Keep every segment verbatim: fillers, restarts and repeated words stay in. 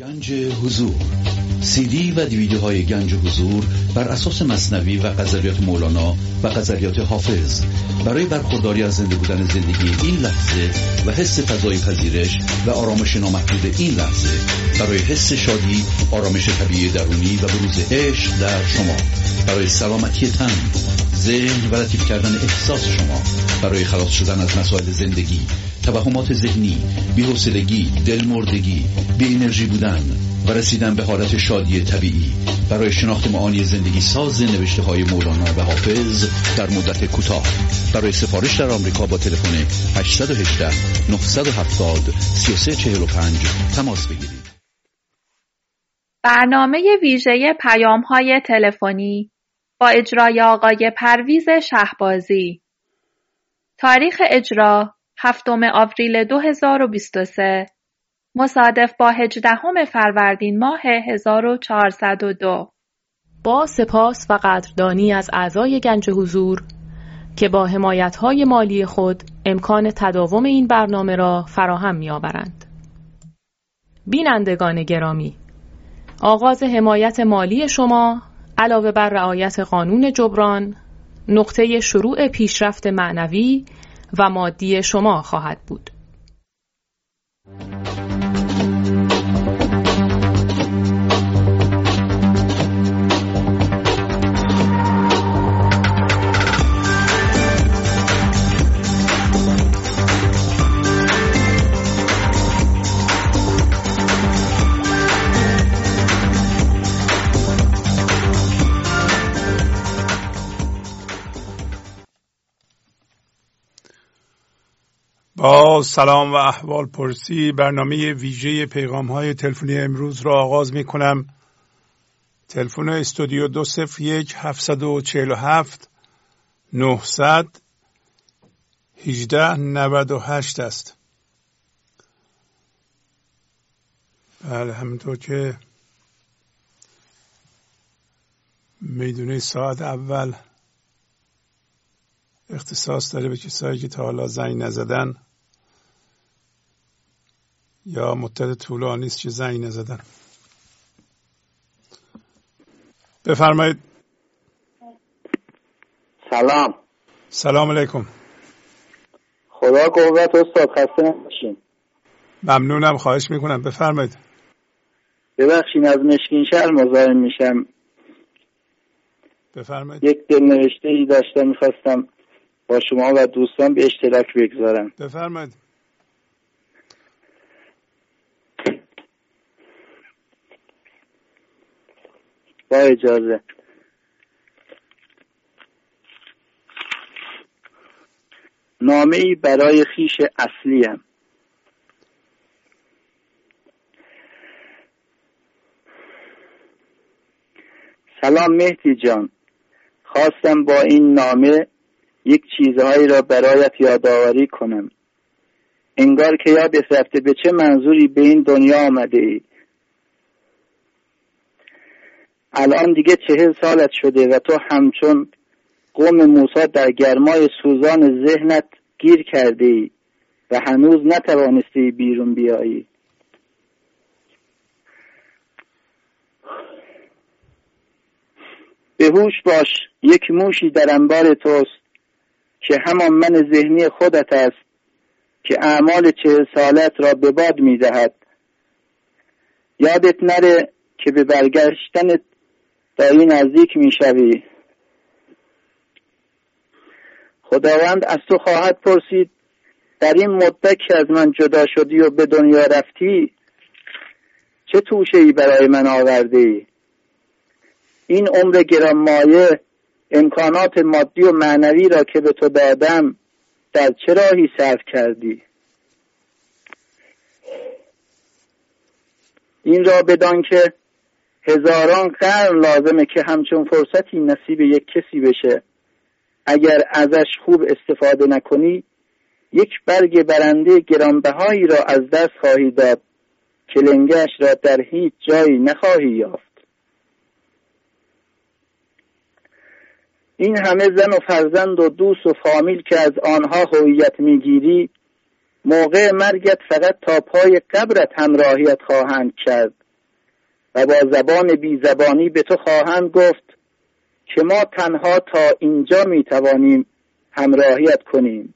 گنج حضور، سی دی و دیویدیوهای گنج حضور بر اساس مثنوی و غزلیات مولانا و غزلیات حافظ برای برخورداری از زنده بودن زندگی این لحظه و حس فضای پذیرش و آرامش نامحدود این لحظه، برای حس شادی، آرامش طبیعی درونی و بروز عشق در شما، برای سلامتی تن، ذهن و لطیف کردن احساس شما، برای خلاص شدن از مسائل زندگی، توهمات ذهنی، بی‌حوصلگی، دلمردگی، بی انرژی بودن و رسیدن به حالت شادی طبیعی، برای شناخت معانی زندگی ساز نوشته های مولانا و حافظ در مدت کوتاه. برای سفارش در آمریکا با تلفن هشت یک هشت نه هفت صفر سه سه چهار پنج تماس بگیرید. برنامه ویژه پیام‌های تلفنی با اجرای آقای پرویز شهبازی. تاریخ اجرا هفتم آوریل دو هزار و بیست و سه، مصادف با هجدهم فروردین ماه هزار و چهارصد و دو. با سپاس و قدردانی از اعضای گنج حضور که با حمایت‌های مالی خود امکان تداوم این برنامه را فراهم می‌آورند. بینندگان گرامی، آغاز حمایت مالی شما علاوه بر رعایت قانون جبران، نقطه شروع پیشرفت معنوی و مادی شما خواهد بود. با سلام و احوال پرسی برنامه ویژه پیغام های تلفنی امروز را آغاز می کنم. تلفن استودیو دو صفر یک هفت چهار هفت نهصد هجده نود و هشت است. بله، همونطور که میدونی ساعت اول اختصاص داره به کسایی که تا حالا زنگ نزدن یا مدت طولانی است که زنگ نزدن. بفرمایید. سلام. سلام علیکم. خدا قوت استاد، خسته نباشین. ممنونم، خواهش میکنم. بفرمایید. ببخشید از مشکین شهر مزاحم میشم. بفرمایید. یک دلنوشته ای داشتم میخواستم با شما و دوستان به اشتراک بگذارم. بفرمایید. با اجازه. نامه ای برای خویش اصلیم. سلام مهدی جان، خواستم با این نامه یک چیزهایی را برایت یادآوری کنم. انگار که یادت رفته به چه منظوری به این دنیا آمده ای. الان دیگه چهل سالت شده و تو همچون قوم موسی در گرمای سوزان ذهنت گیر کرده ای و هنوز نتوانستی بیرون بیایی. به هوش باش، یک موشی در انبار توست که همان من ذهنی خودت است که اعمال چهل سالت را به باد می دهد. یادت نره که به برگشتنت داری نزدیک می شوی. خداوند از تو خواهد پرسید در این مدت که از من جدا شدی و به دنیا رفتی چه توشه ای برای من آورده ای؟ این عمر گرانمایه، امکانات مادی و معنوی را که به تو دادم در چه راهی صرف کردی؟ این را بدان که هزاران قرن لازمه که همچون فرصتی نصیب یک کسی بشه. اگر ازش خوب استفاده نکنی یک برگ برنده گرانبهایی را از دست خواهی داد که لنگش را در هیچ جایی نخواهی یافت. این همه زن و فرزند و دوست و فامیل که از آنها هویت میگیری موقع مرگت فقط تا پای قبرت همراهیت خواهند کرد. و با زبان بی زبانی به تو خواهند گفت که ما تنها تا اینجا می توانیم همراهیت کنیم.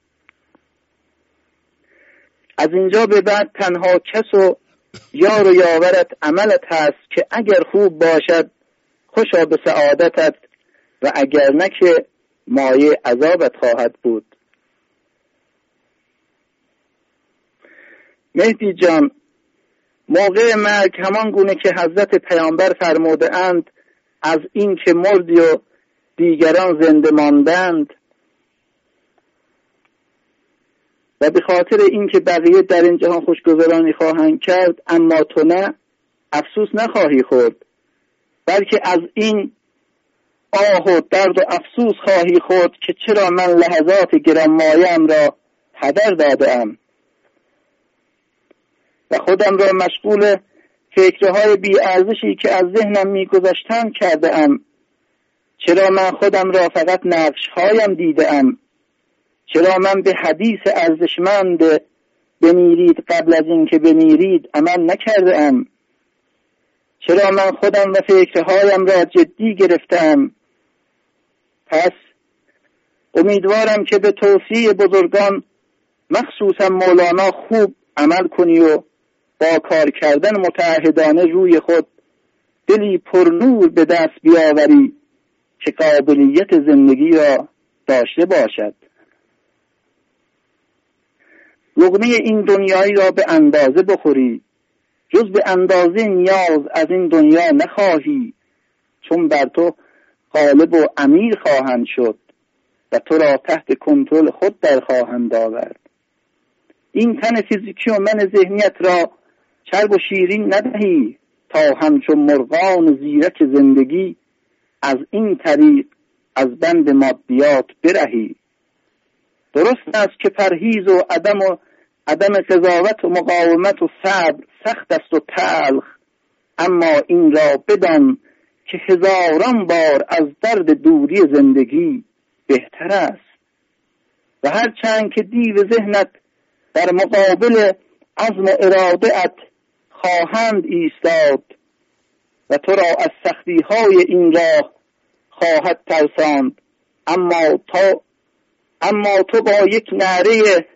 از اینجا به بعد تنها کس و یار و یاورت عملت هست که اگر خوب باشد خوشا به سعادتت و اگر نه که مایه عذابت خواهد بود. مهدی جان، موقع مرگ همان گونه که حضرت پیامبر فرموده اند از این که مردی و دیگران زنده ماندند و به خاطر این که بقیه در این جهان خوشگذرانی خواهند کرد اما تو نه، افسوس نخواهی خورد، بلکه از این آه و درد و افسوس خواهی خورد که چرا من لحظات گرانمایه‌ام را هدر دادم و خودم را مشغول فکرهای بی ارزشی که از ذهنم می‌گذشتند کرده ام. چرا من خودم را فقط نقش‌هایم دیده ام؟ چرا من به حدیث ارزشمند بمیرید قبل از این که بمیرید عمل نکرده ام؟ چرا من خودم و فکرهایم را جدی گرفتم؟ پس امیدوارم که به توصیه بزرگان مخصوصا مولانا خوب عمل کنی و با کار کردن متعهدانه روی خود دلی پرنور به دست بیاوری که قابلیت زندگی را داشته باشد. لقمه این دنیایی را به اندازه بخوری، جز به اندازه نیاز از این دنیا نخواهی، چون بر تو غالب و امیر خواهند شد و تو را تحت کنترل خود در خواهند آورد. این تن فیزیکی و من ذهنیت را چرب و شیرین ندهی تا همچون مرغان زیرک زندگی از این طریق از بند مادیات برهی. درست است که پرهیز و عدم و عدم قضاوت و مقاومت و صبر سخت است و تلخ، اما این را بدان که هزاران بار از درد دوری زندگی بهتر است. و هر چند که دیو ذهنت در مقابل عزم و اراده‌ات خواهند ایستاد و تو را از سختی‌های این راه خواهد ترساند، اما تو اما تو با یک نعره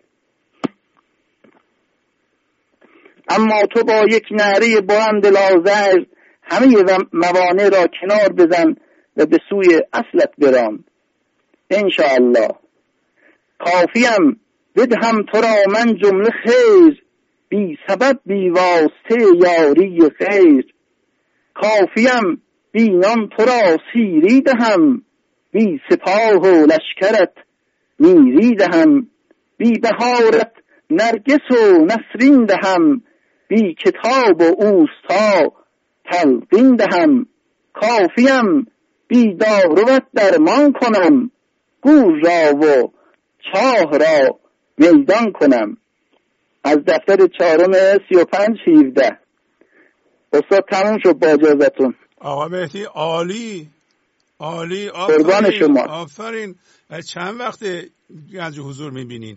اما تو با یک نعره بلند لازر همه موانع را کنار بزن و به سوی اصلت بران. انشاءالله کافیم بدهم تو را من جمله خیر، بی سبب بی واسطه یاری خیر. کافیم بینان تو را سیری دهم، بی سپاه و لشکرت میری دهم. بی بهارت نرگس و نسرین دهم، بی کتاب و اوستا تلقین دهم. کافیم بی داروت درمان کنم، گور را و چاه را میدان کنم. از دفتر چهارم سی و پنج هیوده. استاد تموم شد با اجازتون. آقا مهدی عالی عالی، قربان شما. آفرین. چند وقت گنج حضور میبینین؟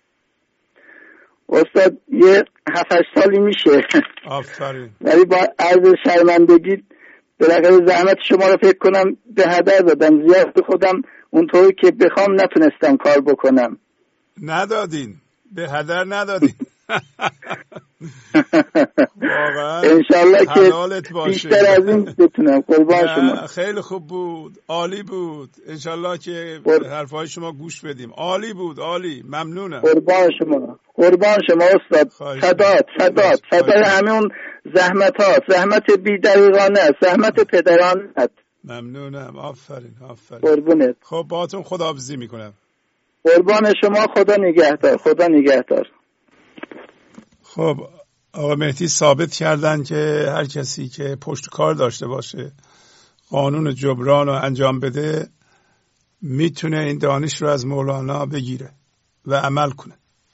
استاد یه هفت هشت سالی میشه. آفرین. ولی با عرض شرمندگی بالاخره زحمت شما رو فکر کنم به هدر دادم. زیاد خودم اونطوری که بخوام نتونستم کار بکنم. ندادین، به هدر ندادین. واقعا انشالله که بیشتر از این بتونم. قربان شما. خیلی خوب بود، عالی بود. انشالله که حرفای شما گوش بدیم. عالی بود، عالی. ممنونم. قربان شما، قربان شما استاد. فدات فدات فدای همون زحمتات، زحمت بی دقیقانه، زحمت پدرانه. ممنونم. آفرین آفرین. قربونت. خب باهاتون خداحافظی میکنم. قربان شما. خدا نگهدار. خدا نگهدار. خب آقا مهدی ثابت کردن که هر کسی که پشت کار داشته باشه، قانون جبران رو انجام بده، میتونه این دانش رو از مولانا بگیره و عمل کنه.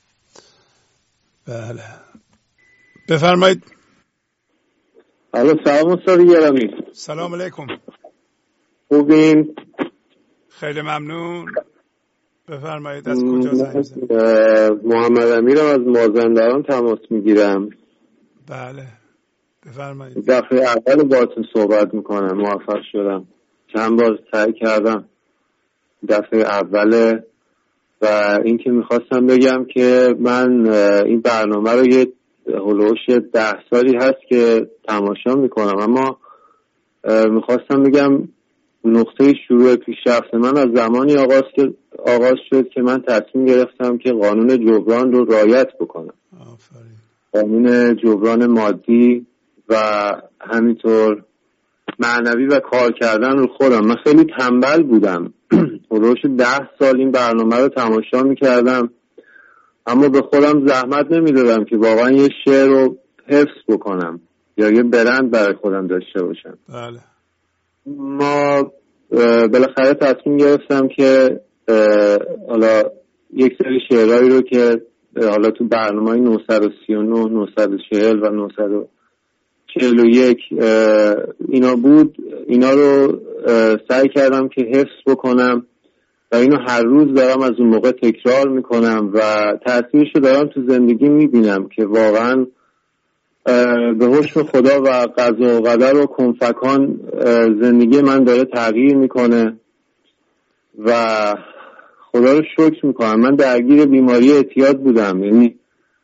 بله بفرمایید. الو سلام استاد گرامی. سلام علیکم. خوبین؟ خیلی ممنون. بفرمایید. از کجا زنگ زدید؟ محمد امیرم از مازندران تماس میگیرم. بله بفرمایید. دفعه اول باهاتون صحبت میکنم، موفق شدم. چند بار سعی کردم دفعه اوله و این که میخواستم بگم که من این برنامه رو یه هلوش ده سالی هست که تماشا میکنم، اما میخواستم بگم نقطه شروع پیشرفت من از زمانی آغاز که آغاز شد که من تصمیم گرفتم که قانون جبران رو رعایت بکنم. آفرین. قانون جبران مادی و همینطور معنوی و کار کردن رو خودم. من خیلی تنبل بودم. حدود ده سال این برنامه رو تماشا میکردم، اما به خودم زحمت نمیدادم که واقعا یه شعر رو حفظ بکنم یا یه برند برای خودم داشته باشم. بله. ما بالاخره تصمیم گرفتم که حالا یک سری شعرهایی رو که حالا تو برنامه نهصد و سی و نه، نهصد و چهل و نهصد و چهل و یک اینا بود، اینا رو سعی کردم که حفظ بکنم و اینو هر روز دارم از اون موقع تکرار میکنم و تأثیرشو دارم تو زندگی میبینم که واقعا به حکم خدا و قضا و قدر و کنفکان زندگی من داره تغییر میکنه و خدا رو شکر میکنم. من درگیر بیماری اعتیاد بودم، یعنی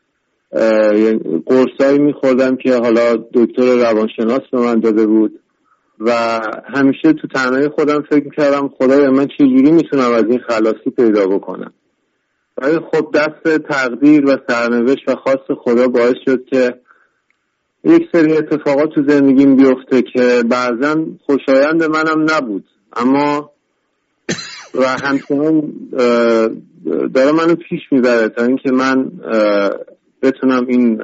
قرصایی میخوردم که حالا دکتر روانشناس به من داده بود و همیشه تو تنهایی خودم فکر میکردم خدایا من چجوری میتونم از این خلاصی پیدا بکنم. ولی خب دست تقدیر و سرنوشت و خواست خدا باعث شد که یک سری اتفاقات تو زندگیم بیفته که بعضا خوشایند منم نبود، اما و همچنان داره منو پیش میبره تا اینکه من بتونم این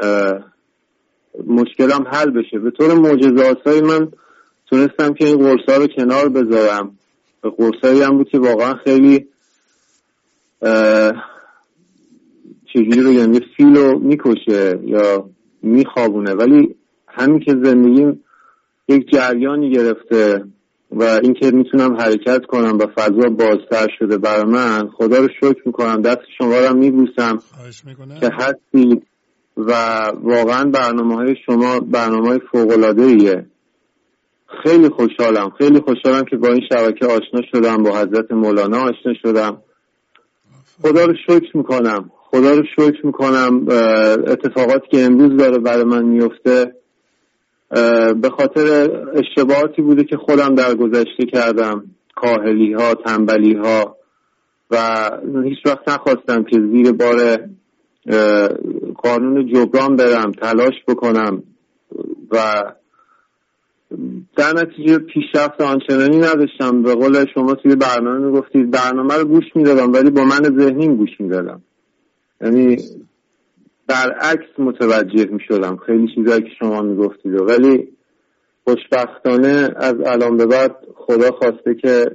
مشکلم حل بشه. به طور معجزه‌آسایی من تونستم که این قرصا رو کنار بذارم. قرصایی هم بود که واقعا خیلی چجوری رو یعنی فیلو میکشه یا میخوابونه، ولی همین که زندگیم یک جریانی گرفته و اینکه میتونم حرکت کنم و فضا بازتر شده برای من، خدا رو شکر میکنم. دست شما رو میبوسم که هستی و واقعا برنامه های شما برنامه های فوق‌العاده‌ایه. خیلی خوشحالم خیلی خوشحالم که با این شبکه آشنا شدم، با حضرت مولانا آشنا شدم. خدا رو شکر میکنم خدا رو شکر میکنم اتفاقاتی که امروز داره برای من میفته به خاطر اشتباهاتی بوده که خودم در گذشته کردم، کاهلی ها، تنبلی ها، و هیچ وقت نخواستم که زیر بار قانون جبران برم، تلاش بکنم و در نتیجه پیشرفت آنچنانی نداشتم. به قول شما توی برنامه میگفتید برنامه رو گوش میدادم ولی با من ذهنیم گوش میدادم، یعنی برعکس متوجه میشدم خیلی چیزایی که شما میگفتید، ولی خوشبختانه از الان به بعد خدا خواسته که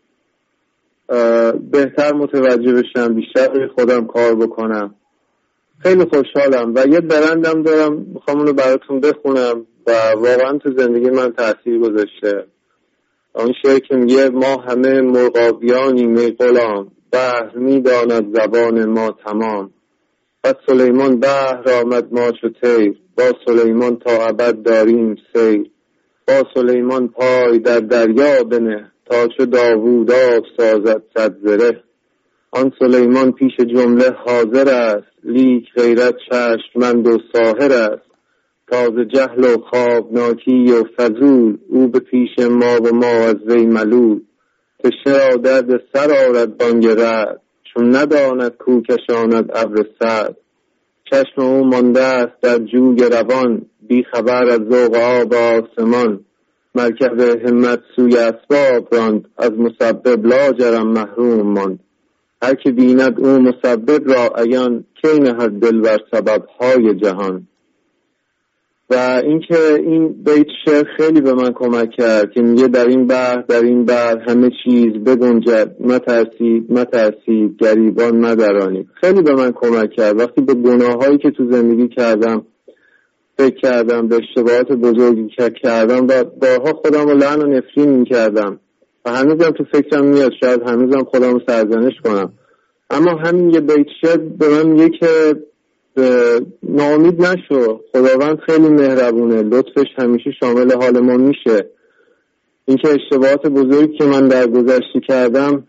بهتر متوجه بشم، بیشتر روی خودم کار بکنم. خیلی خوشحالم و یه برندم دارم میخوام اونو براتون بخونم و واقعا تو زندگی من تأثیر گذاشته. اون شعر که میگه ما همه مرغابیانیم ای غلام، بحر میداند زبان ما تمام. و سلیمان بحر آمد ما چو طیر، با سلیمان تا ابد داریم سیر. با سلیمان پای در دریا بنه، تا چو داوود آب سازد صد زره. آن سلیمان پیش جمله حاضر است، لیک غیرت چشمند و ساحر است. تازه جهل و خوابناکی و فضول، او به پیش ما و ما از وی ملول. تشنه را درد سر آرد بانگ رعد، چون نداند کو کشاند ابر سعد. چشم او مانده است در جوی روان، بی خبر از ذوق آب آسمان. مرکب همت سوی اسباب راند، از مسبب لاجرم محروم ماند. هر که بیند او مسبب را عیان، کی نهد دل بر سبب های جهان. و اینکه این بیت شعر خیلی به من کمک کرد که میگه در این بحر در این بحر همه چیز بگنجد، مترسید مترسید گریبان مدرانید. خیلی به من کمک کرد وقتی به گناهایی که تو زندگی کردم فکر کردم، به اشتباهات بزرگی که کردم و بارها خودم رو لعن و نفرین میکردم و هنوزم تو فکرم میاد شاید هنوزم خودم رو سرزنش کنم، اما همین یه بیت شعر به من میگه که ناامید نشو، خداوند خیلی مهربونه، لطفش همیشه شامل حال ما میشه. اینکه اشتباهات بزرگی که من در گذشته کردم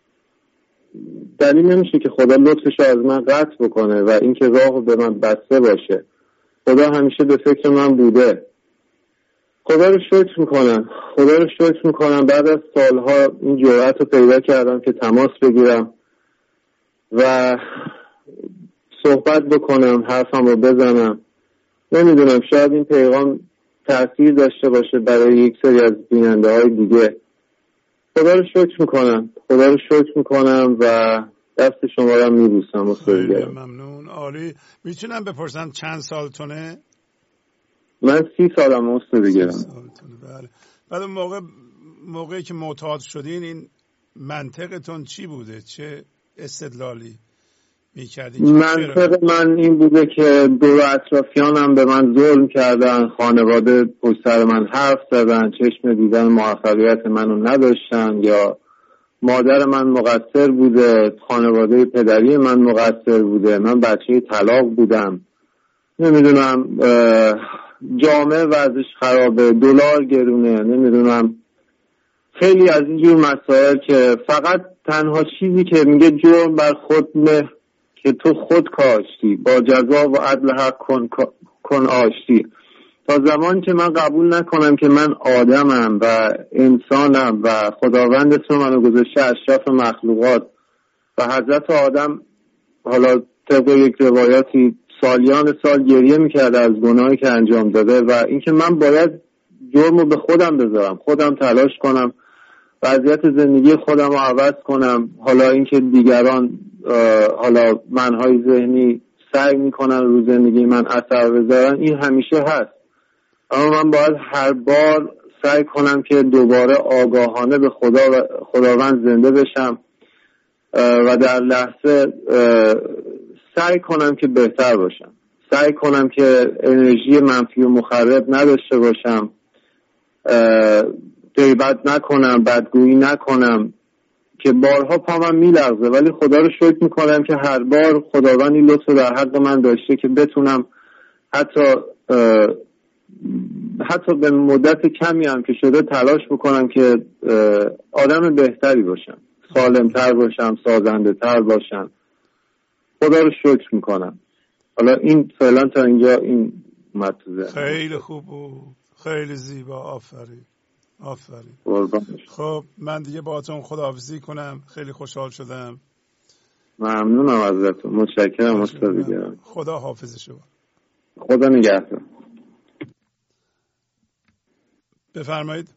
دلیل نمیشه که خدا لطفش رو از من قطع بکنه و اینکه راه به من بسته باشه. خدا همیشه به فکر من بوده. خدا رو شکر میکنم خدا رو شکر میکنم بعد از سالها این جرأت رو پیدا کردم که تماس بگیرم و صحبت بکنم، حرفم رو بزنم. نمیدونم، شاید این پیغام تأثیر داشته باشه برای یک سری از بیننده های دیگه. خدا رو شکر میکنم خدا رو شکر میکنم و دست شما رو میبوسم. خیلی ممنون، عالی. میتونم بپرسم چند سالتونه؟ من سی سالم استاد بگیرم. بله. بعد اون موقع موقعی که معتاد شدین این منطقتون چی بوده؟ چه استدلالی میکردین؟ منطق من این بوده که دور اطرافیانم به من ظلم کردن، خانواده پشت سر من حرف زدن، چشم دیدن موفقیت منو نداشتن، یا مادر من مقصر بوده، خانواده پدری من مقصر بوده، من بچه طلاق بودم، نمیدونم جامعه وضعش خرابه، دلار گرونه، نمیدونم خیلی از اینجور مسائل که فقط تنها چیزی که میگه جرم بر خود نه که تو خود کاشتی، با جزا و عدل حق کن, کن آشتی. تا زمانی که من قبول نکنم که من آدمم و انسانم و خداوند اسم منو گذاشته اشرف مخلوقات و حضرت آدم حالا طبق یک روایاتی سالیان سال گریه میکرده از گناهی که انجام داده و اینکه من باید جرمو به خودم بذارم، خودم تلاش کنم وضعیت زندگی خودم رو عوض کنم. حالا اینکه دیگران حالا منهای ذهنی سعی میکنن رو زندگی من اثر بذارن این همیشه هست، اما من باید هر بار سعی کنم که دوباره آگاهانه به خدا و خداوند زنده بشم و در لحظه سعی کنم که بهتر باشم، سعی کنم که انرژی منفی و مخرب نداشته باشم، غیبت نکنم، بدگویی نکنم که بارها پامم میلغزه، ولی خدا رو شکر میکنم که هر بار خداوندی لطف در حق من داشته که بتونم حتی حتی به مدت کمی هم که شده تلاش بکنم که آدم بهتری باشم، سالمتر باشم، سازنده تر باشم. خدا رو شکر میکنم. حالا این فعلا تا اینجا این مطلب خیلی خوب بود، خیلی زیبا، آفرین آفرین. خب من دیگه باهاتون خداحافظی کنم، خیلی خوشحال شدم. ممنونم ازتون، متشکرم استاد دیگه. خدا حافظ شما. خدا نگهدار. بفرمایید.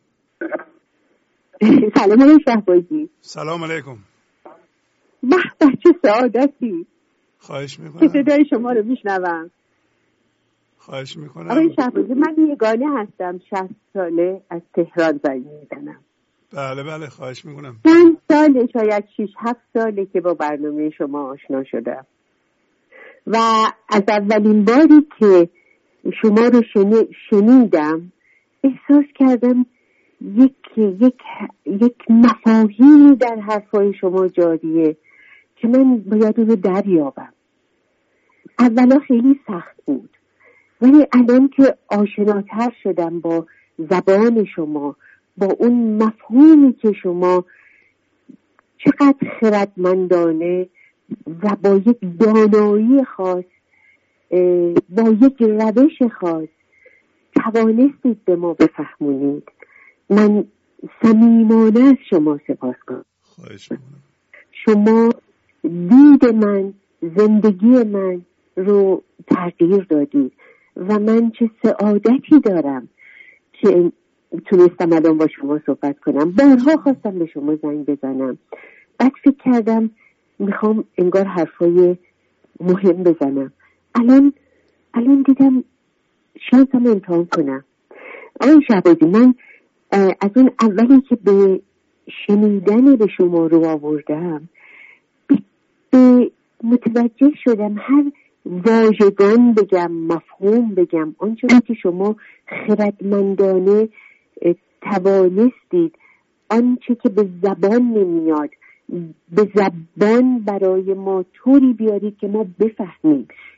سلام علیکم شهبازی. سلام علیکم. به چه سعادتی. خواهش میکنم. که صدای شما رو میشنوم. خواهش میکنم. آقای شهبازی من یگانه هستم، شصت ساله از تهران زنگ میزنم. بله بله خواهش میکنم. چند ساله، شاید شیش هفت ساله که با برنامه شما آشنا شدم و از اولین باری که شما رو شنیدم احساس کردم یک یک یک مفاهیمی در حرفای شما جاریه که من باید اون رو دریابم. اولا خیلی سخت بود، ولی الان که آشناتر شدم با زبان شما، با اون مفهومی که شما چقدر خردمندانه و با یک دانایی خاص، با یک روش خاص توانستید به ما بفهمونید، من صمیمانه از شما سپاس کنم. خواهش میکنم. شما دید من، زندگی من رو تغییر دادید و من چه سعادتی دارم که تونستم الان با شما صحبت کنم. بارها خواستم به شما زنگ بزنم، بعد فکر کردم میخوام انگار حرفای مهم بزنم. الان الان دیدم شانسم امتحان کنم. آقای شهبازی، من از اون اولی که به شنیدن به شما رو آوردم به متوجه شدم هر واژگان بگم، مفهوم بگم، آنچه که شما خردمندانه توانستید آنچه که به زبان نمیاد به زبان برای ما طوری بیارید که ما بفهمیم.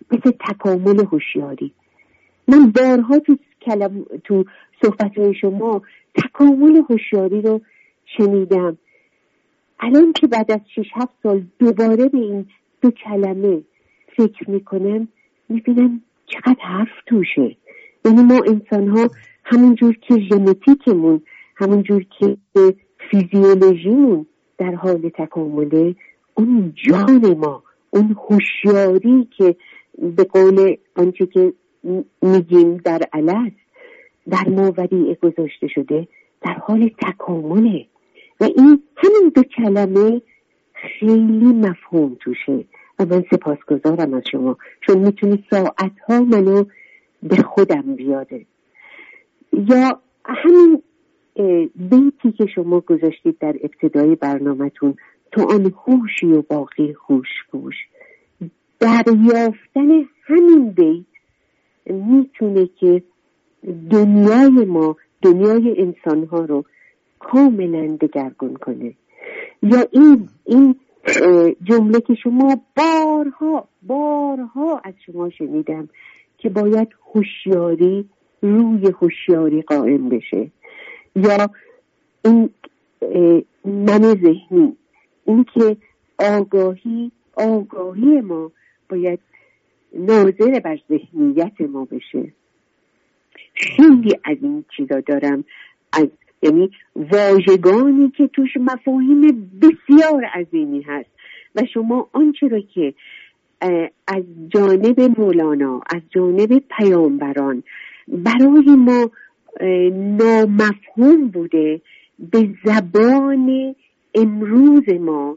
مثل تکامل هوشیاری. من بارها تو کلم تو صحبت‌های شما تکامل هوشیاری رو شنیدم. الان که بعد از شش هفت سال دوباره به این دو کلمه فکر میکنم، میبینم چقدر حرف توشه. یعنی ما انسان ها همون جور که ژنتیکمون، همون جور که فیزیولوژیمون در حال تکامله، اون جان ما، اون هوشیاری که به قول آنچه که میگیم در الست در ما ودیعه گذاشته شده، در حال تکامله. و این همین دو کلمه خیلی مفهوم توشه و من سپاسگزارم از شما، چون میتونی ساعتها منو به خودم بیاده. یا همین بیتی که شما گذاشتید در ابتدای برنامه‌تون، تو آن هوشی و باقی هوش پوش، دریافتن همین بیت میتونه که دنیای ما، دنیای انسانها رو کاملا دگرگون کنه. یا این این جمله که شما بارها بارها از شما شنیدم که باید هوشیاری روی هوشیاری قائم بشه. یا این من ذهنی، این که آگاهی آگاهی ما باید ناظر بر ذهنیت ما بشه. خیلی از این چیزا دارم، از یعنی واژگانی که توش مفاهیم بسیار عظیمی هست و شما آنچه را که از جانب مولانا، از جانب پیامبران برای ما نامفهوم بوده، به زبان امروز ما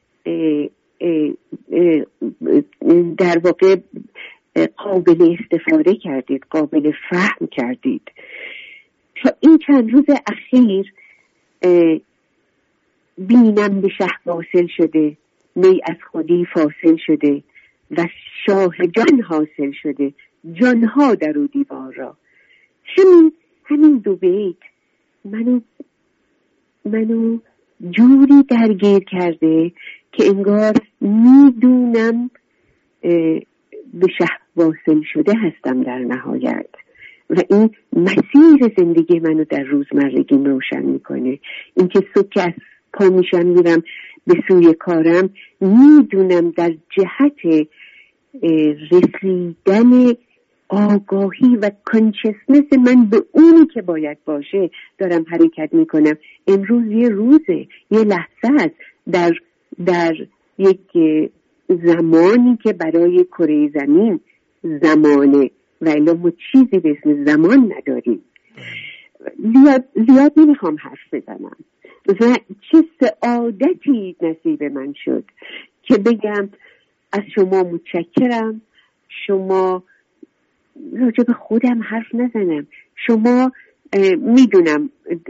در واقع قابل استفاده کردید، قابل فهم کردید. این چند روز اخیر بینم به شه واصل شده، می از خودی فاصل شده و شاه جان حاصل شده، جانها در او دیوار را. همین همین دو بیت منو منو جوری درگیر کرده که انگار میدونم به شه واصل شده هستم در نهایت، و این مسیر زندگی منو در روزمرگیم روشن میکنه. این که صبح که از پا میشم میرم به سوی کارم، میدونم در جهت رسیدن آگاهی و کانشسنس من به اونی که باید باشه دارم حرکت میکنم. امروز یه روزه، یه لحظه است در در یک زمانی که برای کره زمین زمانه و الا ما چیزی به اسم زمان نداریم. زیاد, زیاد نمیخوام حرف بزنم و چه سعادتی نصیب من شد که بگم از شما متشکرم. شما راجع به خودم حرف نزنم، شما میدونم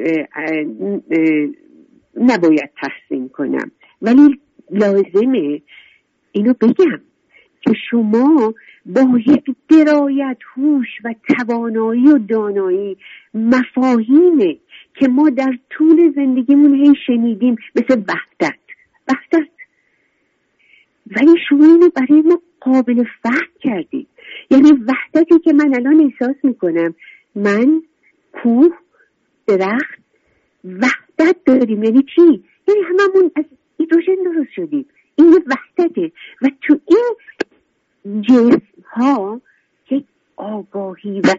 نباید تحسین کنم، ولی لازمه اینو بگم که شما با یک درایت، هوش و توانایی و دانایی مفاهیمه که ما در طول زندگیمون هی شنیدیم، مثل وحدت وحدت ولی شما اینو برای ما قابل فهم کردید. یعنی وحدتی که من الان احساس میکنم، من، کوه، درخت، وحدت داریم. یعنی چی؟ یعنی هممون از هیدروژن درست شدیم. این یه وحدته و تو این جسم ها یک آگاهی و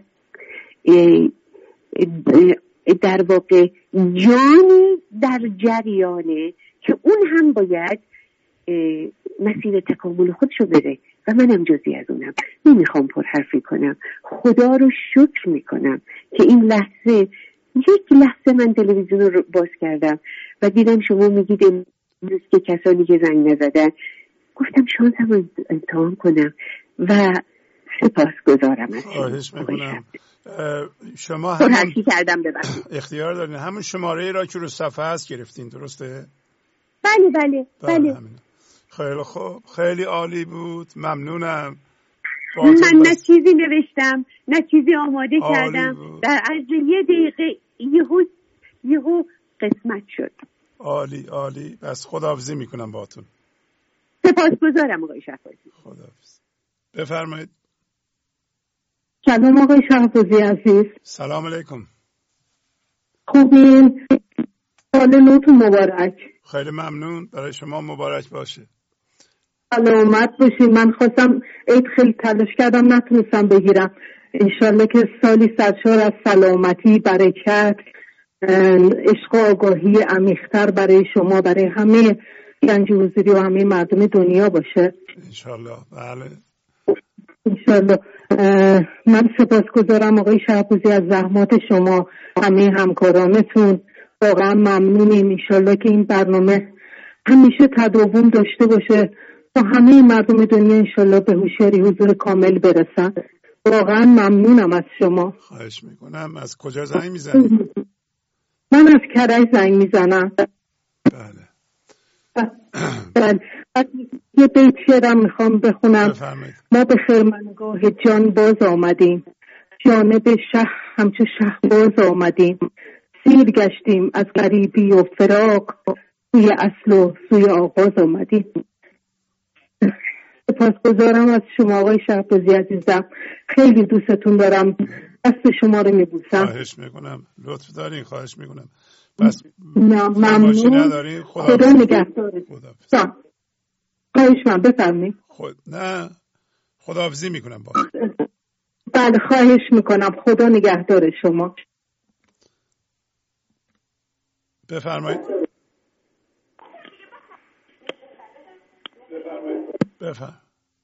در واقع جانی در جریانه که اون هم باید مسیر تکامل خودشو بره و منم جزئی از اونم. نمیخوام پر حرفی کنم، خدا رو شکر میکنم که این لحظه، یک لحظه من تلویزیون رو باز کردم و دیدم شما میگید امروز که کسانی که زنگ نزدن، گفتم شانسم رو امتحان کنم و سپاس گذارم از خواهش میکنم. شما همون حرفی کردم ببخشید. اختیار دارین، همون شماره را که رو صفحه هست گرفتین، درسته؟ بله بله بله, بله. خیلی خوب، خیلی عالی بود، ممنونم. من نه چیزی نوشتم نه چیزی آماده کردم بود. در عرض یه دقیقه یهو یهو قسمت شد. عالی عالی. بس خداحافظی میکنم باهاتون. سپاسگزارم آقای شهبازی. خداحافظ. بفرمایید. سلام آقای شهبازی عزیز. سلام علیکم. خوبین؟ سال نوتون مبارک. خیلی ممنون، برای شما مبارک باشه. سلامت باشین. من خواستم عید خیلی تلاش کردم نتونستم بگیرم. انشالله که سالی سرشار از سلامتی، برکت، عشق و آگاهی عمیق‌تر برای شما، برای همه گنج حضوری و همه مردم دنیا باشه انشالله. بله انشالله. من سپاسگزارم آقای شهبازی از زحمات شما، همه همکارانتون، واقعا ممنونیم. انشالله که این برنامه همیشه تداوم داشته باشه تا همه مردم دنیا انشالله به هوشیاری حضور کامل برسن. واقعا ممنونم از شما. خواهش میکنم. از کجا زنگ میزنید؟ من از کرج زنگ میزنم. بله. بله. یه بیت شعرم میخوام بخونم. بفرمایید. ما به خرمنگاه جان باز آمدیم، جانب شه همچو شه باز آمدیم، سیر گشتیم از غریبی و فراق، سوی اصل و سوی آغاز آمدیم. سپاسگزارم از شما آقای شهبازی عزیزم، خیلی دوستتون دارم، دست شما رو میبوسم. خواهش میکنم. لطف دارین. خواهش میکنم. پس نه ممنون. خدا, خدا نگهدارتون. خواهش من بفرمایید. خود نه خداحافظی میکنم با. بله خواهش میکنم. خدا نگهدار شما. بفرمایید. بفرمایید.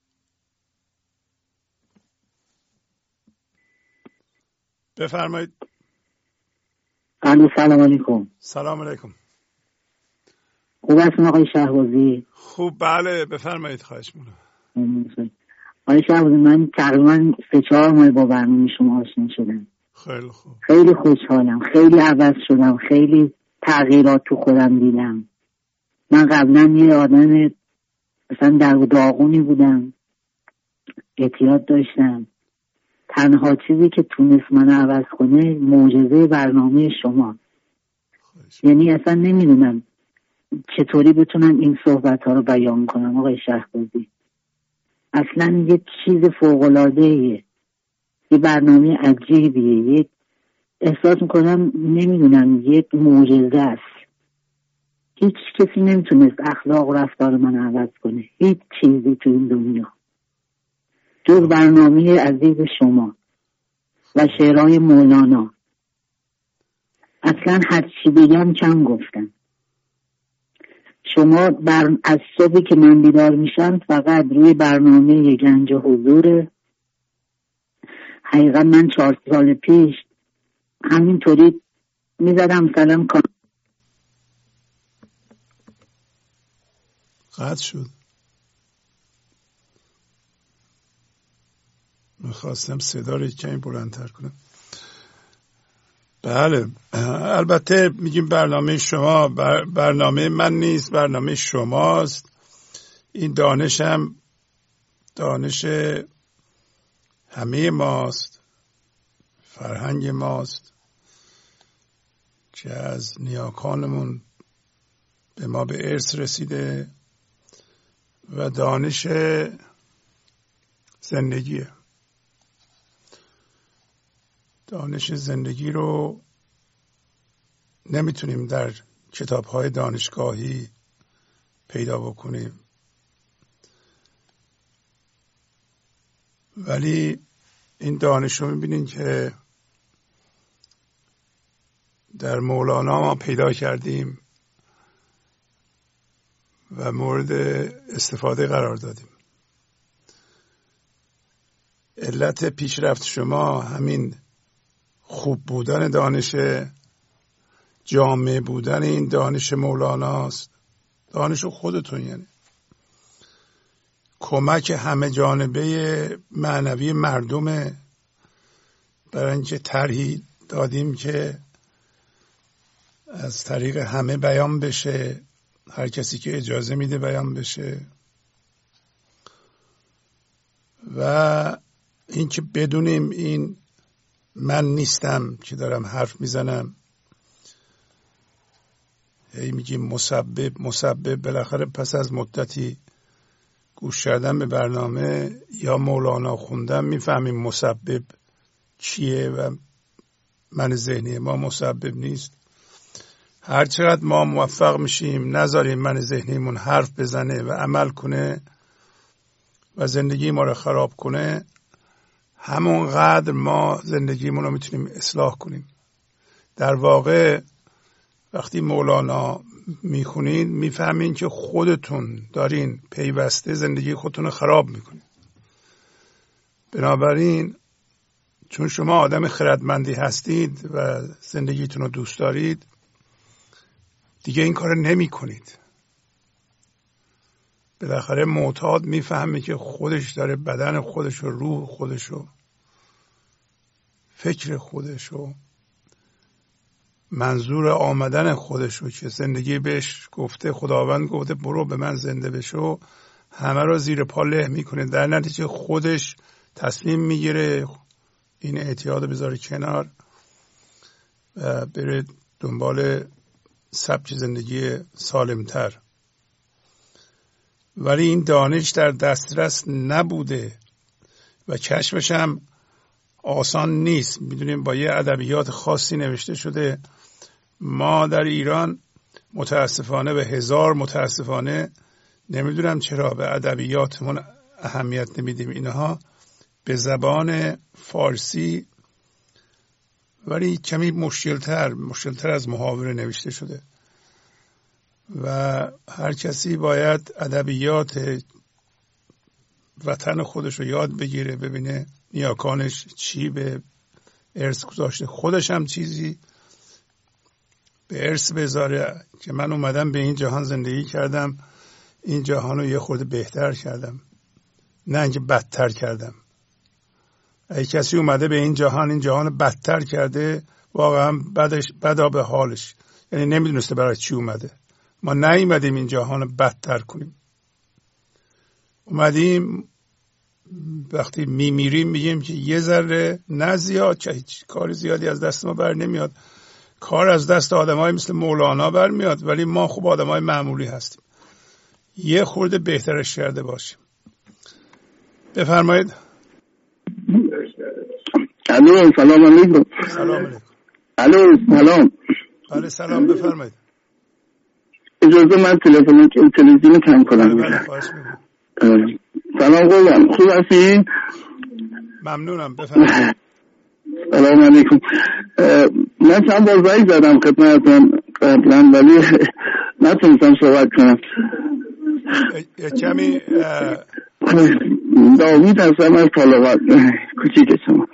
بفرمایید. الو سلام علیکم. سلام علیکم. خوب هستون آقای شهبازی؟ خوب بله بفرمایید. خواهش میکنم. آقای شهبازی من تقریبا سه چهار ماه با برنامه شما آشنا شدم. خیلی خوب. خیلی خوشحالم، خیلی عوض شدم، خیلی تغییرات تو خودم دیدم. من قبلا یه آدم مثلا در و داغونی بودم، اعتیاد داشتم. تنها چیزی که تونست من عوض کنه معجزه برنامه شما. یعنی اصلا نمیدونم چطوری بتونم این صحبت ها رو بیان کنم آقای شهبازی. اصلا یه چیز فوق‌العاده‌ایه، یه برنامه عجیبیه، یه احساس میکنم نمیدونم یه معجزه است. هیچ کسی نمیتونست اخلاق و رفتار من عوض کنه، هیچ چیزی تو این دنیا جز برنامه عزیز شما و شعرهای مولانا. اصلا هر چی بگم کم گفتم. شما بر... از صبحی که من بیدار میشم فقط روی برنامه گنج حضور. حقیقا من چهار سال پیش همینطوری میزدم سلام کن قطع شد. میخواستم صدا رو کمی بلندتر کنم. بله البته میگیم برنامه شما، بر... برنامه من نیست، برنامه شماست. این دانش هم دانش همه ماست، فرهنگ ماست که از نیاکانمون به ما به ارث رسیده و دانش زندگیه. دانش زندگی رو نمیتونیم در کتاب‌های دانشگاهی پیدا بکنیم، ولی این دانش رو میبینین که در مولانا ما پیدا کردیم و مورد استفاده قرار دادیم. علت پیشرفت شما همین خوب بودن دانش، جامع بودن این دانش مولاناست. دانش خودتون یعنی کمک همه جانبه معنوی مردمه، برای اینکه طرحی دادیم که از طریق همه بیان بشه، هر کسی که اجازه میده بیان بشه، و اینکه بدونیم این من نیستم که دارم حرف میزنم، هی میگیم مسبب مسبب، بالاخره پس از مدتی گوش کردن به برنامه یا مولانا خوندن میفهمیم مسبب چیه و من ذهنی ما مسبب نیست. هر چقدر ما موفق میشیم نذاریم من ذهنیمون حرف بزنه و عمل کنه و زندگی ما رو خراب کنه، همونقدر ما زندگیمون رو میتونیم اصلاح کنیم. در واقع وقتی مولانا میخونین میفهمین که خودتون دارین پیوسته زندگی خودتون رو خراب میکنین. بنابراین چون شما آدم خردمندی هستید و زندگیتون رو دوست دارید دیگه این کار نمی کنید. بالاخره معتاد میفهمه که خودش داره بدن خودش و روح خودش و فکر خودش و منظور آمدن خودش و که زندگی بهش گفته، خداوند گفته برو به من زنده بشو، همه رو زیر پا له میکنه. در نتیجه خودش تصمیم میگیره این اعتیاد بذاره کنار و بره دنبال سبک زندگی سالمتر. ولی این دانش در دسترس نبوده و کشفش هم آسان نیست. میدونیم با یه ادبیات خاصی نوشته شده. ما در ایران متاسفانه به هزار متاسفانه نمیدونم چرا به ادبیاتمون اهمیت نمیدیم. اینها به زبان فارسی ولی کمی مشکلتر مشکلتر از محاوره نوشته شده و هر کسی باید ادبیات وطن خودش رو یاد بگیره، ببینه نیاکانش چی به ارث گذاشته، خودش هم چیزی به ارث بذاره که من اومدم به این جهان زندگی کردم، این جهان رو یه خورده بهتر کردم نه اینکه بدتر کردم. اگه کسی اومده به این جهان این جهان بدتر کرده واقعا بدش بدا به حالش، یعنی نمیدونسته برای چی اومده. ما نیومدیم این جهان رو بدتر کنیم، اومدیم وقتی میمیریم میگیم که یه ذره نه زیاد که هیچ کار زیادی از دست ما بر نمیاد. کار از دست آدمای مثل مولانا بر میاد ولی ما خوب آدمای معمولی هستیم، یه خورده بهترش کرده باشیم. بفرمایید. الو سلام علیکم. سلام علیکم. الو سلام. بله سلام بفرمایید. اجازه من تلفن تلویزیون کم کنم. بله خواهش می‌کنم. سلام قربان، خوب هستی؟ ممنونم بفرمایید. سلام علیکم. من چند بار زنگ زدم خدمتتون قبلا ولی نتونستم صحبت کنم. کمی داوود هستم از طالبات کوچیک شما.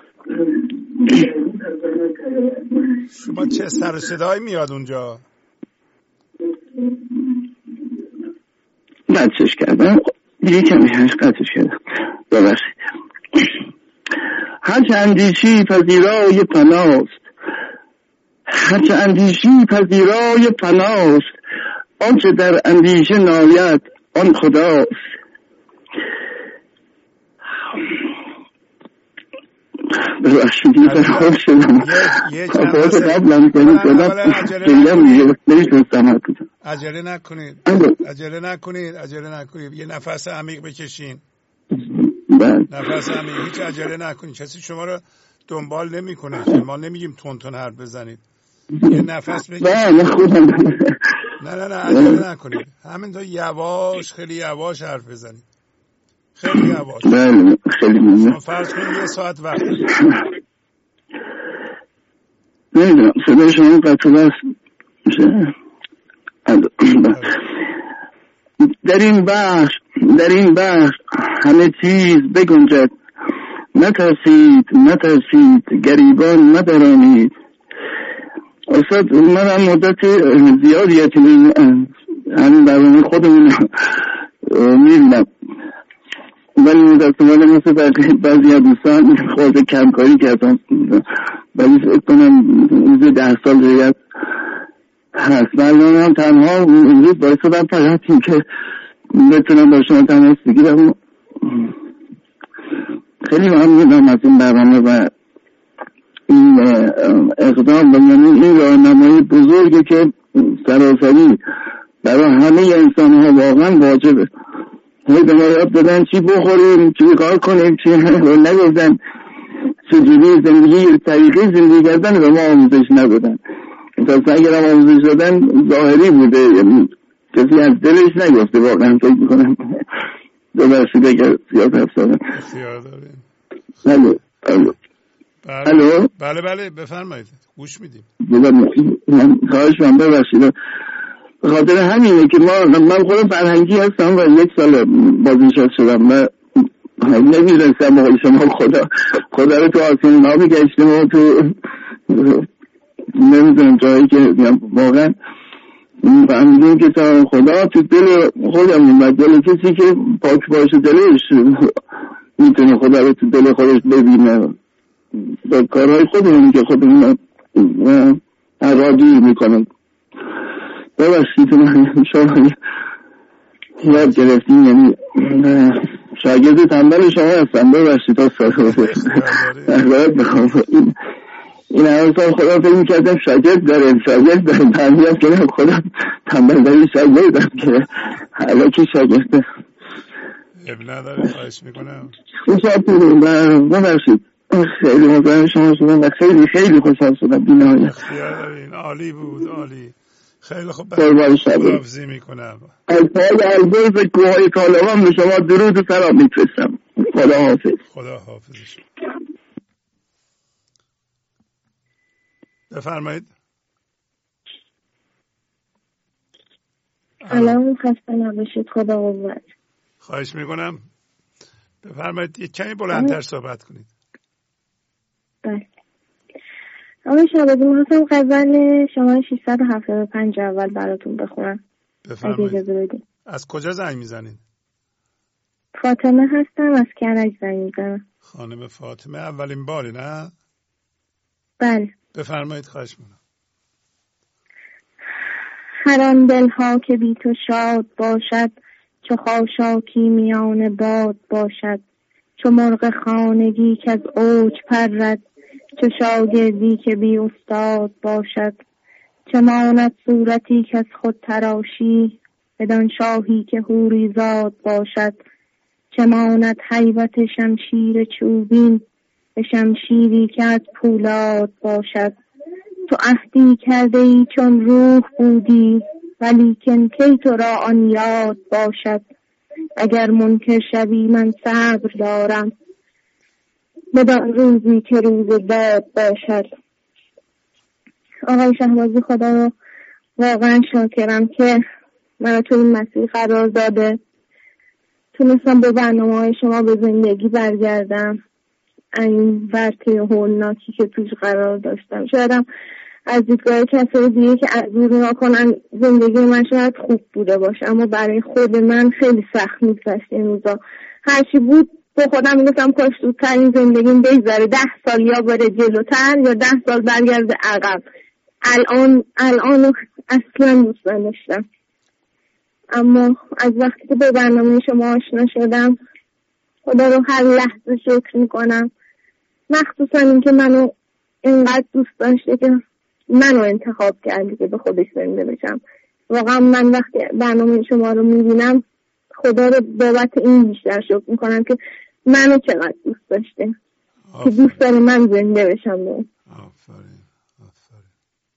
شما چه سر و صدایی میاد اونجا؟ قطعش کردم دیگه کمی هنش قطعش کردم ببخشید. هرچه اندیشی پذیرای پناست، هرچه اندیشی پذیرای پناست، آنچه در اندیشه ناید آن خداست. ببخشید دیگه فرخواب شدم خواهد قبلم کنید شدم نمیتونستم عجله نکنید عجله نکنید عجله نکنید یه نفس عمیق بکشین. نفس عمیق، هیچ عجله نکنید. کسی شما رو دنبال نمی کنه، ما نمیگیم تون تون حرف بزنید. یه نفس بکشید. نه نه نه عجله نکنید، همینطور یواش خیلی یواش حرف بزنید، خیلی یواش. بله خیلی ممنون. فرض کنید یه ساعت وقت نمیدونم صدای شما قطع بس در این بحر در این بحر همه چیز بگنجد، نترسید نترسید گریبان مدرانید. استاد من هم مدت زیادی همین برنامه خودمون میبینم ولی متاسفانه مثل بعضی از دوستان خورده کمکاری کردم ولی فکر کنم روز ده سال دیگه هست. برنامه هم تنها امروز باعث شدم فقط این که بتونم با شما تماس بگیرم. خیلی ممنونم از این برنامه و این اقدام و یعنی این راهنمایی بزرگی که سراسری برای همه انسان ها واقعا واجبه. هی به ما یاد دادن چی بخوریم، چی کار کنیم، چی نگفتن چجوری زندگی یک طریقه زندگی کردن به ما آموزش ندادن. مثلا اگر هم آموزش دادن ظاهری بوده، یعنی کسی از دلش نگفته. واقعا فکر میکنم ببخشید اگر زیاد حرف زدم. اختیار داریم. الو الو الو بله بله بفرمایید، گوش میدیم. من خواهش من ببخشید، به خاطر همینه که ما من خودم فرهنگی هستم و یک سال بازنشسته شدم و نمیدونستم با شما خدا خدا رو تو آسمون ها بگشتیم و تو نمیدونم جایی که واقعا فهمیدیم که تا خدا تو دل خودمون و دل کسی که پاک باشه دلش میتونه خدا رو تو دل خودش ببینه با کارهای خودمون که خودمون ارادی میکنم. ببخشید من شما یاد گرفتیم، یعنی شاگرد تنبل شما هستم. ببخشید اصلا بخوام این همه سال خدا فکر میکردم شاگرد داره شاگرد داره تنبیل کنم خدا تنبل داری شاگرد دارم که حالا که شاگرد داره اب نداره. خواهش میکنم. ببخشید خیلی مزاحم شما شدم و خیلی خیلی خوشحال شدم. بی‌نهایت اختیار دارین. عالی بود، عالی. خیلی خوب. خداحافظی میکنم. از پای البرز کوهای کالوان به شما درود و سلام میفرستم. خدا حافظ. خدا حافظ شما. بفرمایید. سلام، خسته نباشید. خدا قوت. خواهش میکنم. بفرمایید. یک کمی بلندتر صحبت کنید. بله. آقای شهبازی، من خواستم غزل شماره ششصد و هفتاد و پنج اول براتون بخونم. بفرمایید. از کجا زنگ میزنید؟ فاطمه هستم، از کرج زنگ میزنم. خانم فاطمه، اولین باری نه؟ بله. بفرمایید. خواهش میکنم. هر آن دلها که بی تو شاد باشد، چو خاشاکی میان باد باشد، چو مرغ خانگی که از اوج پرد، چو شاگردی که بی استاد باشد، چه ماند صورتی که از خود تراشی، بدان شاهی که حوری زاد باشد، چه ماند هیبت شمشیر چوبین، به شمشیری که از پولاد باشد. تو عهدی کرده ای چون روح بودی، ولیکن کی تو را آن یاد باشد. اگر منکر شوی من صبر دارم، بدان روزی که روز داد باشد. آقای شهبازی، خدا رو واقعا شاکرم که من تو این مسیر قرار داده، تونستم به برنامه های شما به زندگی برگردم. این ورطه هولناکی که توش قرار داشتم، شایدم از دیدگاه کسای دیگه که از دور نگاه کنن زندگی من شاید خوب بوده باشه، اما برای خود من خیلی سخت می‌گذشت این روزا. هرچی بود با خودم میگفتم کاش زودتر این زندگیم بگذره، ده سال یا بره جلوتر یا ده سال برگرده عقب. الان الان اصلا دوست نداشتم، اما از وقتی که به برنامه شما آشنا شدم خدا رو هر لحظه شکر میکنم، مخصوصا اینکه منو اینقدر دوست داشته که منو انتخاب کردی که به خودش زنده بشم. واقعا من وقتی برنامه شما رو میبینم خدا رو بابت این بیشتر شکر میکنم که منو چقدر دوست داشته، که دوست داره من زنده بشم. آفرین آفرین.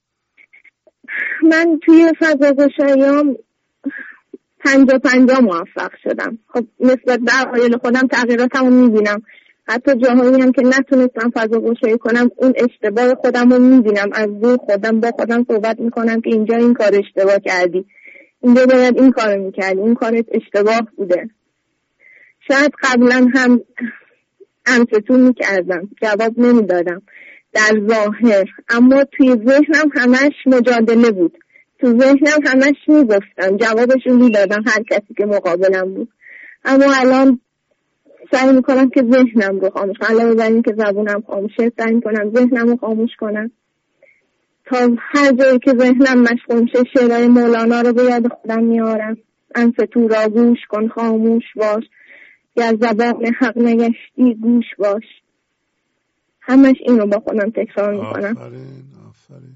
من توی فضاگشاییام پنجا پنجا موفق شدم. خب نسبت به اوایل خودم تغییراتم رو میبینم، حتی جاهایی هم که نتونستم فضاگشایی کنم اون اشتباه خودم رو میبینم، از دور خودم با خودم صحبت میکنم که اینجا این کار اشتباه کردی، اینجا باید این کار میکردی، این کارت اشتباه بوده. شاید قبلا هم انفتون میکردم، جواب نمیدادم در ظاهر، اما توی ذهنم همش مجادله بود، تو ذهنم همش میگفتم، جوابشون میدادم هر کسی که مقابلم بود. اما الان سعی میکنم که ذهنم رو خاموش کنم، علاوه بر این که زبونم خاموشه سعی میکنم ذهنم رو خاموش کنم تا هر جایی که ذهنم مشغول شه شعرهای مولانا رو به یاد خودم میارم. انفتو را گوش کن خاموش باش، گر زبان حق نگشتی گوش باش. همش این رو با خودم تکرار میکنم. آفرین آفرین.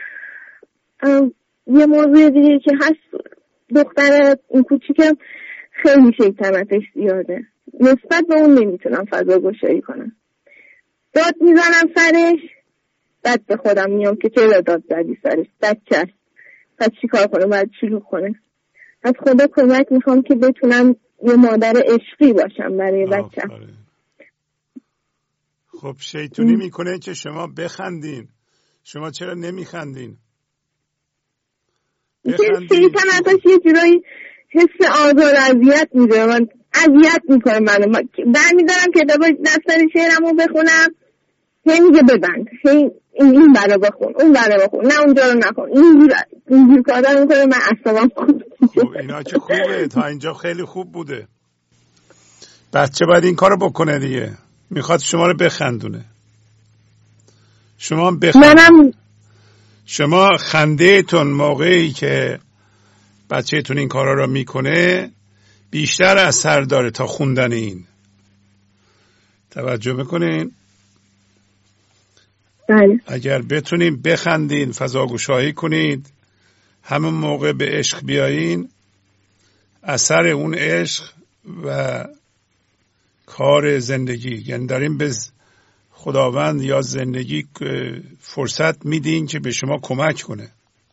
یه موضوع دیگه که هست، دختر این کوچیکم خیلی شیطنتش زیاده، نسبت به اون نمیتونم فضا گشایی کنم. داد میزنم سرش، بعد به خودم میام که چرا داد زدی سرش، بچه است، پس چی کار کنه؟ باید شروع کنه. از خدا کمک میخوام که بتونم یه مادر عشقی باشم برای بچم. خب شیطونی میکنه که شما بخندین، شما چرا نمیخندین؟ شیطنتش یه جورایی حس آزار اذیت میده، من اذیت میکنه منو. برمیدارم کتاب دفتر شعرمو بخونم، هی میگه ببند، هی این برا بخون، اون برا بخون، نه اونجا رو نخون، اینجور اینجور کارا میکنه، من اعصابم خورد. خب اینا که خوبه، تا اینجا خیلی خوب بوده. بچه باید این کارو بکنه دیگه، میخواد شما رو بخندونه. شما بخندون. شما خندهتون موقعی که بچهتون این کارا رو میکنه بیشتر اثر داره تا خوندن این. توجه میکنین؟ بله. اگر بتونین بخندین، فضاگشایی کنید، همون موقع به عشق بیایین، اثر اون عشق و کار زندگی، یعنی داریم به خداوند یا زندگی فرصت میدین که به شما کمک کنه.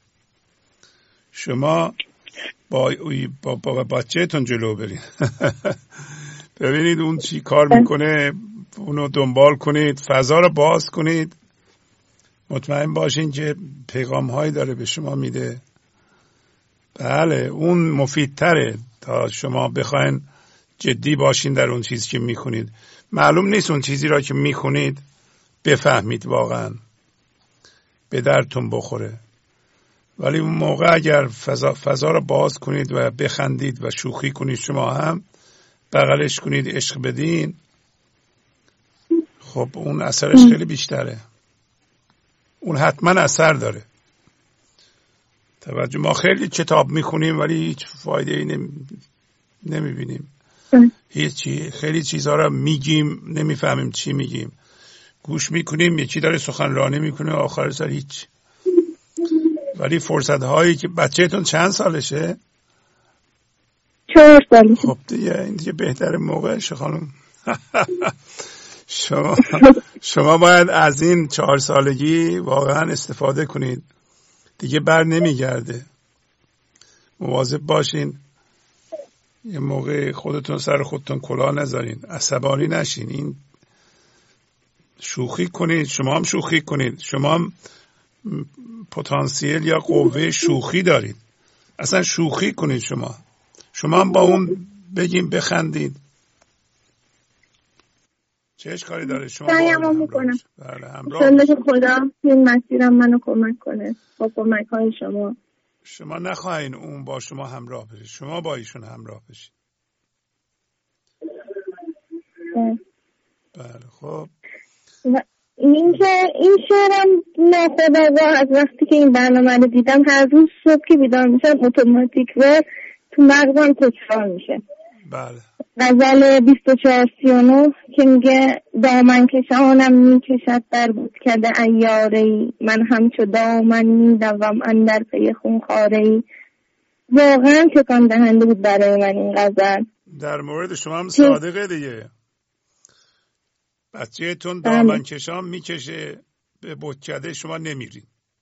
شما با با, با بچه‌تون جلو برین. ببینید اون چی کار میکنه، اونو دنبال کنید، فضا رو باز کنید، مطمئن باشین که پیغام هایی داره به شما میده. بله اون مفیدتره تا شما بخواین جدی باشین در اون چیزی که میخونید. معلوم نیست اون چیزی را که میخونید بفهمید واقعا به درتون بخوره، ولی اون موقع اگر فضا, فضا را باز کنید و بخندید و شوخی کنید، شما هم بغلش کنید، عشق بدین، خب اون اثرش خیلی بیشتره. اون حتما اثر داره. توجه، ما خیلی کتاب میخونیم ولی هیچ فایده ای نمی... نمیبینیم. هیچی، خیلی چیزها را میگیم نمیفهمیم چی میگیم، گوش میکنیم یکی داره سخنرانی میکنه آخر سر هیچ. ولی فرصت هایی که بچه‌تون چند سالشه؟ چهار سالشه. خب دیگه این دیگه بهتر موقعشه خانم. شما شما باید از این چهار سالگی واقعا استفاده کنید، دیگه بر نمیگرده. مواظب باشین یه موقع خودتون سر خودتون کلاه نذارین، عصبانی نشین، این شوخی کنید، شما هم شوخی کنید، شما هم پتانسیل یا قوه شوخی دارید، اصلا شوخی کنید، شما شما هم با اون بگیم بخندید، چه اشکالی داره؟ شما سعیمو میکنم. بله همراه که خدا این مسیرم منو کمک کنه با کمک های شما. شما نخواهین اون با شما همراه بشه، شما با ایشون همراه بشید. بله خب این که این شعرم ناخودآگاه از وقتی که این برنامه رو دیدم هر روز صبح که بیدار میشم اتوماتیک و تو مغزم تکرار میشه. بله. غزل بیست و چهار سی و نه که میگه دامن کشانم میکشد در بوتکده عیاره‌ای، من همچو دامن میدوم اندر پی خونخواره‌ای. واقعا تکان دهنده بود برای من این غزل. در مورد شما هم صادقه دیگه. بچه‌تون دامن کشان میکشه به بوتکده، شما نمیرین.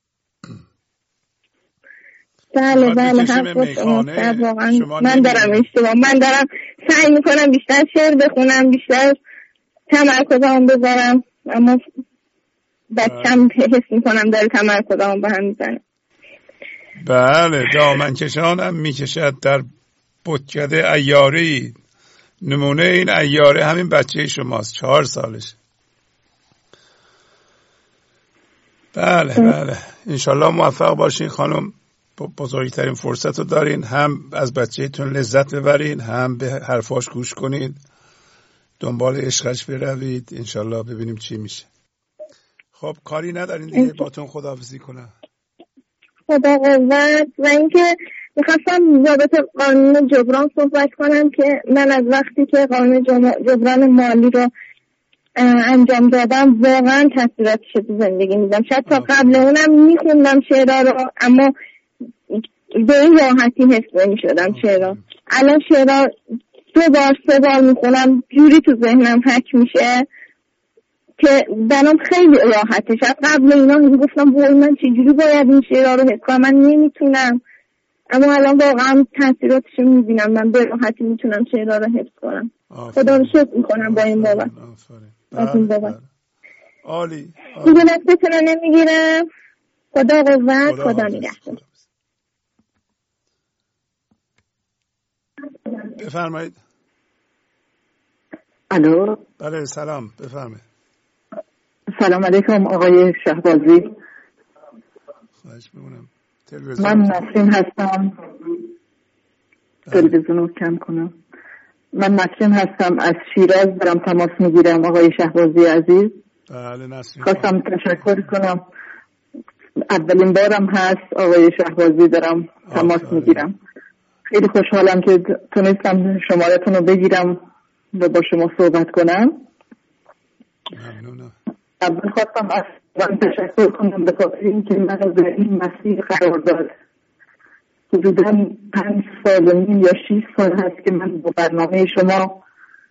بله بله حرف شما واقعا من دارم اشتباه، من دارم سعی میکنم بیشتر شعر بخونم، بیشتر تمرکزم بذارم، اما بچم حس میکنم داره تمرکزم به هم میزنه. بله دامن کشانم میکشد در بتکده عیاره‌ای. نمونه این عیاره همین بچه شماست، چهار سالشه. بله بله انشالله موفق باشین خانم، بزرگترین فرصت رو دارین، هم از بچه‌تون لذت ببرین، هم به حرفاش گوش کنید، دنبال عشقش بروید، انشالله ببینیم چی میشه. خب کاری ندارین دیگه، باتون خداحافظی کنم. خدا قوت. و اینکه میخواستم ضابط قانون جبران صحبت کنم که من از وقتی که قانون جبران مالی رو انجام دادم واقعا تاثیراتش تو زندگی میدم. شاید تا قبل اونم میخوندم شعرها رو، اما به این راحتی حس نمی‌شدم چرا. الان شعرها دو بار سه بار میخونم جوری تو ذهنم حک میشه که برام خیلی راحته. شاید قبل اینا میگفتم وای من چجوری باید این شعرها رو حفظ کنم، من نمیتونم، اما الان واقعا تاثیراتش رو میبینم، من به راحتی میتونم شعرها رو حفظ کنم. خدا رو شکر میکنم با این بابت. از این بابت عالی. دیگه نفستون رو نمیگیرم. خدا قوت، خدا نگهدار. بفرمایید. الو. بله سلام، بفرمایید. سلام علیکم آقای شهبازی. خواهش می‌کنم. من نسرین هستم. تلویزیون رو کم کنم. من نسرین هستم، از شیراز دارم تماس میگیرم آقای شهبازی عزیز. بله نسرین. خواستم تشکر کنم. اولین بارم هست آقای شهبازی دارم تماس میگیرم. خیلی خوشحالم که تونستم شمارتون رو بگیرم و با شما صحبت کنم. ممنونم. اول خواستم از من تشکر کنم به خاطر اینکه من در این مسیر قرار داد. حدوداً پنج سال و نیم یا شیش سال هست که من با برنامه شما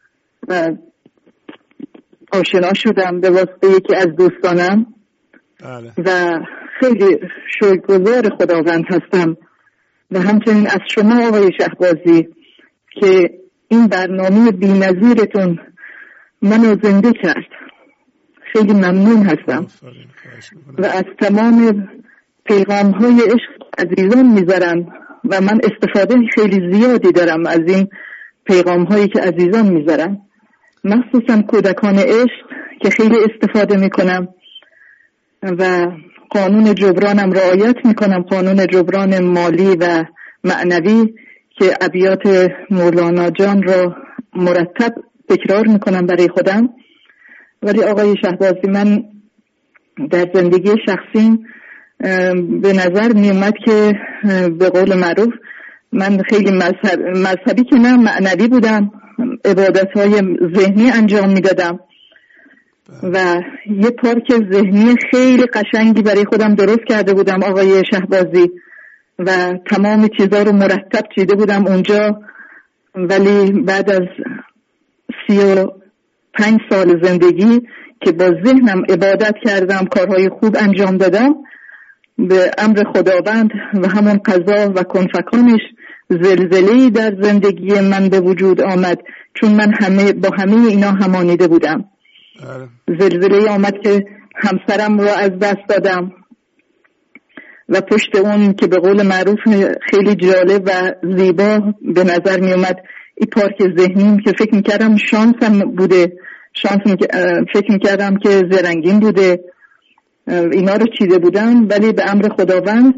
آشنا شدم به واسطه یکی از دوستانم. بله. و خیلی شکرگزار خداوند هستم و همچنین از شما آقای شهبازی که این برنامه بی‌نظیرتون منو زنده کرد. خیلی ممنون هستم و از تمام پیغام های عشق عزیزان میذارم و من استفاده خیلی زیادی دارم از این پیغام هایی که عزیزان میذارن، مخصوصا کودکان عشق که خیلی استفاده میکنم و قانون جبرانم رعایت میکنم، قانون جبران مالی و معنوی که ابیات مولانا جان را مرتب تکرار میکنم برای خودم. ولی آقای شهبازی من در زندگی شخصی به نظر می اومد که به قول معروف من خیلی مذهب، مذهبی که نه معنوی بودم، عبادت‌های ذهنی انجام میدادم و یه پارک ذهنی خیلی قشنگی برای خودم درست کرده بودم آقای شهبازی و تمام چیزا رو مرتب چیده بودم اونجا. ولی بعد از سی و پنج سال زندگی که با ذهنم عبادت کردم، کارهای خوب انجام دادم، به امر خداوند و همون قضا و کنفکانش زلزله‌ای در زندگی من به وجود آمد، چون من همه با همه اینا همانیده بودم. زلزله‌ای آمد که همسرم رو از دست دادم و پشت اون که به قول معروف خیلی جالب و زیبا به نظر می اومد این پارک ذهنیم که فکر میکردم شانسم بوده، شانس می... فکر میکردم که زرنگین بوده، اینا رو چیده بودم، ولی به امر خداوند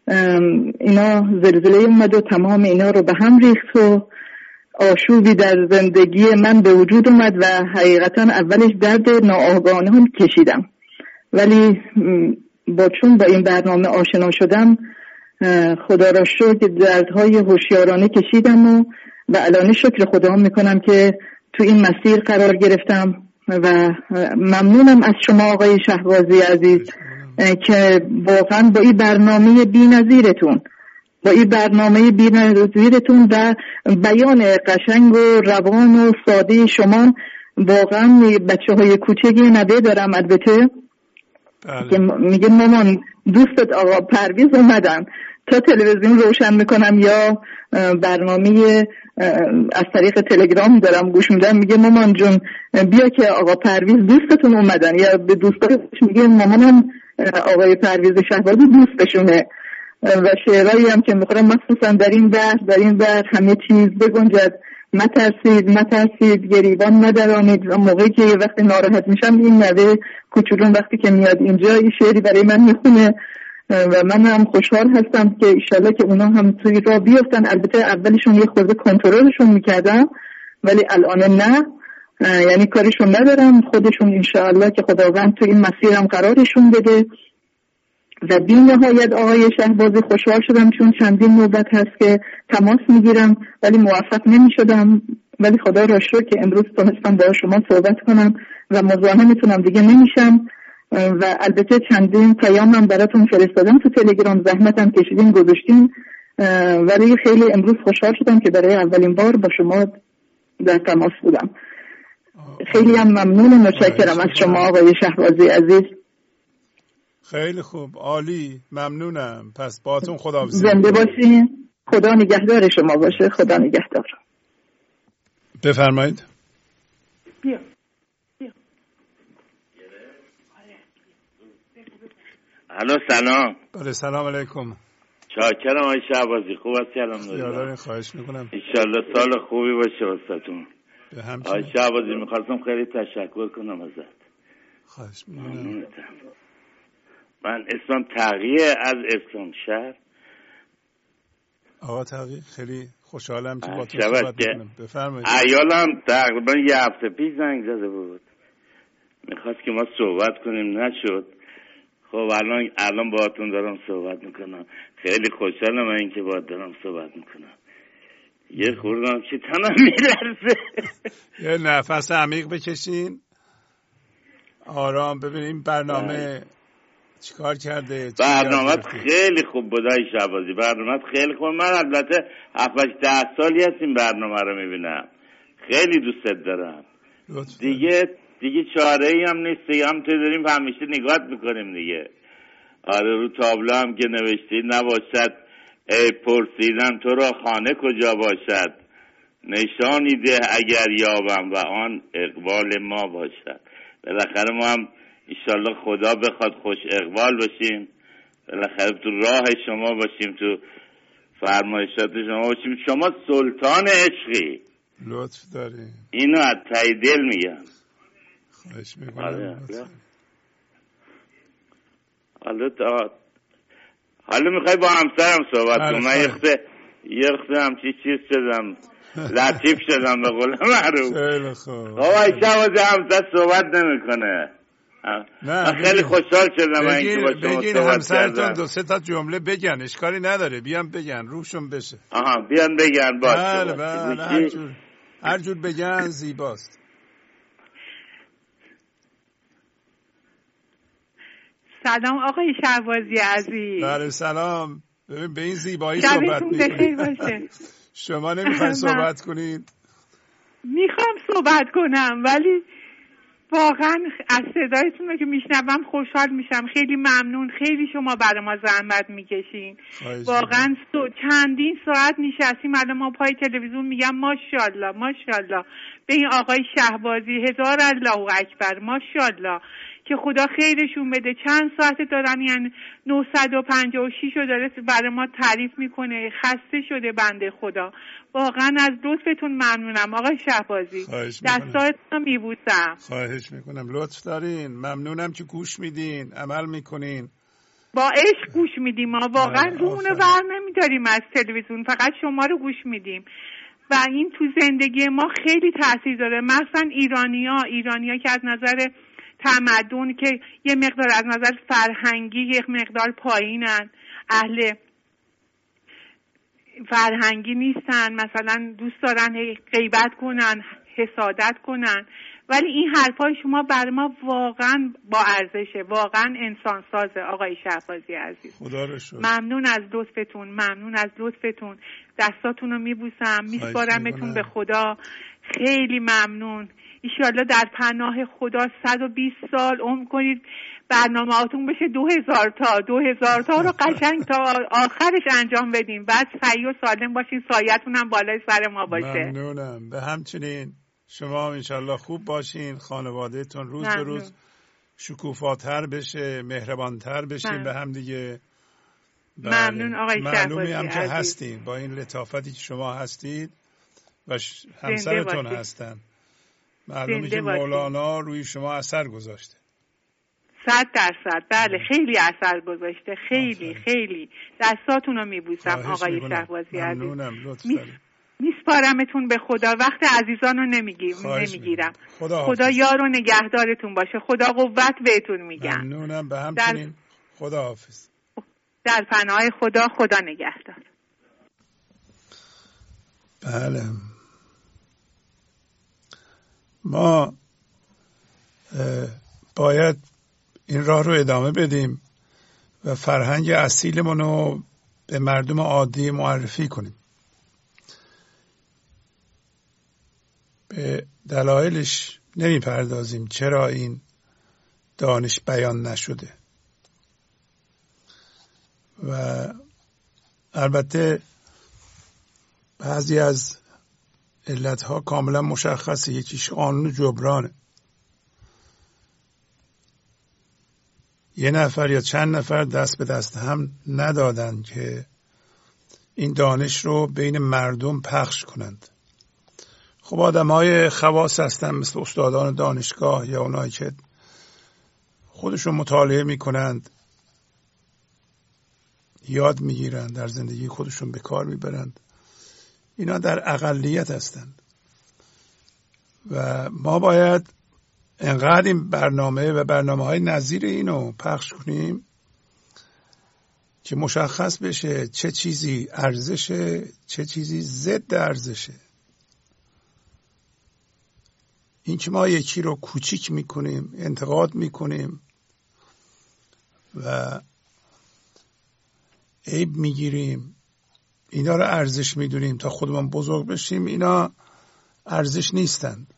اینا زلزله اومد و تمام اینا رو به هم ریخت و آشوبی در زندگی من به وجود اومد و حقیقتا اولش درد ناآگاهانه هم کشیدم، ولی با چون با این برنامه آشنا شدم خدا را شکر دردهای هوشیارانه کشیدم و و الان شکر خدا میکنم که تو این مسیر قرار گرفتم و ممنونم از شما آقای شهبازی عزیز که واقعا با این برنامه بی‌نظیرتون با این برنامه بی‌نظیرتون و بیان قشنگ و روان و ساده شما، واقعا بچه های کوچگی نده دارم البته که میگه مامان دوستت آقا پرویز اومدن، تا تلویزیون روشن میکنم یا برنامه از طریق تلگرام دارم گوش میدم، میگه مامان جون بیا که آقا پرویز دوستتون اومدن، یا به دوستاش میگه مامانم آقای پرویز شهبازی دوستشونه و شعرهایی هم که میخورم مخصوصا در این بحر در این بحر همه چیز بگنجد، مترسید مترسید گریبان مدرانید. و موقعی که یه وقت ناراحت میشم این نوه کوچولون وقتی که میاد اینجا این شعری برای من میخونه و من هم خوشحال هستم که ایشالله که اونا هم توی راه بیفتن. البته اولشون یه خورده کنترلشون میکردم ولی الان نه، یعنی کارشون ندارم، خودشون انشاءالله که خداوند توی این مسیرم قرارشون بده. و بی نهایت آقای شهبازی خوشحال شدم چون چندین نوبت هست که تماس میگیرم ولی موفق نمیشدم، ولی خدا را شکر که امروز تونستم با شما صحبت کنم و مزاحمتونم دیگه نمیشم. و البته چندین پیامم براتون فرستادم تو تلگرام، زحمتم کشیدین گذاشتین ولی خیلی امروز خوشحال شدم که برای اولین بار با شما در تماس بودم. خیلی هم ممنون و متشکرم از شما آقای شهبازی عزیز. خیلی خوب، عالی، ممنونم. پس باهاتون خداحافظی. زنده باشین. خدا نگهدار شما باشه. خدا نگهدار. بفرمایید. بیا بیا. الو سلام. بله سلام علیکم. چاکرم آقای شهبازی، خوب هستی؟ الحمدلله. یادارین، خواهش میکنم. انشالله سال خوبی باشه واسهتون. به همچنین. آقای شهبازی میخواستم خیلی تشکر کنم ازت. خواهش میکنم. من اسمم تقیه از اسلام شهر. آقا تقیه، خیلی خوشحالم که با تو صحبت میکنم. بفرمایید. عیالم تقریبا یه هفته پیش زنگ زده بود، میخواست که ما صحبت کنیم، نشد. خب الان الان باهاتون دارم صحبت میکنم. خیلی خوشحالم من اینکه باهات دارم صحبت میکنم. یه خوردم که تنم میلرزه. یه نفس عمیق بکشین، آرام. ببینیم برنامه چیکار کرده. برنامه خیلی خوب بود آقای شهبازی، برنامه خیلی خوب. من البته هفت ده سالی هست این برنامه رو میبینم، خیلی دوست دارم. دیگه دیگه چاره ای هم نیست دیگه، هم تو داریم همیشه نگاه میکنیم دیگه. آره رو تابلو هم که نوشتی نباشد ای پرسیدن تو را خانه کجا باشد، نشانی ده اگر یابم و آن اقبال ما باشد. بالاخره ما هم انشالله خدا بخواد خوش اقبال باشیم، بالاخره تو راه شما باشیم، تو فرمایشات شما باشیم. شما سلطان عشقی. لطف داری. اینو از ته دل میگم. خواهش میکنم. آره. حالا تا حالا میخوای با همسرم صحبت کنم. من یخته یخته همچی چیز شدم، لطیف شدم به قول معروف. خیلی خوب. آقای شهبازی همسر صحبت نمیکنه. من خیلی خوشحال شدم من اینکه با شما بگین صحبت همسرتون کردم. دو سه تا جمله بگن، اشکالی نداره، بیان بگن روشون بشه. آها بیان بگن باشه. بله بله، هر جور هر جور بگن زیباست. سلام آقای شهبازی عزیز. بله سلام. ببین به این زیبایی صحبت میکنید. شما نمیخواین صحبت کنید؟ میخوام صحبت کنم ولی واقعا از صدایتون رو که میشنوم خوشحال میشم. خیلی ممنون، خیلی شما برای ما زحمت میکشین. واقعا چندین ساعت نشستیم الان ما پای تلویزیون، میگم ماشاءالله ماشاءالله به این آقای شهبازی، هزار الله اکبر، ماشاءالله که خدا خیرشون بده. چند ساعت دارن، یعنی نهصد و پنجاه و شش رو داره برای ما تعریف میکنه. خسته شده بنده خدا. واقعا از لطفتون ممنونم آقای شهبازی، دستاتون رو میبوسم. خواهش میکنم، لطف دارین. ممنونم که گوش میدین، عمل میکنین. با عشق گوش میدیم. ما واقعا رومونو بر نمیداریم از تلویزیون، فقط شما رو گوش میدیم و این تو زندگی ما خیلی تاثیر داره. مثلا ایرانیا ایرانیا که از نظر تمدن که یه مقدار از نظر فرهنگی یک مقدار پایینن، اهل فرهنگی نیستن، مثلا دوست دارن غیبت کنن، حسادت کنن، ولی این حرفای شما برای ما واقعا با ارزشه، واقعا انسان سازه آقای شهبازی عزیز. خدا رو شکر. ممنون از لطفتون، ممنون از لطفتون. دستاتون رو میبوسم، میسپارمتون به خدا. خیلی ممنون. ایشالله در پناه خدا صد و بیست سال عمر کنید، برنامه هاتون بشه دو هزار تا دو هزار تا رو قشنگ تا آخرش انجام بدیم. بعد صحیح و سالم باشین، سایتون هم بالای سر ما باشه. ممنونم. به همچنین شما هم انشالله خوب باشین، خانوادهتون روز ممنون. به روز شکوفاتر بشه، مهربانتر بشین به هم دیگه. ممنون آقای شهبازی. معلومی هم که هستین با این لطافتی که شما هستید و همسرتون هستن. معلومه که مولانا روی شما اثر گذاشته. صد درصد. بله خیلی اثر گذاشته، خیلی آفره. خیلی دستاتون رو میبوسم آقای شهبازی عزیز. ممنونم، لطف دارید. میسپارمتون به خدا. وقت عزیزان رو نمیگیرم نمیگیرم. خدا, خدا یار و نگهدارتون باشه. خدا قوت بهتون میگم. ممنونم. به همچنین در... خدا حافظ. در پناه خدا. خدا نگهدار. بله ما باید این راه رو ادامه بدیم و فرهنگ اصیلمون رو به مردم عادی معرفی کنیم. به دلایلش نمی پردازیم چرا این دانش بیان نشده و البته بعضی از علتها کاملا مشخصه. یکیش قانون جبرانه. یه نفر یا چند نفر دست به دست هم ندادن که این دانش رو بین مردم پخش کنند. خب آدم های خواص هستن مثل استادان دانشگاه یا اونایی که خودشون مطالعه می کنند، یاد می گیرند، در زندگی خودشون به کار می برند. اینا در اقلیت هستند و ما باید انقدر این برنامه و برنامه های نظیر اینو پخش کنیم که مشخص بشه چه چیزی ارزشه، چه چیزی ضد ارزشه. این که ما یکی رو کوچیک میکنیم، انتقاد میکنیم و عیب میگیریم، اینا رو ارزش میدونیم تا خودمون بزرگ بشیم، اینا ارزش نیستند.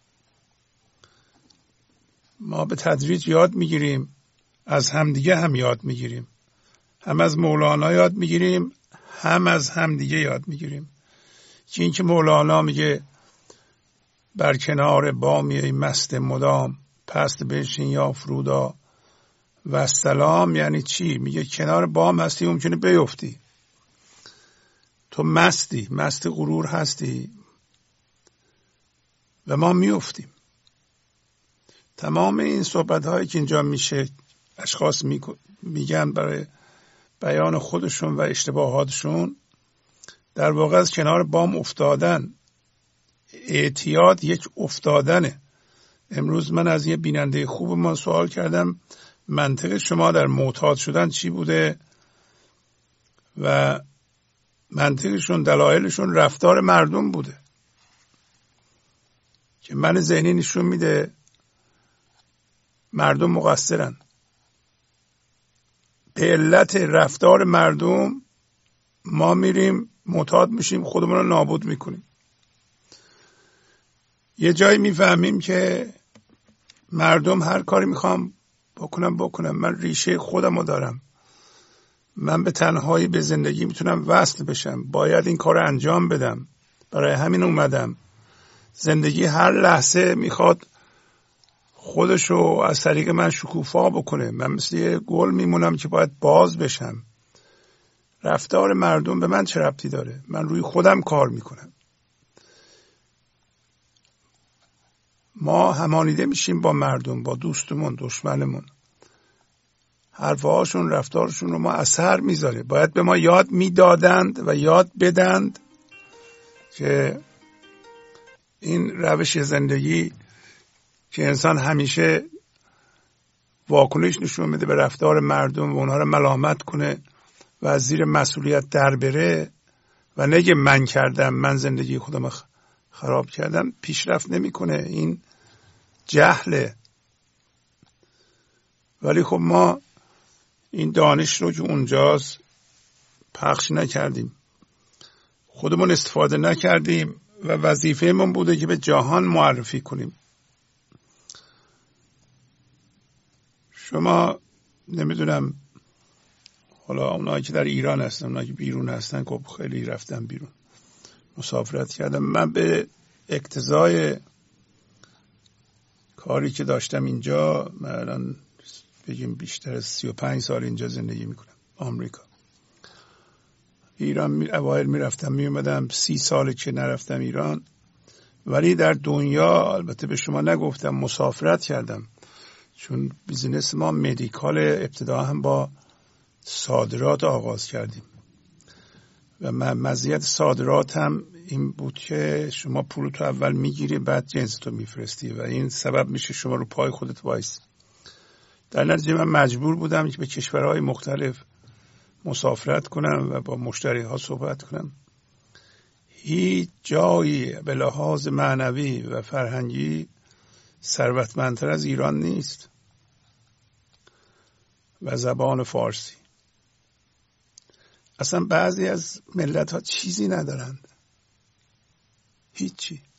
ما به تدریج یاد میگیریم، از همدیگه هم یاد میگیریم، هم از مولانا یاد میگیریم، هم از همدیگه یاد میگیریم. که این که مولانا میگه بر کنار بامی ای مست مدام، پست بنشین یا فرودا و سلام. یعنی چی؟ میگه کنار بام هستی ممکنه بیفتی، تو مستی، مست غرور هستی و ما میفتیم. تمام این صحبت هایی که اینجا میشه اشخاص میگن برای بیان خودشون و اشتباهاتشون، در واقع از کنار بام افتادن. اعتیاد یک افتادنه. امروز من از یه بیننده خوب ما سوال کردم منطق شما در معتاد شدن چی بوده و منطقشون، دلایلشون رفتار مردم بوده که من ذهنی نشون میده مردم مقصرن. به علت رفتار مردم ما میریم معتاد میشیم، خودمون رو نابود میکنیم. یه جایی میفهمیم که مردم هر کاری میخوام بکنم بکنم، من ریشه خودم رو دارم، من به تنهایی به زندگی میتونم وصل بشم، باید این کار رو انجام بدم، برای همین اومدم. زندگی هر لحظه میخواد خودشو از طریق من شکوفا بکنه، من مثل یه گل میمونم که باید باز بشم. رفتار مردم به من چه ربطی داره؟ من روی خودم کار میکنم. ما همانیده میشیم با مردم، با دوستمون، دشمنمون. حرفهاشون، رفتارشون رو ما اثر میذاره. باید به ما یاد میدادند و یاد بدند که این روش زندگی که انسان همیشه واکنش نشون میده به رفتار مردم و اونها رو ملامت کنه و از زیر مسئولیت در بره و نگه من کردم، من زندگی خودم خراب کردم، پیشرفت نمیکنه. این جهله. ولی خب ما این دانش رو که اونجاست پخش نکردیم، خودمون استفاده نکردیم و وظیفه من بوده که به جهان معرفی کنیم. شما نمیدونم، حالا اونایی که در ایران هستن، اونایی که بیرون هستن، خب خیلی رفتن بیرون، مسافرت کردم. من به اقتضای کاری که داشتم اینجا، من الان بگیم بیشتر از سی و پنج سال اینجا زندگی میکنم، آمریکا. ایران می اوایل میرفتم میومدم، سی ساله که نرفتم ایران. ولی در دنیا، البته به شما نگفتم، مسافرت کردم، چون بیزینس ما مدیکال، ابتدا هم با صادرات آغاز کردیم و مزیت صادرات هم این بود که شما پول تو اول میگیری، بعد جنس تو میفرستی و این سبب میشه شما رو پای خودت وایس. در نتیجه من مجبور بودم که به کشورهای مختلف مسافرت کنم و با مشتری ها صحبت کنم. هیچ جایی به لحاظ معنوی و فرهنگی ثروتمندتر از ایران نیست و زبان فارسی. اصلا بعضی از ملت ها چیزی ندارند، هیچی.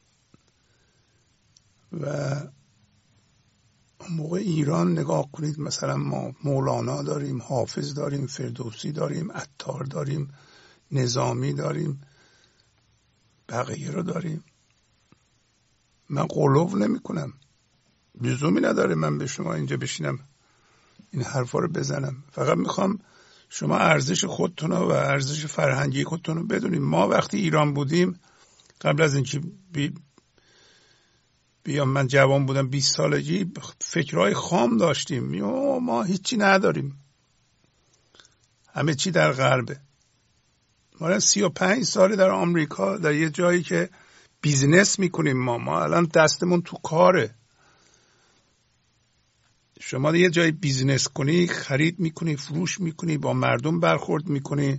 و اون موقع ایران نگاه کنید، مثلا ما مولانا داریم، حافظ داریم، فردوسی داریم، عطار داریم، نظامی داریم، بقیه رو داریم. من قلوب نمی کنم، لزومی نداره من به شما اینجا بشینم این حرفا رو بزنم. فقط میخوام شما ارزش خودتون و ارزش فرهنگی خودتون رو بدونید. ما وقتی ایران بودیم، قبل از اینکه بی بیام من جوان بودم، بیست سالگی، فکرهای خام داشتیم. ما هیچی نداریم، همه چی در غربه. ما سی و پنج سال در آمریکا، در یه جایی که بیزنس میکنیم. ما ما الان دستمون تو کاره. شما یه جایی بیزنس کنی، خرید میکنی، فروش میکنی، با مردم برخورد میکنی،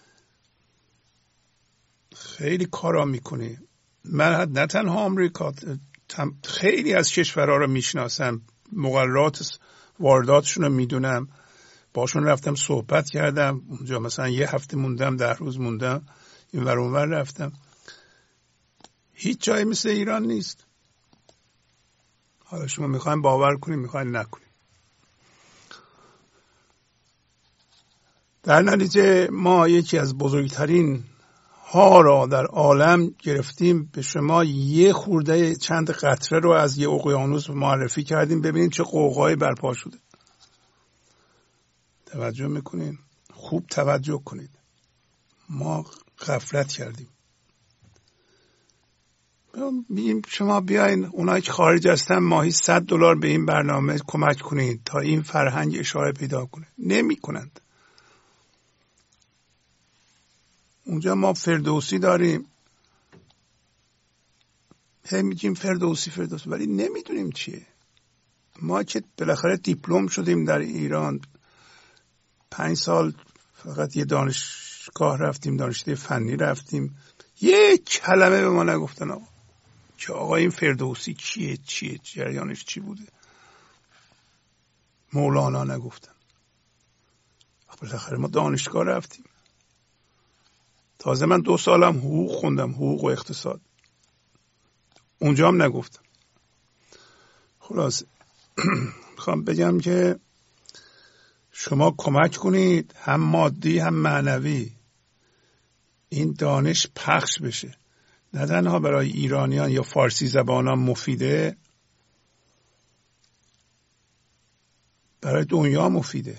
خیلی کارا میکنی. من نه تنها آمریکا، خیلی از کشورها رو میشناسم، مقررات وارداتشون رو میدونم، باشون رفتم صحبت کردم. اونجا مثلا یه هفته موندم، ده روز موندم، این ور اون ور رفتم. هیچ جایی مثل ایران نیست. حالا شما میخواین باور کنید، میخواین نکنید. در نتیجه ما یکی از بزرگترین ها را در عالم گرفتیم. به شما یه خورده چند قطره رو از یه اقیانوس معرفی کردیم. ببینید چه قوقایی برپا شده. توجه میکنین؟ خوب توجه کنید. ما غفلت کردیم. میگیم شما بیاین، اونایی که خارج هستن ماهی صد دلار به این برنامه کمک کنید تا این فرهنگ اشاره پیدا کنه. نمی کنند. اونجا ما فردوسی داریم، هی میگیم فردوسی فردوسی، ولی نمیدونیم چیه. ما که بالاخره دیپلم شدیم در ایران، پنج سال فقط یه دانشگاه رفتیم، دانشگاه فنی رفتیم، یک کلمه به ما نگفتن آقا که آقا این فردوسی کیه، چیه، جریانش چی بوده. مولانا نگفتن. بالاخره ما دانشگاه رفتیم. تازه من دو سالم حقوق خوندم، حقوق و اقتصاد. اونجا هم نگفتم. خلاص میخوام بگم که شما کمک کنید، هم مادی هم معنوی، این دانش پخش بشه. نه تنها برای ایرانیان یا فارسی زبانان مفیده، برای دنیا مفیده.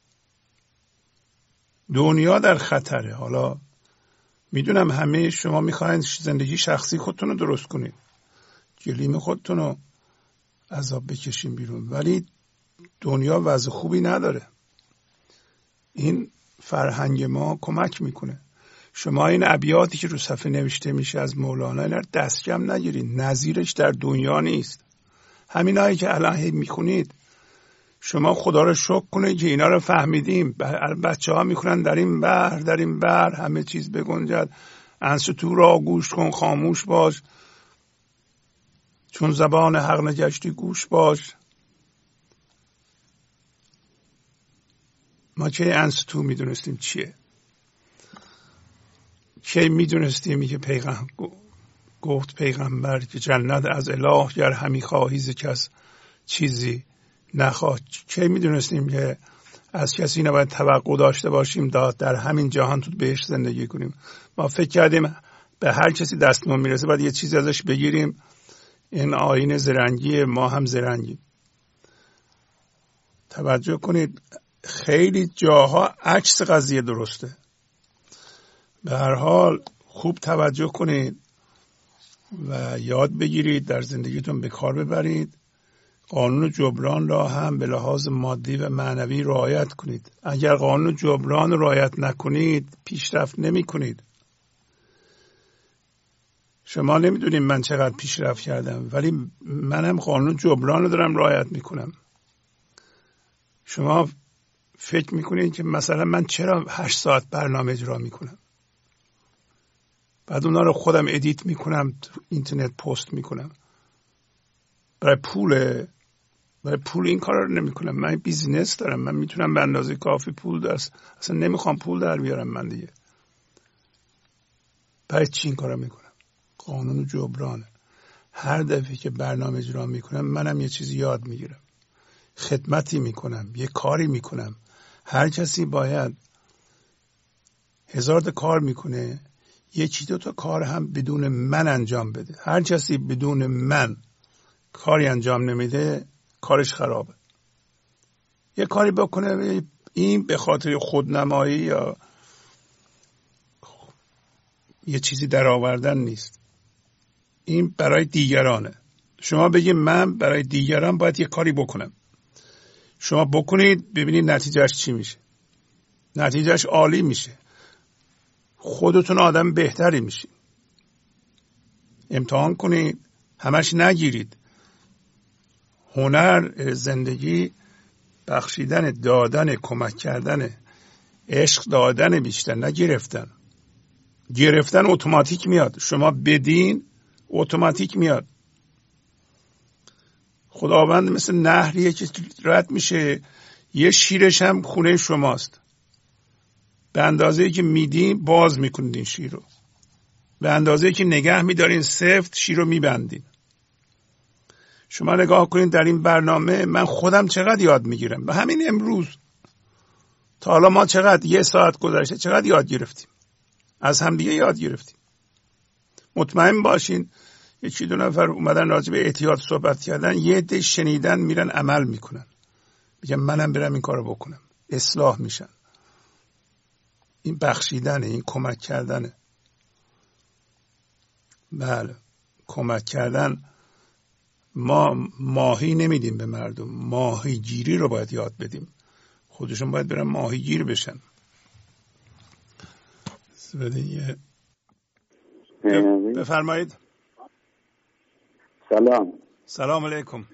دنیا در خطره. حالا میدونم همه شما میخواین زندگی شخصی خودتون رو درست کنید، گلیم خودتون رو عذاب بکشین بیرون، ولی دنیا وضع خوبی نداره. این فرهنگ ما کمک میکنه. شما این ابیاتی که رو صفحه نوشته میشه از مولانا، اینا دست کم نگیرید، نظیرش در دنیا نیست. همینایی که الان هی میخونید، شما خدا رو شکر کنید که اینا رو فهمیدیم. بچه ها میخونن در این بحر در این بحر همه چیز بگنجد، انصتو را گوش کن خاموش باش، چون زبان حق نگشتی گوش باش. ما که انصتو میدونستیم چیه؟ که میدونستیم که پیغمبر گفت پیغمبر که جنت از اله گر همی خواهی ز کس چیزی نخواه. که میدونستیم که از کسی نباید توقع داشته باشیم داد در همین جهان تو بهش زندگی کنیم. ما فکر کردیم به هر کسی دستمون میرسه باید یه چیزی ازش بگیریم. این آیین زرنگی، ما هم زرنگیم. توجه کنید خیلی جاها عکس قضیه درسته. به هر حال خوب توجه کنید و یاد بگیرید، در زندگیتون به کار ببرید. قانون جبران را هم به لحاظ مادی و معنوی رعایت کنید. اگر قانون جبران رعایت نکنید پیشرفت نمی کنید. شما نمیدونید من چقدر پیشرفت کردم، ولی منم قانون جبران رو دارم رعایت میکنم. شما فکر میکنید که مثلا من چرا هشت ساعت برنامه اجرا میکنم، بعد اونا رو خودم ادیت میکنم، تو اینترنت پست میکنم برای پول؟ برای پول این کار رو نمی کنم. من بیزینس دارم، من میتونم به اندازه کافی پول دست، اصلا نمیخوام پول در بیارم من دیگه. برای چی این کار رو میکنم؟ قانون جبرانه. هر دفعه که برنامه اجرا میکنم منم یه چیزی یاد میگیرم، خدمتی میکنم، یه کاری میکنم. هر کسی باید هزار تا کار میکنه، یکی دو تا کار هم بدون من انجام بده. هر کسی بدون من کاری انجام نمیده کارش خرابه. یه کاری بکنه، این به خاطر خودنمایی یا یه چیزی در آوردن نیست، این برای دیگرانه. شما بگید من برای دیگران باید یه کاری بکنم، شما بکنید ببینید نتیجهش چی میشه. نتیجهش عالی میشه، خودتون آدم بهتری میشید. امتحان کنید، همش نگیرید. هنر زندگی بخشیدن، دادن، کمک کردن، عشق دادن بیشتر، نه گرفتن. گرفتن اتوماتیک میاد، شما بدین اتوماتیک میاد. خداوند مثل نهریه که رد میشه، یه شیرش هم خونه شماست. به اندازه‌ای که میدین باز میکنید این شیر رو، به اندازه‌ای که نگه میدارین سفت شیر رو میبندین. شما نگاه کنید در این برنامه من خودم چقدر یاد میگیرم. به همین امروز تا حالا ما چقدر، یه ساعت گذشته چقدر یاد گرفتیم، از هم دیگه یاد گرفتیم. مطمئن باشین یکی دو نفر اومدن راجع به اعتیاد صحبت کردن، یه عده شنیدن میرن عمل میکنن، میگن منم برم این کارو بکنم، اصلاح میشن. این بخشیدنه، این کمک کردنه. بله، کمک کردن. ما ماهی نمیدیم به مردم، ماهی گیری رو باید یاد بدیم. خودشون باید برن ماهی گیر بشن. بفرمایید. سلام. سلام علیکم.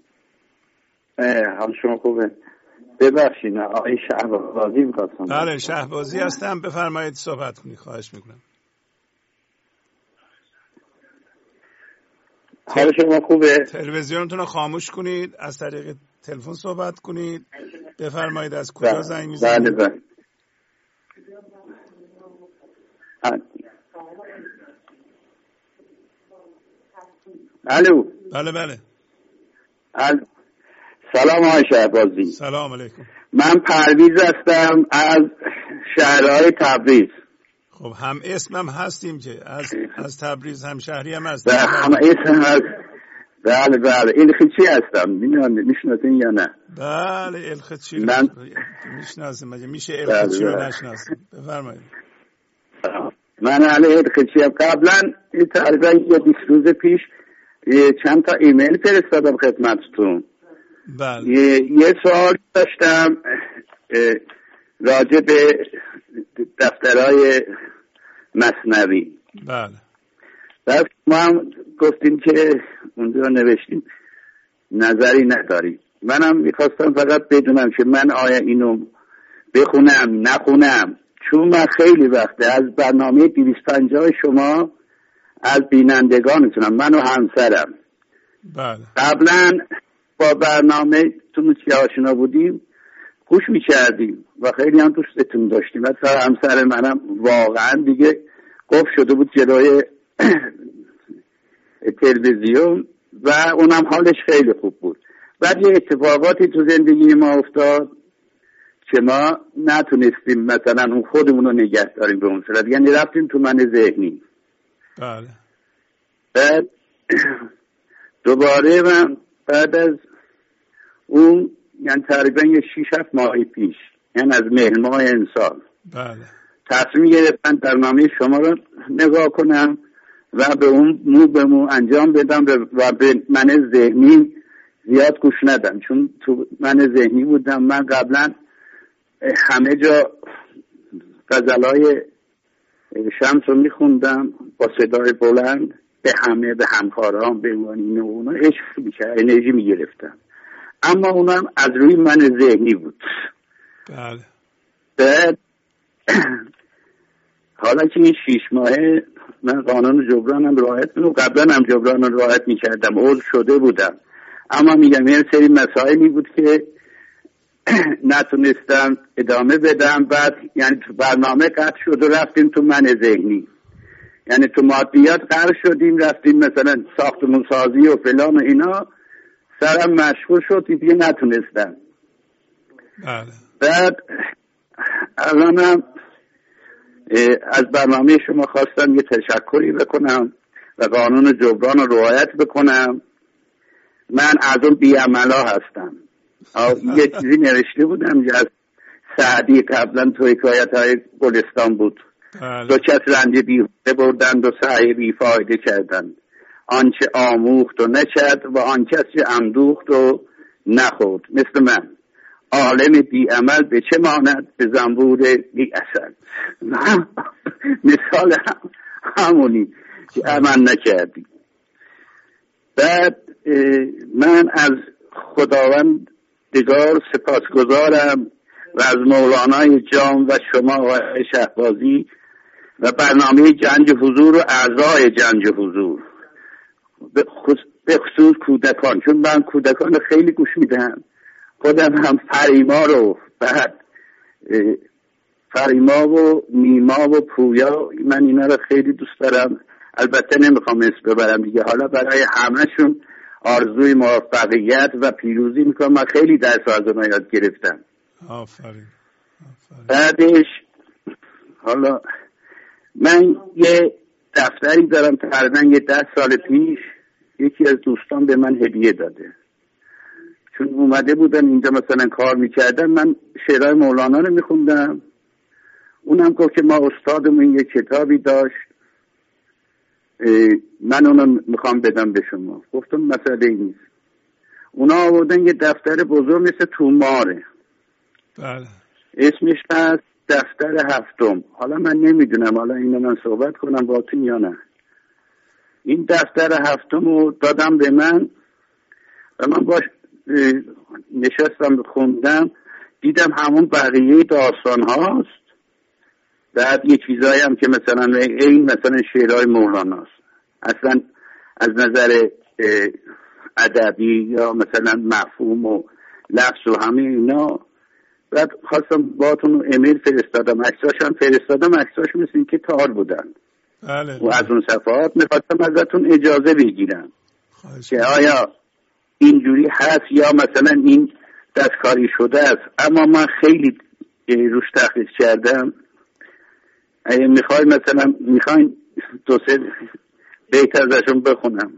حال شما خوبه؟ ببخشید آقای شهبازی می‌خواستم. بله شهبازی هستم، بفرمایید صحبت کنید، خواهش میکنم. حال شما خوبه؟ تلویزیونتون رو خاموش کنید، از طریق تلفن صحبت کنید. بفرمایید از کجا بله. زنگ میزنید؟ بله بله. الو. بله بله. الو. سلام آقای شهبازی. سلام علیکم. من پرویز هستم از شهرهای تبریز. خب هم اسمم هستیم که از از تبریز، هم شهری هم هستیم. بله هم اسم هست. بله بله الخچی هستم، میشناسین یا نه؟ بله الخچی رو من میشناسم. مگه میشه الخچی رو نشناسیم؟ بفرمایید. من اهل الخچی هم. قبلا تقریبا یه بیست روز پیش چند تا ایمیل فرستادم خدمتتون. بله. یه, یه سوال داشتم راجع به دفترهای مثنوی. بله. بعد ما هم گفتیم که اونجا نوشتیم نظری نداری. منم میخواستم فقط بدونم که من آیا اینو بخونم نخونم، چون من خیلی وقته از برنامه دویست و پنجاه شما از بینندگانتونم، من و همسرم. بله. قبلا با برنامه تون که آشنا بودیم گوش میکردیم و خیلی هم دوستتون داشتیم. مثلا همسر منم واقعا دیگه قفل شده بود جلوی تلویزیون و اونم حالش خیلی خوب بود. بعد یه اتفاقاتی تو زندگی ما افتاد که ما نتونستیم مثلا اون خودمون رو نگه داریم به اون صورت، یعنی رفتیم تو من ذهنی. بله. بعد دوباره من بعد از اون یعنی تقریبا یه شیش هفت ماهی پیش، یعنی از مهر ماه امسال، بله، تصمیم گرفتم برنامه شما رو نگاه کنم و به اون مو به مو انجام بدم و به من ذهنی زیاد گوش ندم، چون تو من ذهنی بودم. من قبلا همه جا غزلای شمس رو میخوندم با صدای بلند، به همه، به همکارام، به این و اونا عشق میکرد، انرژی میگرفتم. اما اونم از روی من ذهنی بود. بله. بعد حالا که این شیش ماهه من قانون جبرانم رعایت میکنم، قبلا هم جبران رعایت میکردم، عضو شده بودم، اما میگم یه سری مسائلی بود که نتونستم ادامه بدم. بعد یعنی تو برنامه قطع شد و رفتیم تو من ذهنی، یعنی تو مادیات قرار شدیم، رفتیم مثلا ساختمون سازی و فلان و اینا، سرم مشغول شد دیگه نتونستم. بله. بعد الانم از برنامه شما خواستم یه تشکری بکنم و قانون جبران رو رعایت بکنم. من از اون بیعملا هستم. یه چیزی نوشته بودم از سعدی قبلا تو حکایت های گلستان بود. بله. دو کس رنج بیهوده بردند و سعی بیفایده کردند، آنچه آموخت و نکرد و آن کس که اندوخت و نخورد. مثل من عالم بی عمل به چه ماند، به زنبور بی اثر. مثال هم همونی که عمل نکردی. بعد من از خداوند دگار سپاسگزارم و از مولانای جام و شما آقای شهبازی و برنامه جنج حضور و اعضای جنج حضور، به خصوص کودکان، چون من کودکان خیلی گوش میدم. خودم هم فریما رو، بعد فریما و نیما و پویا، من اینا رو خیلی دوست دارم. البته نمیخوام اسم ببرم دیگه، حالا برای همهشون آرزوی موفقیت و پیروزی میکنم. من خیلی درس از اونها یاد گرفتم. آفرین. بعدش حالا من یه دفتری دارم، تقریبا یه ده سال پیش یکی از دوستان به من هدیه داده، چون اومده بودن اینجا مثلا کار میکردن، من شعرهای مولانا رو میخوندم. اونم گفت که ما استادمون یه کتابی داشت، من اونو میخوام بدم به شما. گفتم مسئله این نیست. اونا آوردن یه دفتر بزرگ مثل توماره. بله. اسمش هست دفتر هفتم. حالا من نمیدونم حالا اینو من صحبت کنم باهاتون یا نه. این دفتر هفتم رو دادم به من و من باش نشستم خوندم، دیدم همون بقیه داستان هاست. بعد یه چیزایی هم که مثلا این مثلا شعرهای مولاناست، اصلا از نظر ادبی یا مثلا مفهوم و لفظ و همه اینا. بعد خواستم باهاتون ایمیل فرستادم، عکساش هم فرستادم، عکساش مثل این که تار بودن. بله. و از اون صفحات میخواستم ازتون اجازه بگیرم که آیا اینجوری هست یا مثلا این دستکاری شده است. اما من خیلی روش تحقیق کردم. اگه میخوای مثلا میخواین دو سه بیت ازشون بخونم.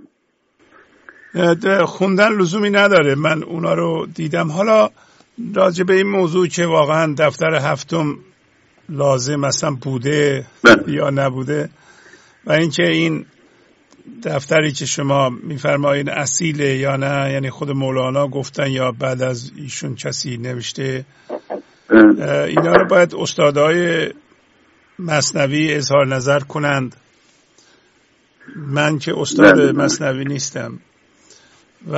خوندن لزومی نداره، من اونا رو دیدم. حالا راجع به این موضوع که واقعا دفتر هفتم لازم مثلا بوده یا نبوده و اینکه این دفتری که شما میفرمایید اصیله یا نه، یعنی خود مولانا گفتن یا بعد از ایشون کسی نوشته، اینا رو باید استادای مثنوی اظهار نظر کنند. من که استاد مثنوی نیستم. و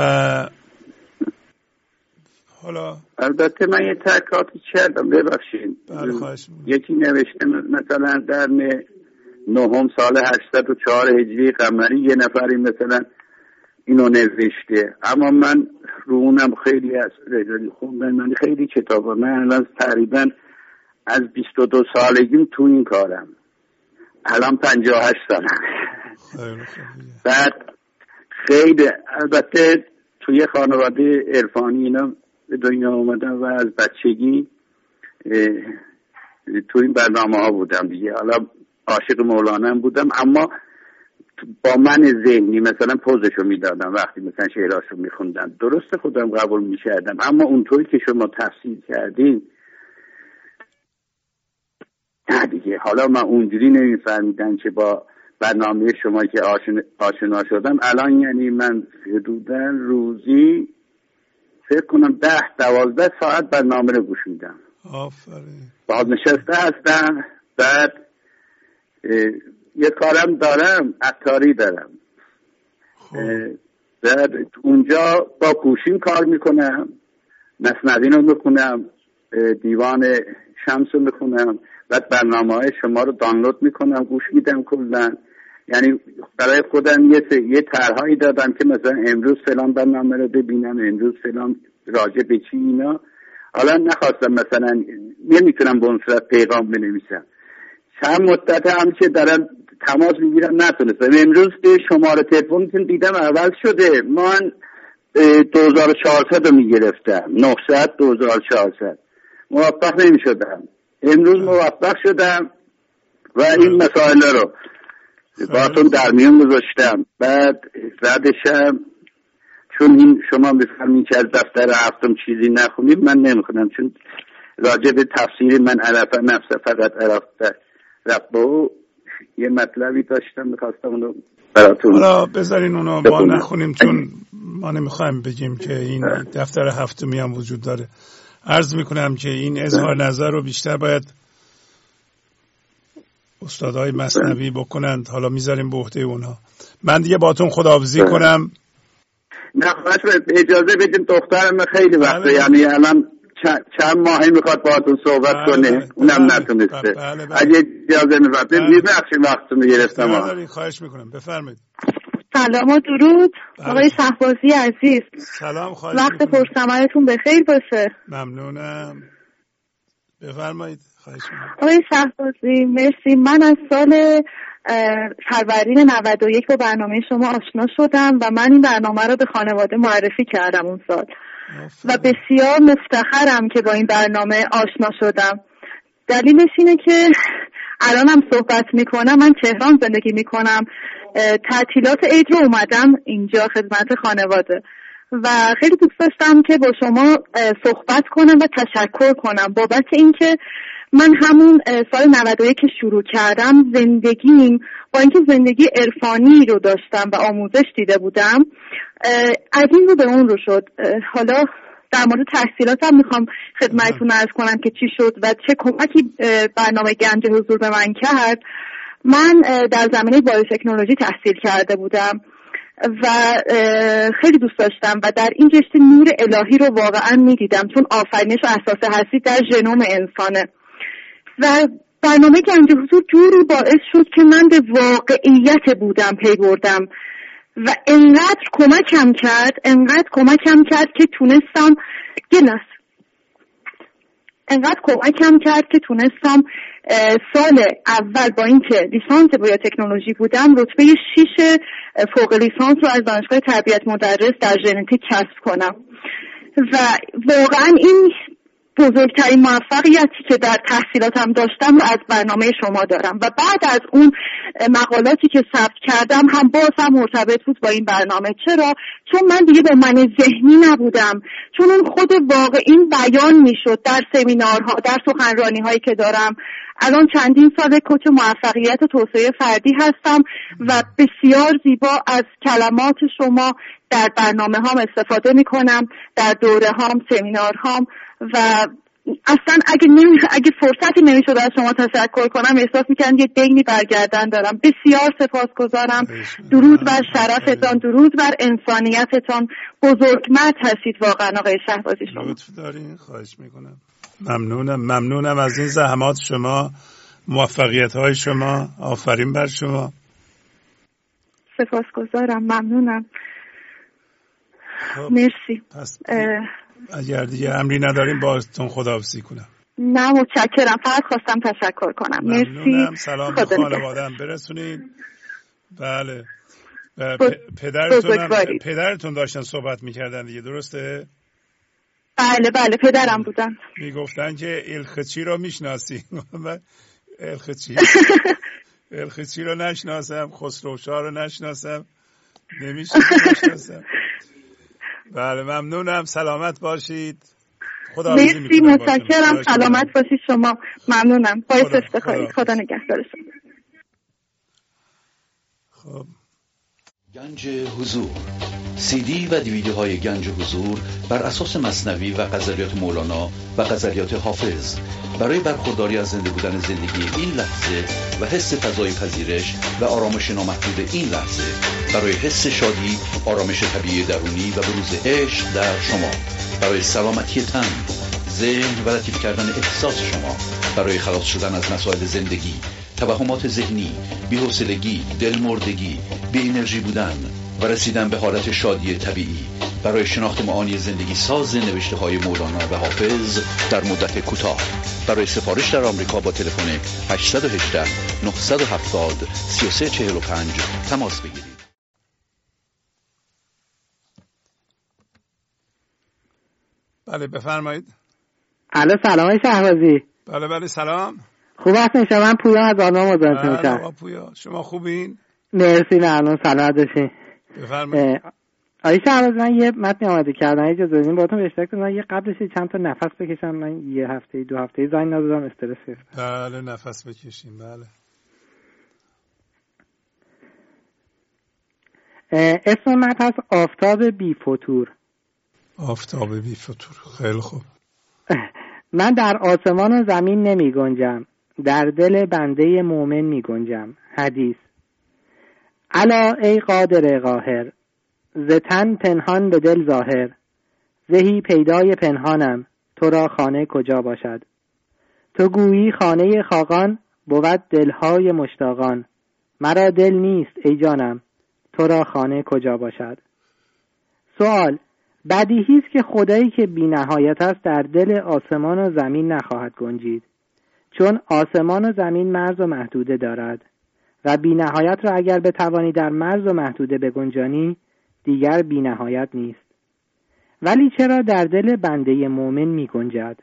حالا البته من یه تحقیقاتی کردم، ببخشید. یکی نوشته مثلا در نهم سال هشتصد و چهار هجری قمری یه نفری مثلا اینو نوشته، اما من رو اونم خیلی از رجالی خوندن، من خیلی کتاب، من الان تقریبا از بیست و دو سالگیم تو این کارم، الان پنجاه و هشت سالم. بعد خیلی البته توی خانواده عرفانی اینا به دنیا اومدم و از بچگی تو این برنامه ها بودم دیگه. حالا عاشق مولانا بودم، اما با من ذهنی مثلا پوزشو میدادم وقتی مثلا شعراشو میخوندم. درست خودم قبول میکردم، اما اونطوری که شما تفسیر کردین نه دیگه. حالا من اونجوری نمیفهمیدم که با برنامه شما که آشنا شدم الان، یعنی من حدوداً روزی فکر کنم ده دوازده ساعت برنامه رو گوش میدم. آفرین. بعد نشسته هستم. بعد یه کارم دارم، عطاری دارم. بعد اونجا با گوشیم کار میکنم، مثنوی رو میخونم، دیوان شمس رو میخونم، بعد برنامه های شما رو دانلود میکنم، گوش میدم کلا. یعنی برای خودم یه یه طرحی دادم که مثلا امروز فلان برنامه رو ببینم، امروز فلان راجع به چی اینا. حالا نخواستم مثلا نمیتونم به اون صورت پیغام بنویسم. چند مدت هم که دارم تماس میگیرم نتونستم. امروز به شماره تلفنتون دیدم عوض شده. من دو هزار و چهارصد رو میگرفتم، نهصد دو هزار و چهارصد موفق نمیشدم. امروز موفق شدم و این مسائل رو باتون در میون گذاشتم. بعد زدشم چون این شما بفرمین که از دفتر هفتم چیزی نخونید، من نمیخونم چون راجع به تفسیر من عرفه نفسه فقط عرفته ربه یه مطلبی داشتم میخواستم اونو براتون. حالا بذارین اونو با نخونیم چون ما نمیخوایم بگیم که این دفتر هفتمی هم وجود داره. عرض میکنم که این اظهار نظر رو بیشتر باید استادای مثنوی بکنند. حالا میذاریم به عهده اونها. من دیگه باتون خداحافظی کنم. نه خواهش اجازه بدیم، دخترم خیلی وقته یعنی الان چند ماهی میخواد باهاتون صحبت بله کنه بله اونم بله نتونسته. بله بله اگه اجازه میفرمایید میبخشید وقتتون رو گرفتم. بله خواهش میکنم بفرمایید. سلام و درود بله. آقای شهبازی عزیز سلام، خواهش وقت پرثمرتون بخیر باشه. ممنونم، بفرمایید. خواهش میکنم آقای شهبازی. مرسی. من از سال فروردین نود و یک با برنامه شما آشنا شدم و من این برنامه رو به خانواده معرفی کردم اون سال و بسیار مفتخرم که با این برنامه آشنا شدم. دلیلش اینه که الانم صحبت میکنم، من تهران زندگی میکنم، تعطیلات عید رو اومدم اینجا خدمت خانواده و خیلی دوست داشتم که با شما صحبت کنم و تشکر کنم بابت اینکه من همون سال نود و یک که شروع کردم زندگیم با اینکه زندگی عرفانی رو داشتم و آموزش دیده بودم از این رو به اون رو شد. حالا در مورد تحصیلاتم میخوام خدمتتون عرض کنم که چی شد و چه کمکی برنامه گنج حضور به من کرد. من در زمینه بایوتکنولوژی تحصیل کرده بودم و خیلی دوست داشتم و در این رشته نور الهی رو واقعا میدیدم چون آفرینش و اساس هستی در ژنوم انسانه و برنامه گنج حضور جوری باعث شد که من به واقعیت بودم پی بردم و انقدر کمکم کرد انقدر کمکم کرد که تونستم گلس انقدر کمکم کرد که تونستم سال اول با اینکه لیسانس بیوتکنولوژی بودم رتبه شش فوق لیسانس رو از دانشگاه تربیت مدرس در ژنتیک کسب کنم و واقعا این بزرگترین موفقیتی که در تحصیلاتم داشتم رو از برنامه شما دارم و بعد از اون مقالاتی که ثبت کردم هم باز هم مرتبط بود با این برنامه. چرا؟ چون من دیگه با من ذهنی نبودم، چون اون خود واقعی بیان میشد در سمینارها، در سخنرانی هایی که دارم. الان چندین سال کوچ موفقیت و توسعه فردی هستم و بسیار زیبا از کلمات شما در برنامه هام استفاده میکنم، در دوره هام، سمینار هام و اصلا اگه نمی... اگه فرصتی نمیشد از شما تشکر کنم احساس میکنم یه دینی برگردن دارم. بسیار سپاسگزارم. درود بر شرفتان، درود بر انسانیتتان. بزرگمرد هستید واقعا آقای شهبازی. شما لطف دارین، خواهش میکنم. ممنونم ممنونم از این زحمات شما، موفقیت های شما. آفرین بر شما. سپاسگزارم، ممنونم. خب. مرسی. پس اگر دیگه امری نداریم بازتون خداحافظی کنم. نه متشکرم، فقط خواستم تشکر کنم. مرسی. سلام به خانواده‌ام برسونید. بله. پ... پدرتون پدرتون داشتن صحبت میکردن دیگه، درسته؟ بله بله پدرم بودن. میگفتن که الخچی رو میشناسی. من الخچی الخچی رو نشناسم، خسروشاه رو نشناسم، نمیشه نشناسم. بله ممنونم، سلامت باشید. خدا مرسی، متشکرم. سلامت باشید شما. ممنونم، باعث افتخارید. خدا نگهدارتون. خب گنج حضور، سی دی و دیویدیوهای گنج حضور بر اساس مثنوی و غزلیات مولانا و غزلیات حافظ برای برخورداری از زنده بودن زندگی این لحظه و حس فضای پذیرش و آرامش نامحدود این لحظه، برای حس شادی، آرامش طبیعی درونی و بروز عشق در شما، برای سلامتی تن، ذهن و لطیف کردن احساس شما، برای خلاص شدن از مسائل زندگی توهمات ذهنی، بی‌حوصلگی، دلمردگی، بی انرژی بودن و رسیدن به حالت شادی طبیعی برای شناخت معانی زندگی ساز نوشته های مولانا و حافظ در مدت کوتاه. برای سفارش در آمریکا با تلفن هشت یک هشت نه هفت صفر سه سه چهار پنج تماس بگیرید. بله بفرمایید. الو سلام های شهبازی. بله بله سلام. خوب هستین؟ من پویا از آلمان مزاحمتون میشم. بله پویا، شما خوبین؟ مرسی ممنون، سلامت باشین. بفرمایید. آقای شهبازی من یه متن آماده کردم، اجازه بدین باهاتون به اشتراک کنم. یه قبلش چند تا نفس بکشم. من یه هفته دو هفته زنگ نزدم، استرس گرفتم. بله نفس بکشیم. بله. اسم متن هست آفتاب بی فتور. آفتاب بی فتور، خیلی خوب. من در آسمان و زمین نمی گنجم، در دل بنده مومن می گنجم. حدیث. الا ای قادر قاهر، ز تن پنهان به دل ظاهر، زهی پیدای پنهانم، تو را خانه کجا باشد؟ تو گویی خانه خاقان، بود دلهای مشتاقان، مرا دل نیست ای جانم، تو را خانه کجا باشد؟ سوال: بدیهی است که خدایی که بی نهایت است در دل آسمان و زمین نخواهد گنجید، چون آسمان و زمین مرز و محدوده دارد و بی نهایت را اگر بتوانی در مرز و محدوده بگنجانی دیگر بی نهایت نیست. ولی چرا در دل بنده مومن می گنجد؟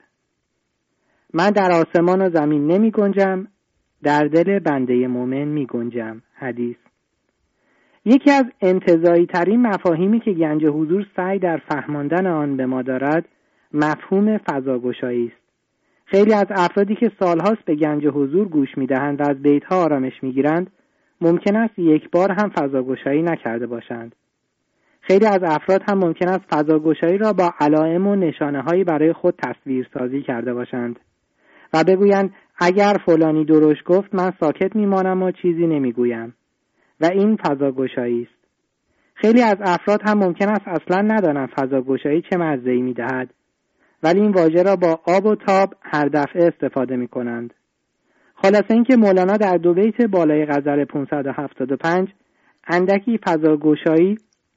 من در آسمان و زمین نمی گنجم، در دل بنده مومن می گنجم. حدیث. یکی از انتزاعی ترین مفاهیمی که گنج حضور سعی در فهماندن آن به ما دارد مفهوم فضاگشایی است. خیلی از افرادی که سالهاست به گنج حضور گوش می‌دهند و از بیت‌ها آرامش می‌گیرند ممکن است یک بار هم فضاگشایی نکرده باشند. خیلی از افراد هم ممکن است فضاگشایی را با علائم و نشانه‌هایی برای خود تصویرسازی کرده باشند و بگویند اگر فلانی درشت گفت من ساکت می‌مانم و چیزی نمی‌گویم و این فضاگشایی است. خیلی از افراد هم ممکن است اصلا ندانند فضاگشایی چه مزه‌ای می‌دهد، ولی این واژه را با آب و تاب هر دفعه استفاده می‌کنند. خلاصه اینکه مولانا در دو بیت بالای غزل پانصد و هفتاد و پنج اندکی فضاگشایی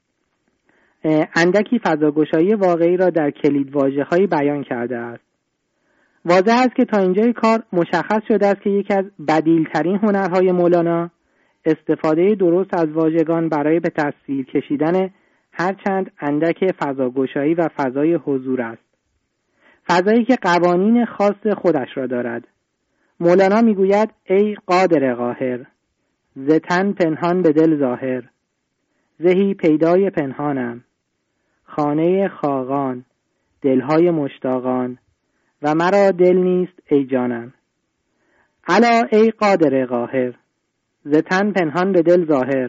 اندکی فضاگشایی واقعی را در کلید واژه‌هایی بیان کرده است. واضح است که تا اینجای کار مشخص شده است که یکی از بدیل‌ترین هنرهای مولانا استفاده درست از واژگان برای به تصویر کشیدن هرچند اندک فضاگشایی و فضای حضور است. فضایی که قوانین خاص خودش را دارد. مولانا میگوید ای قادر قاهر، ز تن پنهان به دل ظاهر، زهی پیدای پنهانم، خانه خاقان، دلهای مشتاقان و مرا دل نیست ای جانم. الا ای قادر قاهر، ز تن پنهان به دل ظاهر،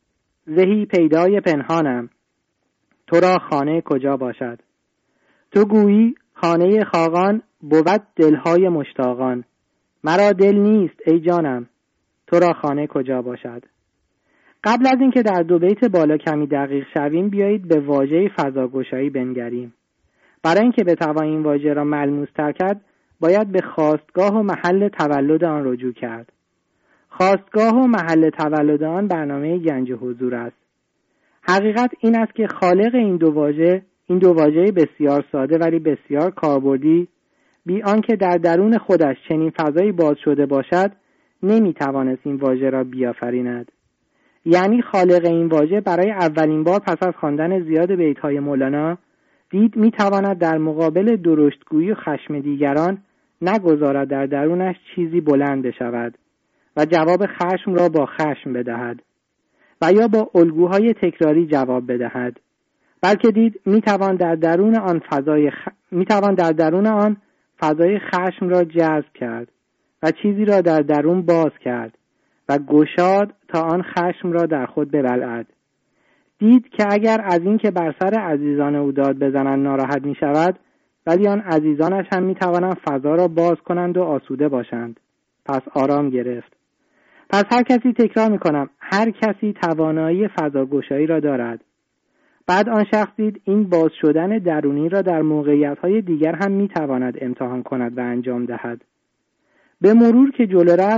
زهی پیدای پنهانم، تو را خانه کجا باشد؟ تو گویی خانه خاقان، بود دلهای مشتاقان، مرا دل نیست ای جانم، تو را خانه کجا باشد؟ قبل از اینکه در دو بیت بالا کمی دقیق شویم بیایید به واژه فضاگشایی بنگریم. برای اینکه بتوان این واژه را ملموس‌تر کرد باید به خاستگاه و محل تولد آن رجوع کرد. خاستگاه و محل تولد آن برنامه گنج حضور است. حقیقت این است که خالق این دو واژه، این دو واژه بسیار ساده ولی بسیار کاربردی، بی آنکه در درون خودش چنین فضایی باز شده باشد، نمیتوانست این واژه را بیافریند. یعنی خالق این واژه برای اولین بار پس از خواندن زیاد بیت‌های مولانا دید میتواند در مقابل درشتگویی و خشم دیگران نگذارد در درونش چیزی بلند بشود و جواب خشم را با خشم بدهد و یا با الگوهای تکراری جواب بدهد، بلکه دید میتوان در درون آن فضای خ... میتوان در درون آن فضای خشم را جذب کرد و چیزی را در درون باز کرد و گشاد تا آن خشم را در خود ببلعد. دید که اگر از این که بر سر عزیزان او داد بزنند ناراحت می شود، ولی آن عزیزانش هم می توانند فضا را باز کنند و آسوده باشند. پس آرام گرفت. پس هر کسی، تکرار می کنم، هر کسی توانایی فضاگشایی را دارد. بعد آن شخص دید این باز شدن درونی را در موقعیت‌های دیگر هم می تواند امتحان کند و انجام دهد. به مرور که جلو رفت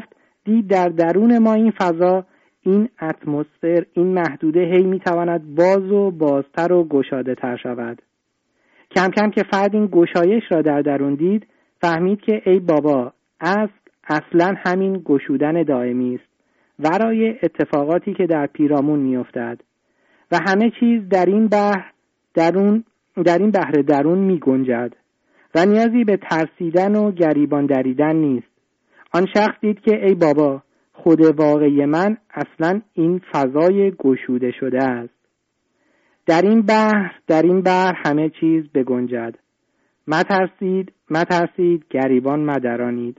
دید در درون ما این فضا، این اتمسفر، این محدوده هی میتواند باز و بازتر و گشاده تر شود. کم کم که فرد این گشایش را در درون دید، فهمید که ای بابا، اصل اصلا همین گشودن دائمی است، ورای اتفاقاتی که در پیرامون میافتد و همه چیز در این بحر درون در این بحر درون می گنجد و نیازی به ترسیدن و گریبان دریدن نیست. آن شخص دید که ای بابا، خود واقعی من اصلا این فضای گشوده شده است. در این بحر در این بحر همه چیز بگنجد. مترسید مترسید گریبان مدرانید.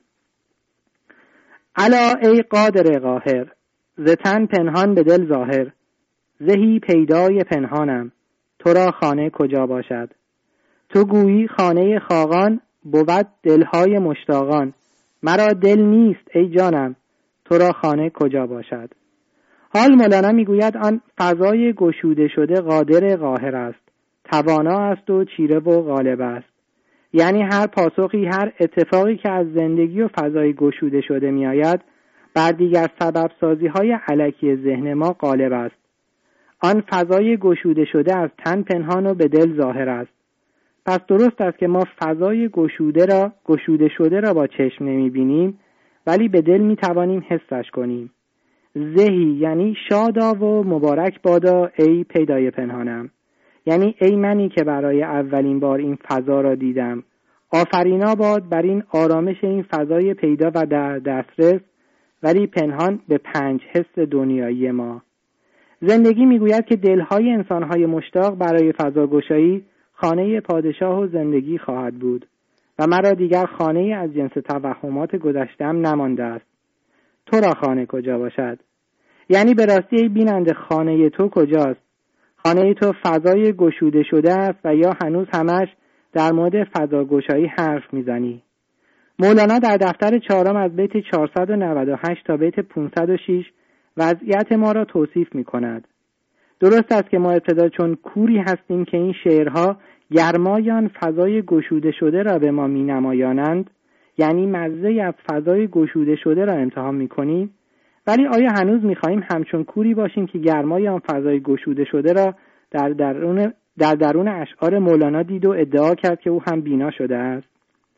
الا ای قادر قاهر، ز تن پنهان به دل ظاهر، زهی پیدای پنهانم، تو را خانه کجا باشد؟ تو گویی خانه خاقان، بود دلهای مشتاقان، مرا دل نیست ای جانم، تو را خانه کجا باشد؟ حال مولانا میگوید آن فضای گشوده شده قادر قاهر است، توانا است و چیره و غالب است. یعنی هر پاسخی، هر اتفاقی که از زندگی و فضای گشوده شده می آید، بر دیگر سبب سازی های الکی ذهن ما غالب است. آن فضای گشوده شده از تن پنهان و به دل ظاهر است. پس درست است که ما فضای گشوده را گشوده شده را با چشم نمی بینیم، ولی به دل می توانیم حسش کنیم. زهی یعنی شادا و مبارک بادا ای پیدای پنهانم، یعنی ای منی که برای اولین بار این فضا را دیدم. آفرینا باد بر این آرامش این فضای پیدا و در دسترس ولی پنهان به پنج حس دنیایی ما. زندگی میگوید که دلهای انسانهای مشتاق برای فضاگشایی خانه پادشاه و زندگی خواهد بود و مرا دیگر خانه از جنس توهمات گذشتم نمانده است. تو را خانه کجا باشد؟ یعنی به راستی ای بیننده، خانه تو کجاست؟ خانه تو فضای گشوده شده است و یا هنوز همش در مورد فضاگشایی حرف میزنی؟ مولانا در دفتر چهارم از بیت چهارصد و نود و هشت تا بیت پانصد و شش وضعیت ما را توصیف می کند. درست است که ما ابتدا چون کوری هستیم که این شعرها گرمایان فضای گشوده شده را به ما می نمایانند، یعنی مزه از فضای گشوده شده را امتحان می کنیم، ولی آیا هنوز می خواهیم همچون کوری باشیم که گرمای آن فضای گشوده شده را در درون در درون اشعار مولانا دید و ادعا کرد که او هم بینا شده است؟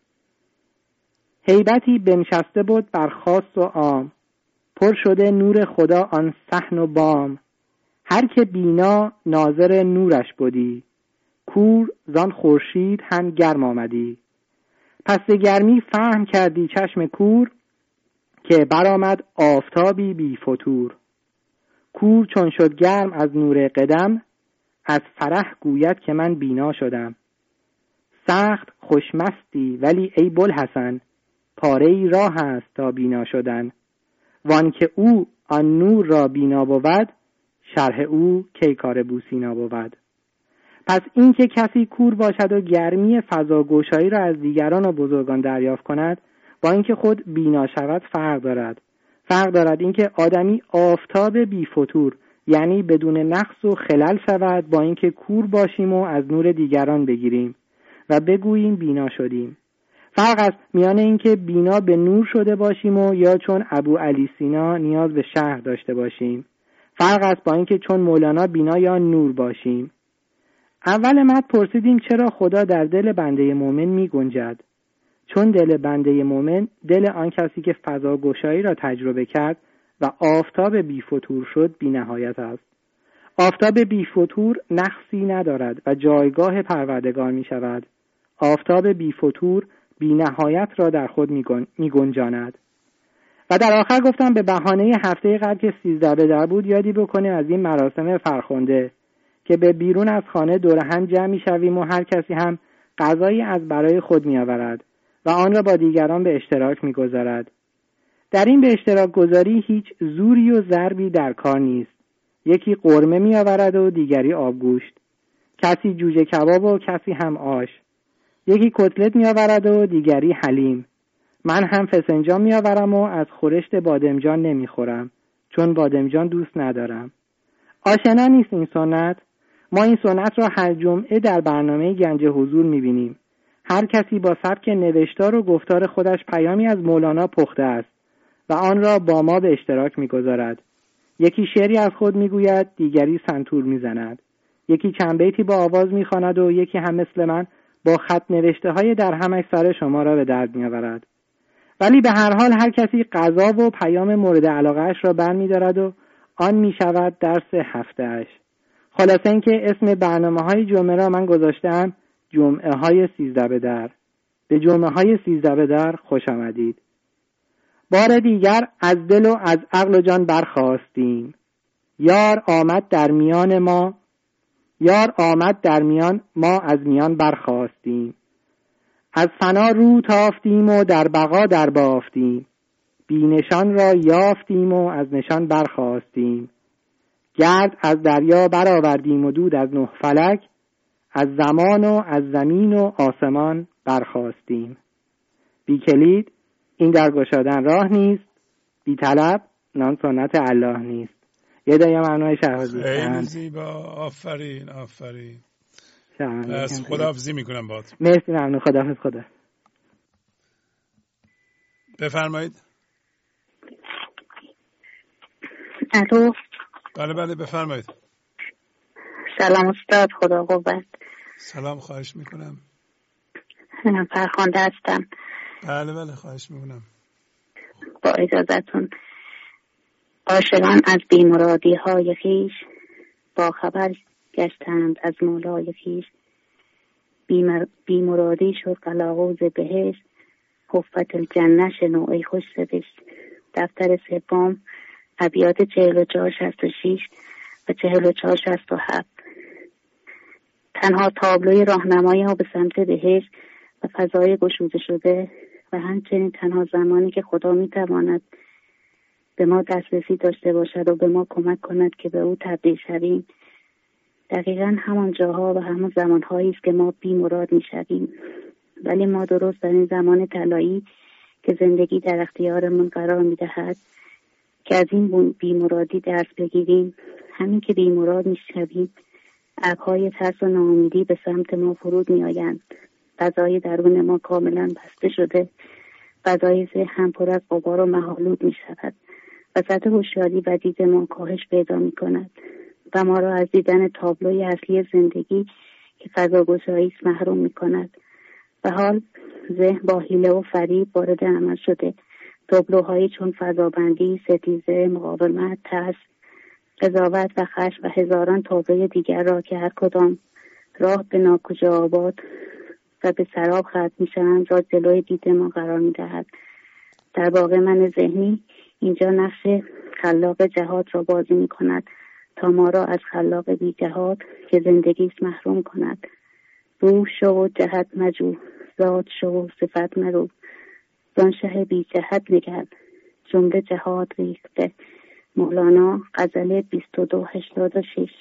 هیبتی بنشسته بود بر خاص و عام، پر شده نور خدا آن صحن و بام، هر که بینا ناظر نورش بودی، کور زان خورشید هم گرم آمدی. پس به گرمی فهم کردی چشم کور، که برآمد آفتابی بی فتور. کور چون شد گرم از نور قدم، از فرح گوید که من بینا شدم. سخت خوشمستی ولی ای بوالحسن، پاره راه است تا بینا شدن. وان که او آن نور را بینا بود، شرح او کی کار بوسینا بود. پس این که کسی کور باشد و گرمی فضاگوشایی را از دیگران و بزرگان دریافت کند، با اینکه خود بینا شود فرق دارد. فرق دارد اینکه آدمی آفتاب بی فتور، یعنی بدون نقص و خلل شود، با اینکه کور باشیم و از نور دیگران بگیریم و بگوییم بینا شدیم. فرق است میان اینکه بینا به نور شده باشیم و یا چون ابو علی سینا نیاز به شرح داشته باشیم. فرق است با اینکه چون مولانا بینا یا نور باشیم. اول مد پرسیدیم چرا خدا در دل بنده مومن می گنجد؟ چون دل بنده مومن دل آن کسی که فضا گشایی را تجربه کرد و آفتاب بی فتور شد بی نهایت است. آفتاب بی فتور نقصی ندارد و جایگاه پروردگار می شود. آفتاب بی فتور بی نهایت را در خود می گنجاند. و در آخر گفتم به بهانه هفته قبل که سیزده به در بود یادی بکنیم از این مراسم فرخنده که به بیرون از خانه دور هم جمع می شویم و هر کسی هم غذایی از برای خود می آورد و آن را با دیگران به اشتراک می گذارد. در این به اشتراک گذاری هیچ زوری و ضربی در کار نیست. یکی قرمه می آورد و دیگری آبگوشت، کسی جوجه کباب و کسی هم آش. یکی کتلت می آورد و دیگری حلیم. من هم فسنجان می آورم و از خورشت بادمجان نمی خورم چون بادمجان دوست ندارم. آشنا نیست این سنت؟ ما این سنت را هر جمعه در برنامه گنج حضور می بینیم. هر کسی با سبک نوشتار و گفتار خودش پیامی از مولانا پخته است و آن را با ما به اشتراک می‌گذارد. یکی شعری از خود می‌گوید، دیگری سنتور می‌زند. یکی چند بیتی با آواز می‌خواند و یکی هم مثل من با خط نوشته های در همش سر شما را به درد می‌آورد. ولی به هر حال هر کسی قضا و پیام مورد علاقه‌اش را برمی‌دارد و آن می‌شود درس هفته‌اش. خلاصه اینکه اسم برنامه‌های جمعه را من گذاشتم جمعه‌های سیزده به در. به جمعه‌های سیزده به در خوش آمدید. بار دیگر از دل و از عقل و جان برخاستیم. یار آمد در میان ما، یار آمد در میان ما از میان برخاستیم. از فنا رو تافتیم و در بقا در بافتیم. بی نشان را یافتیم و از نشان برخاستیم. گرد از دریا برآوردیم و دود از نه فلک. از زمان و از زمین و آسمان برخاستیم. بی کلید این در گشادن راه نیست، بی طلب نان سنت الله نیست. یه دایه معنای شهبازی. خیلی زیبا، آفرین آفرین. پس خداحافظی میکنم باهات. مرسی، ممنون. خداحافظ. خدا بفرمایید. الو. بله بله بفرمایید. سلام استاد، خدا قوت. سلام، خواهش میکنم. من فرخنده هستم. بله بله خواهش میکنم. با اجازتون، عاشقان از بیمرادی های خویش با خبر گشتند از مولای خویش. بیمرادی شد قلاغوز بهشت، حفت الجنه شنو ای خوش سرشت. دفتر سوم، ابیات چهل و چهار شصت و شیش و چهل و چهار شصت و هفت. تنها تابلوی راهنمایی ها به سمت بهشت و فضای گشوده شده و همچنین تنها زمانی که خدا میتواند به ما دسترسی داشته باشد و به ما کمک کند که به او تبدیل شویم، دقیقاً همان جاها و همان زمانهایی است که ما بی مراد میشویم. ولی ما درست در این زمان طلایی که زندگی در اختیارمون قرار میدهد که از این بی مرادی درس بگیریم، همین که بی مراد میشویم ابرهای ترس و ناامیدی به سمت ما فرود میآیند. فضای درون ما کاملا بسته شده، فضای ذهن پر از غبار و مه‌آلود می شود و سطح هوشیاری و دید ما کاهش پیدا می کند و ما را از دیدن تابلوی اصلی زندگی که فضاگشایی است محروم می کند. و حال ذهن با حیله و فریب وارد عمل شده. تابلوهایی چون فضابندی، ستیزه، مقاومت، ترس، قضاوت و خشم و هزاران تابلوی دیگر را که هر کدام راه به ناکجا آباد و به سراب ختم می شوند را جلوی دید ما قرار می دهد. در واقع من ذهنی اینجا نقش خلاق جهاد را بازی می کند تا ما را از خلاق بی جهاد که زندگی است محروم کند. روح شو و جهت مجو، ذات شو و صفت مرو، زان شه بی جهت نگر، جمله جهاد ریخته. مولانا، غزل بیست و دو هشتاد و شش.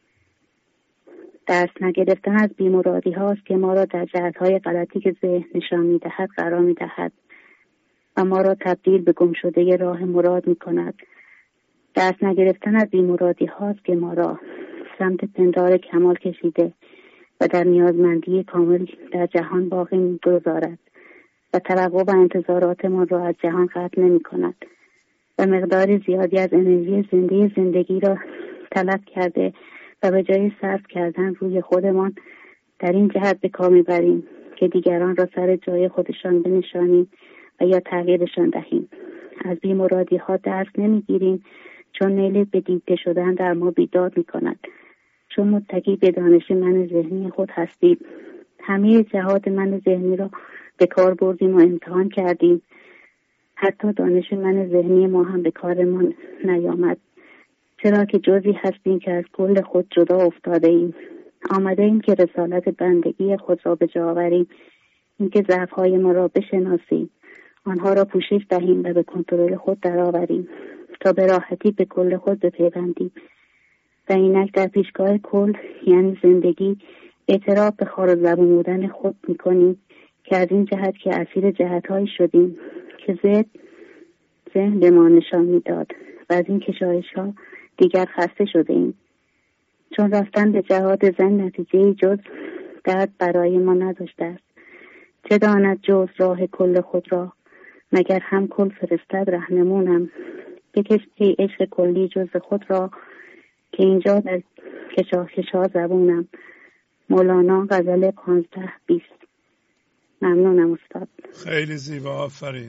درس نگرفتن از بیمرادی هاست که ما را در جهت های غلطی که ذهن نشان می دهد قرار می دهد و ما را تبدیل به گم شده راه مراد می کند. درس نگرفتن از بیمرادی هاست که ما را سمت پندار کمال کشیده و در نیازمندی کامل در جهان باقی می گذارد و توقع و انتظارات ما را از جهان قطع نمی کند و مقدار زیادی از انرژی زنده زندگی را تلف کرده و به جای صرف کردن روی خودمان در این جهت به کار میبریم که دیگران را سر جای خودشان بنشانیم و یا تغییرشان دهیم. از بیمرادی ها درس نمیگیریم چون نیل به دیده شدن در ما بیداد میکند. چون متکی به دانش من ذهنی خود هستیم، همه جهات من ذهنی را به کار بردیم و امتحان کردیم. حتی دانش من ذهنی ما هم به کارمان نیامد، چرا که جزئی هستیم که از کل خود جدا افتاده ایم. آمده ایم که رسالت بندگی خود را به جا آوریم، این که ضعف‌های ما را بشناسیم، آنها را پوشش دهیم و به کنترل خود درآوریم تا به راحتی به کل خود بپیوندیم و اینک در پیشگاه کل یعنی زندگی اعتراف به خار و زبون بودن خود می‌کنیم که از این جهت که اسیر جهت‌هایی شدیم که ذهن ذهن به ما نشان می‌داد و از این کشایش‌ها دیگر خسته شده ایم. چون رفتن به جهاد زن نتیجه جز درد برای ما نداشته است. چه داند جز راه کل خود را مگر هم کل فرستد رهنمونم. بکش ای عشق کلی جز خود را، که اینجا در کشا کشا زبونم. مولانا غزل پانزده بیست. ممنونم استاد. خیلی زیبا، آفرین.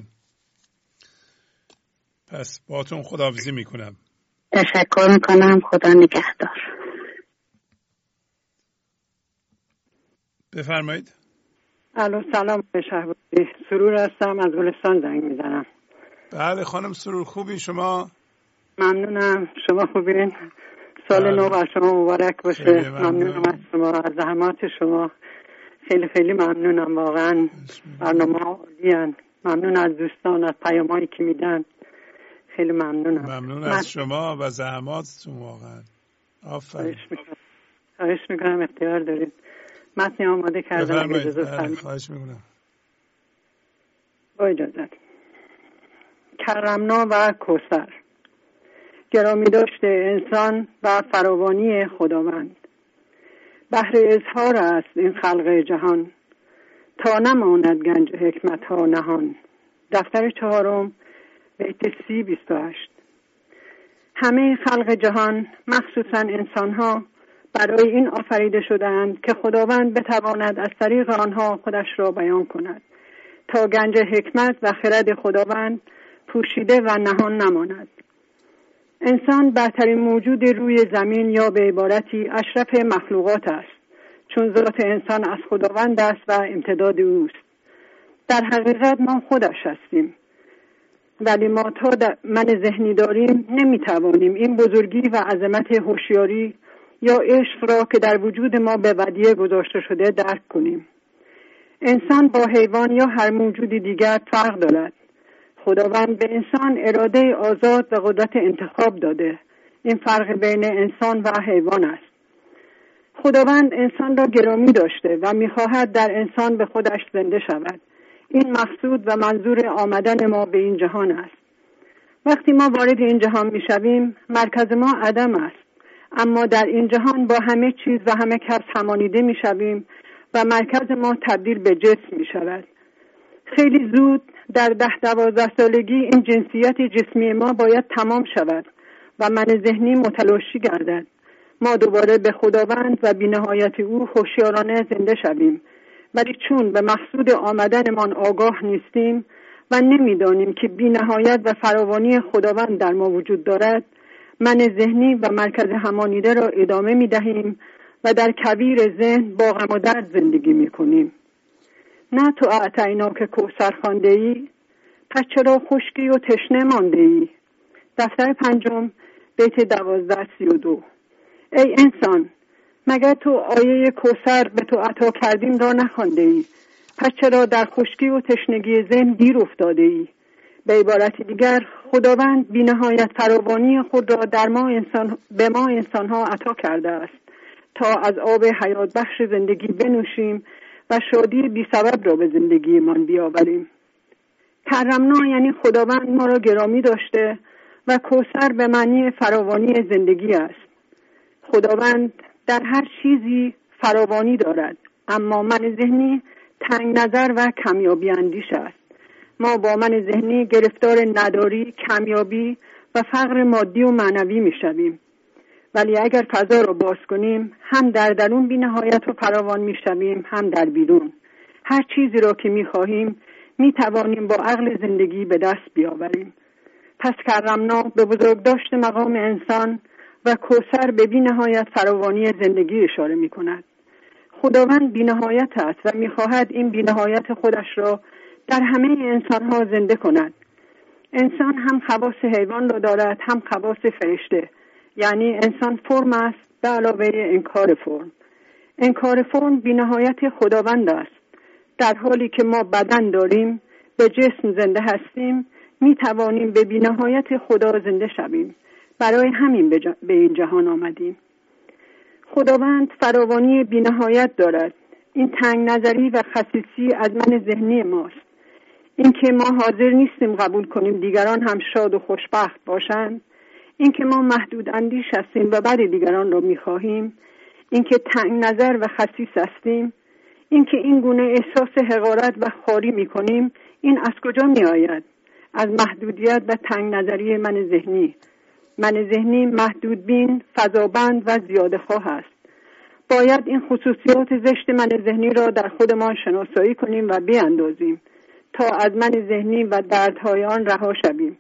پس باتون خداحافظی میکنم. تشکر میکنم، خدا نگهدار. بفرمایید. الو سلام شهبازی، سرور هستم، از گلستان زنگ میزنم. بله خانم سرور، خوبی شما؟ ممنونم، شما خوبین؟ سال بله. نو بر شما مبارک باشه. ممنون. ممنونم از شما، از زحمات شما. خیلی خیلی ممنونم واقعا. برنامه عالیه. ممنون از دوستان، از پیامایی که میدن. خیلی ممنونم. ممنون از من... شما و زحماتتون واقعا. آفرین. خواهش میکنم، اختیار دارید. متن آماده کردم، اجازه فرمایید. خواهش میکنم. با اجازت. کرمنا و کوثر. گرامی داشته انسان و فراوانی خداوند. بحر اظهار است این خلق جهان، تا نماند گنج حکمت ها نهان. دفتر چهارم بیت سی بیست و هشت. همه خلق جهان مخصوصا انسان ها برای این آفریده شدند که خداوند بتواند از طریق آنها خودش را بیان کند، تا گنج حکمت و خرد خداوند پوشیده و نهان نماند. انسان برترین موجود روی زمین، یا به عبارتی اشرف مخلوقات است، چون ذات انسان از خداوند است و امتداد اوست. در حقیقت ما خودش هستیم، ولی ما تا من ذهنی داریم نمیتوانیم این بزرگی و عظمت هوشیاری یا عشق را که در وجود ما به ودیعه گذاشته شده درک کنیم. انسان با حیوان یا هر موجود دیگر فرق دارد. خداوند به انسان اراده آزاد و قدرت انتخاب داده. این فرق بین انسان و حیوان است. خداوند انسان را گرامی داشته و می‌خواهد در انسان به خودش زنده شود. این مقصود و منظور آمدن ما به این جهان است. وقتی ما وارد این جهان می‌شویم، مرکز ما عدم است، اما در این جهان با همه چیز و همه کس همانیده می‌شویم و مرکز ما تبدیل به جسم می‌شود. خیلی زود در ده دوازده سالگی این جنسیت جسمی ما باید تمام شود و من ذهنی متلاشی گردد. ما دوباره به خداوند و بی‌نهایت او هوشیارانه زنده شویم، ولی چون به مقصود آمدنمان آگاه نیستیم و نمیدانیم که بی‌نهایت و فراوانی خداوند در ما وجود دارد، من ذهنی و مرکز همانیده را ادامه می‌دهیم و در کویر ذهن با غم و درد زندگی می‌کنیم. نه تو اعطینا که کوثر خوانده ای، پس چرا خشکی و تشنه مانده ای. دفتر پنجم بیت دوازده سی و دو. ای انسان، مگر تو آیه کوثر به تو عطا کردیم را نخوانده ای؟ پس چرا در خشکی و تشنگی ذهن دیر افتاده ای؟ به عبارت دیگر، خداوند بی نهایت فراوانی خود را در ما انسان به ما انسان ها عطا کرده است تا از آب حیات بخش زندگی بنوشیم و شادی بی سبب را به زندگی من بیاوریم. کرمنا یعنی خداوند ما را گرامی داشته و کوثر به معنی فراوانی زندگی است. خداوند در هر چیزی فراوانی دارد، اما من ذهنی تنگ نظر و کمیابی اندیش است. ما با من ذهنی گرفتار نداری، کمیابی و فقر مادی و معنوی می شویم. ولی اگر فضا را باز کنیم، هم در درون بی نهایت و فراوان می شویم، هم در بیرون. هر چیزی را که می خواهیم می توانیم با عقل زندگی به دست بیاوریم. پس کرمنا به بزرگ داشت مقام انسان و کوثر به بی نهایت فراوانی زندگی اشاره می کند. خداوند بی نهایت است و می خواهد این بی نهایت خودش را در همه انسان ها زنده کند. انسان هم خواص حیوان را دارد، هم خواص فرشته. یعنی انسان فرم است به علاوه انکار فرم. انکار فرم بی نهایت خداوند است. در حالی که ما بدن داریم، به جسم زنده هستیم، می توانیم به بی نهایت خدا زنده شویم. برای همین به, به این جهان آمدیم. خداوند فراوانی بی نهایت دارد. این تنگ نظری و خصیصی از من ذهنی ماست. این که ما حاضر نیستیم قبول کنیم دیگران هم شاد و خوشبخت باشند، این که ما محدود اندیش هستیم و بد دیگران را می‌خواهیم، این که تنگ نظر و خسیس هستیم، این که این گونه احساس حقارت و خواری می‌کنیم، این از کجا می‌آید؟ از محدودیت و تنگ نظری من ذهنی. من ذهنی محدود بین، فضابند و زیاده خواه است. باید این خصوصیات زشت من ذهنی را در خودمان شناسایی کنیم و بیاندازیم تا از من ذهنی و دردهای آن رها شویم.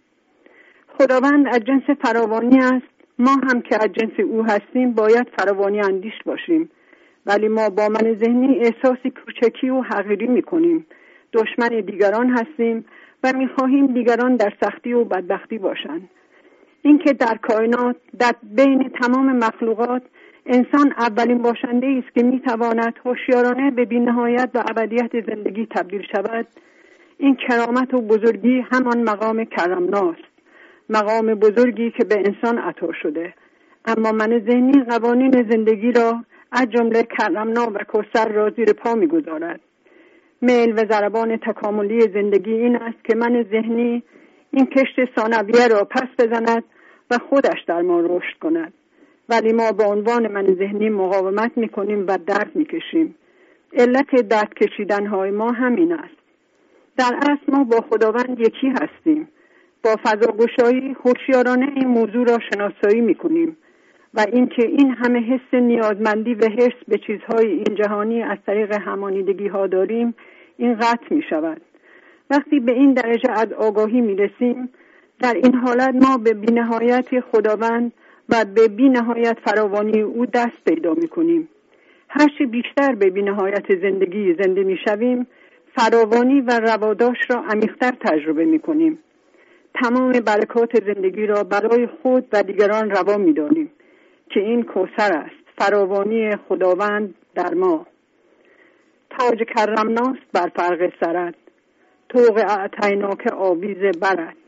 خداوند از جنس فراوانی است. ما هم که از جنس او هستیم باید فراوانی اندیش باشیم، ولی ما با من ذهنی احساسی کوچکی و حقیری میکنیم. دشمن دیگران هستیم و میخواهیم دیگران در سختی و بدبختی باشند. اینکه در کائنات، در بین تمام مخلوقات، انسان اولین باشنده است که میتواند هوشیارانه به بی‌نهایت و ابدیت زندگی تبدیل شود، این کرامت و بزرگی همان مقام کرمناست، مقام بزرگی که به انسان عطا شده. اما من ذهنی قوانین زندگی را از جمله کرمنا و کوثر را زیر پا میگذارد. میل و ضربان تکاملی زندگی این است که من ذهنی این کشت ثانویه را پس بزند و خودش در ما رشد کند، ولی ما به عنوان من ذهنی مقاومت میکنیم و درد میکشیم. علت درد کشیدن های ما همین است. در اصل ما با خداوند یکی هستیم. با فضاگشایی هوشیارانه این موضوع را شناسایی میکنیم و اینکه این همه حس نیازمندی و حرص به چیزهای این جهانی از طریق همانیدگی ها داریم، این قطع می شود. وقتی به این درجه از آگاهی می رسیم، در این حالت ما به بی‌نهایت خداوند و به بی‌نهایت فراوانی او دست پیدا می کنیم. هرچی بیشتر به بی‌نهایت زندگی زنده می شویم، فراوانی و رواداش را عمیق‌تر تجربه می کنیم. تمام برکات زندگی را برای خود و دیگران روا می دانیم که این کوثر است، فراوانی خداوند در ما. تاج کرمناست بر فرق سرت، طوق اعطیناک آویز برد.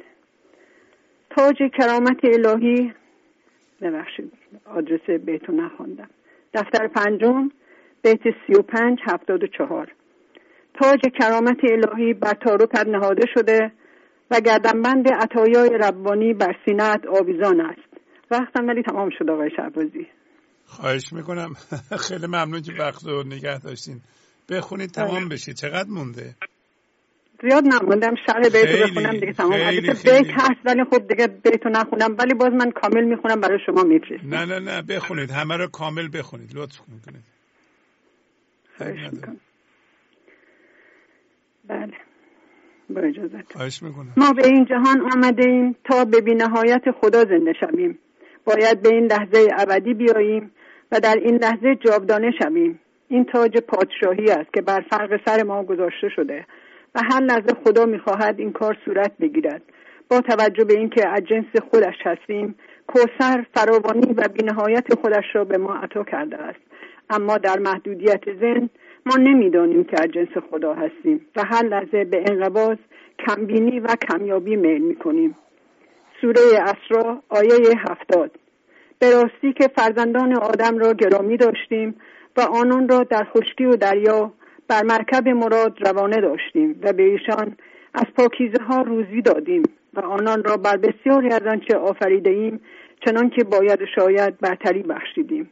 تاج کرامت الهی، ببخشید آدرس بیتو نخوندم، دفتر پنجم بیت سی و پنج هفتاد و چهار. تاج کرامت الهی بر تارکت نهاده شده و گردنبند عطایای ربانی بر سینه‌ات آویزان است. وقتم ولی تمام شد آقای شهبازی. خواهش میکنم. خیلی ممنون که وقت رو نگه داشتین. بخونید تمام بشید. چقدر مونده؟ زیاد نموندم. شرح بیتو بخونم دیگه تمام. البته بیت هست ولی خب دیگه بیتو نخونم، ولی باز من کامل میخونم برای شما میفرستم. نه نه نه بخونید، همه رو کامل بخونید لطف کنید. خواهش میکنم. بله با اجازت. خواهش میکنم. ما به این جهان آمده ایم تا به بی‌نهایت خدا زنده شویم. باید به این لحظه ابدی بیاییم و در این لحظه جاودانه شویم. این تاج پادشاهی است که بر فرق سر ما گذاشته شده و هر لحظه خدا میخواهد این کار صورت بگیرد. با توجه به اینکه از جنس خودش هستیم، کوثر فراوانی و بی‌نهایت خودش را به ما عطا کرده است. اما در محدودیت ذهن ما نمیدانیم که از جنس خدا هستیم و هر لحظه به انقباض، کمبینی و کمیابی میل میکنیم. سوره اسراء آیه هفتاد. به راستی که فرزندان آدم را گرامی داشتیم و آنان را در خشکی و دریا بر مرکب مراد روانه داشتیم و به ایشان از پاکیزه ها روزی دادیم و آنان را بر بسیاری از آنچه آفریده ایم چنان که باید شاید برتری بخشیدیم.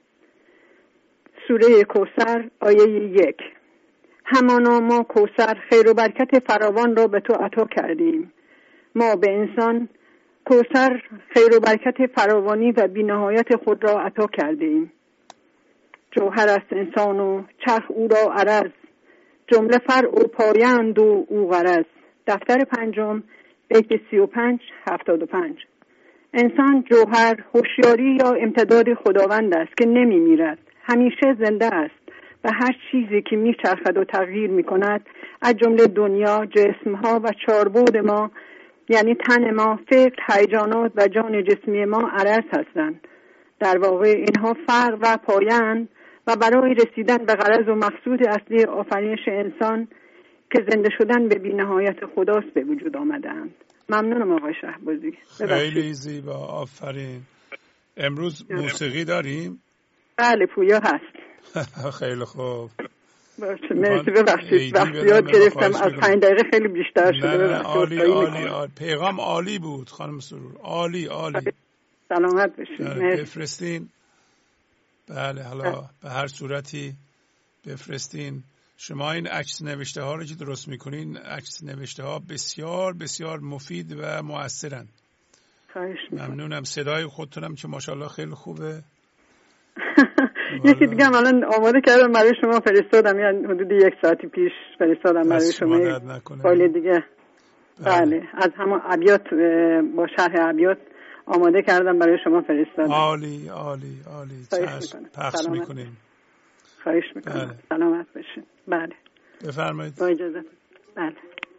سوره کوثر آیه یک. همانا ما کوثر خیر و برکت فراوان را به تو عطا کردیم. ما به انسان کوثر خیر و برکت فراوانی و بی‌نهایت خود را عطا کردیم. جوهر است انسان و چرخ او را عرض، جمله فرع و پایند و او غرض. دفتر پنجم بیت سی و پنج هفتاد و پنج. انسان جوهر، هوشیاری یا امتداد خداوند است که نمی میرد، همیشه زنده است و هر چیزی که می چرخد و تغییر می کند از جمله دنیا، جسمها و چاربود ما یعنی تن ما، فکر، هیجانات و جان جسمی ما عرض هستند. در واقع اینها فرع و پایند و برای رسیدن به غرض و مقصود اصلی آفرینش انسان که زنده شدن به بی‌نهایت خداست به وجود آمدند. ممنونم آقای شهبازی. خیلی زیبا، آفرین. امروز موسیقی داریم؟ بله پویا هست. خیلی خوب. باشه مرسی، ببخشید وقت زیاد گرفتم، از پنج دقیقه خیلی بیشتر شده. نه نه عالی عالی عالی. پیغام عالی بود خانم سرور، عالی عالی. سلامت باشید. بفرستین. بله حالا به هر صورتی بفرستین. شما این عکس نوشته ها رو که درست میکنین، عکس نوشته ها بسیار بسیار مفید و مؤثرن. ممنونم. صدای خودتونم که ماشاءالله خیلی خوبه. یکی دیگه هم الان آماده کردم برای شما فرستادم، یعنی حدود یک ساعتی پیش فرستادم برای شما فایل دیگه. بله از همون ابیات با شرح ابیات آماده کردم برای شما فرستادم. عالی عالی عالی. پخش میکنیم. خواهش میکنم. بله. سلامت باشین. بله بفرمایید. با اجازه. بله.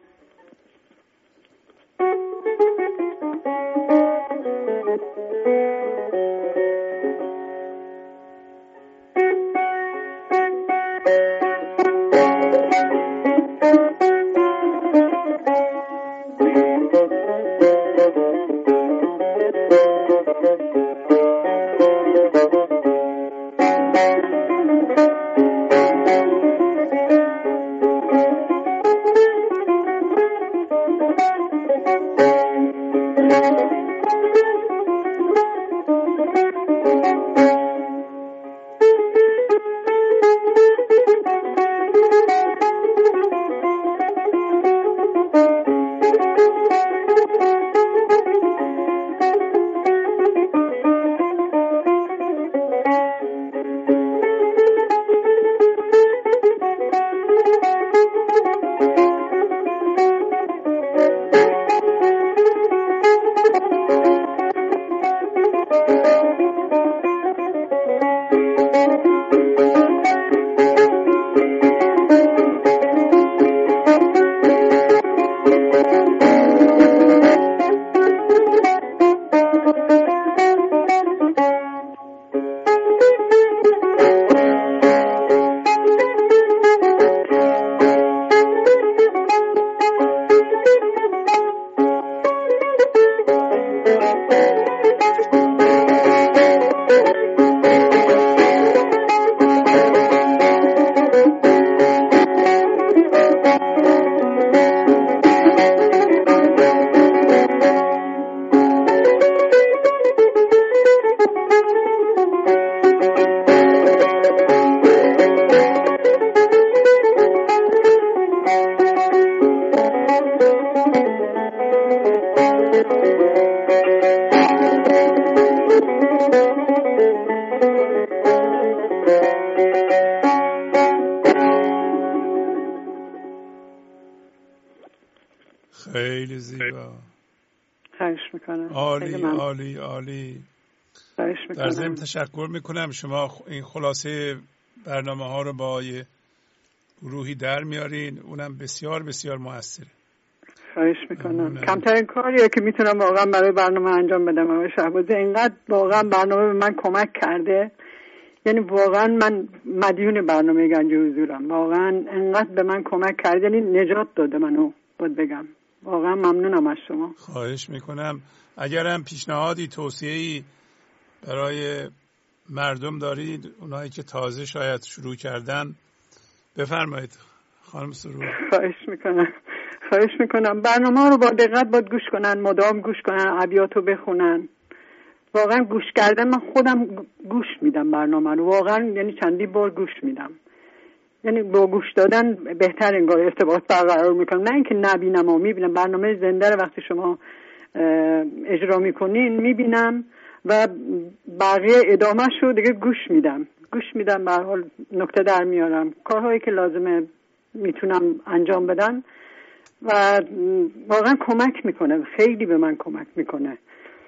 خیلی زیبا. خواهش میکنم. عالی عالی عالی. خواهش میکنم. در ضمن تشکر میکنم شما این خلاصه برنامه ها رو با یه گروهی در میارین، اونم بسیار بسیار موثره. خواهش میکنم. کمترین کاریه که میتونم واقعا برای برنامه انجام بدم. آقای شهبازی اینقدر واقعا برنامه به من کمک کرده، یعنی واقعا من مدیون برنامه گنج حضورم. واقعا اینقدر به من کمک کرده، یعنی نجات داده منو، باید بگم. واقعا ممنونم از شما. خواهش میکنم. اگرم پیشنهادی توصیه‌ای برای مردم دارید، اونایی که تازه شاید شروع کردن، بفرمایید خانم سرور. خواهش میکنم. خواهش میکنم برنامه رو با دقت باید گوش کنن، مدام گوش کنن، ابیاتو بخونن. واقعا گوش کردن، من خودم گوش میدم برنامه رو، واقعا یعنی چندی بار گوش میدم. یعنی با گوش دادن بهتر انگار ارتباط برقرار میکنم، نه اینکه نبینم و میبینم. برنامه زنده رو وقتی شما اجرا میکنین میبینم و بقیه ادامه شو دیگه گوش میدم گوش میدم به هر حال نکته در میارم، کارهایی که لازمه میتونم انجام بدم و واقعا کمک میکنه، خیلی به من کمک میکنه.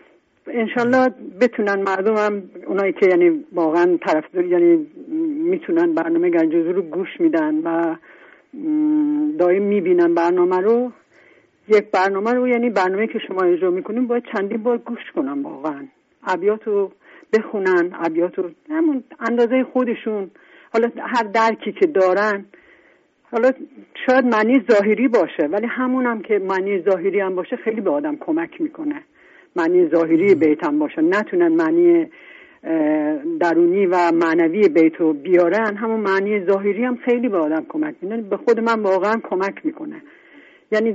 انشالله بتونن مردم هم، اونایی که یعنی واقعا طرفدار یعنی میتونن برنامه گنج حضور رو گوش میدن و دائم میبینن برنامه رو، یک برنامه رو یعنی برنامه که شما اجرا میکنین باید چندین بار گوش کنن، واقعا ابیات رو بخونن، ابیات رو همون اندازه خودشون، حالا هر درکی که دارن، حالا شاید معنی ظاهری باشه ولی همون هم که معنی ظاهری هم باشه خیلی به آدم کمک میکنه. معنی ظاهری بیت هم باشه، نتونن معنی درونی و معنوی بیت رو بیارن، همون معنی ظاهری هم خیلی به آدم کمک میکنه. به خود من واقعا کمک میکنه، یعنی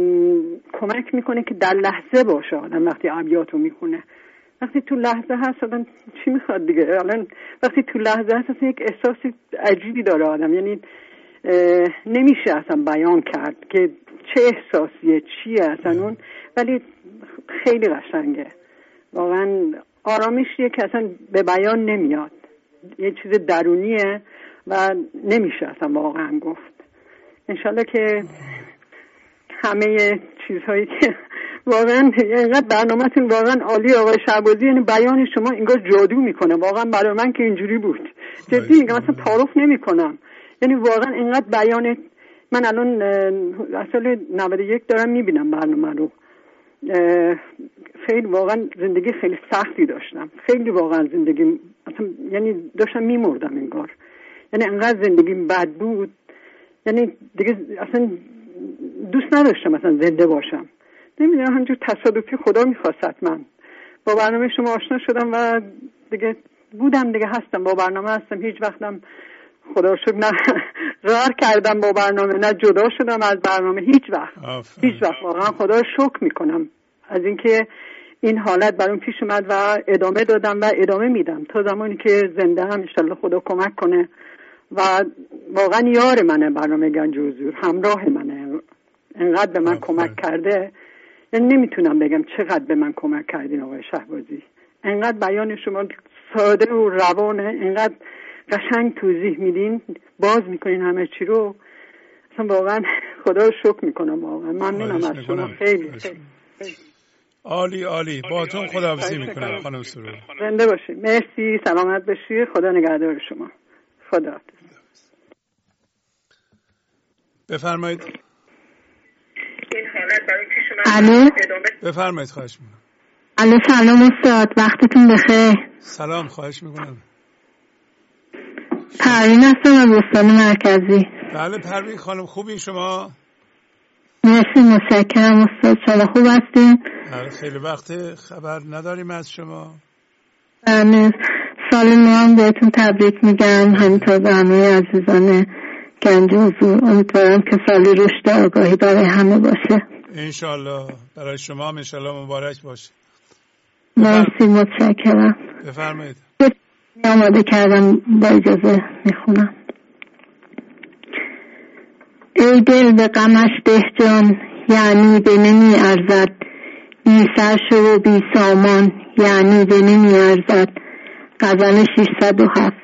کمک میکنه که در لحظه باشه آدم وقتی ابیات رو میخونه. وقتی تو لحظه هست آدم چی میخواد دیگه؟ الان وقتی تو لحظه هست اصلا یک احساسی عجیبی داره آدم، یعنی نمیشه اصلا بیان کرد که چه احساسیه چیه اصلا اون، ولی خیلی قشنگه واقعا. آرامشیه که اصلا به بیان نمیاد، یه چیز درونیه و نمیشه اصلا واقعا گفت. انشالله که همه چیزهایی که واقعا اینقدر برنامه‌تون واقعا عالی آقای شهبازی، یعنی بیان شما انگار جادو میکنه واقعا. برای من که اینجوری بود جدی میگم، مثلا تعارف نمیکنم، یعنی واقعا اینقدر بیان. من الان اصلا نود و یک دارم میبینم برنامه رو، خیلی واقعا زندگی خیلی سختی داشتم، خیلی واقعا زندگی اصلا یعنی داشتم میمردم انگار، یعنی انقدر زندگی بد بود، یعنی دیگه اصلا دوست نداشتم مثلا زنده باشم. نمیدونم همینجور تصادفی خدا میخواست من با برنامه شما آشنا شدم و دیگه بودم دیگه، هستم با برنامه هستم. هیچ وقتم خدا شکر نه رار کردم با برنامه، نه جدا شدم از برنامه، هیچ وقت آفره. هیچ وقت واقعا خدا شکر میکنم از اینکه این حالت برام پیش اومد و ادامه دادم و ادامه میدم تا زمانی که زنده هم انشالله خدا کمک کنه. و واقعا یار منه برنامه گنج حضور، همراه منه، انقدر به من آفره. کمک کرده، یعنی نمیتونم بگم چقدر به من کمک کردین آقای شهبازی. انقدر بیان شما ساده و روانه، انقدر قشنگ توضیح میدین، باز میکنین همه چی رو، اصلا واقعا خدا رو شکر میکنم، واقعا ممنونم از شما. خیلی خیلی عالی عالی. باهاتون خداحافظی میکنم خانم سرور. زنده باشید. مرسی، سلامت باشید، خدا نگهدار شما. خدا. بفرمایید. این حالت برای پیش الو بفرمایید. خواهش میکنم. الو سلام استاد، وقتتون بخیر. سلام، خواهش میکنم. پروین هستم از استان مرکزی. بله پروین خانم، خوبین شما؟ مرسی متشکرم استاد، شما خوب هستین؟ بله خیلی وقت خبر نداریم از شما. بله سال نو هم بهتون تبریک میگم، همینطور به همه عزیزان گنج حضور. امیدوارم که سالی رشد آگاهی برای همه باشه انشالله، برای شما هم انشالله مبارک باشه. مرسی متشکرم. بفرمایید. آماده کردم، با اجازه میخونم. ای دل به غمش ده جان، یعنی به نمی ارزد، بی سر شو و بی سامان، یعنی به نمی ارزد. غزل ششصد و هفت.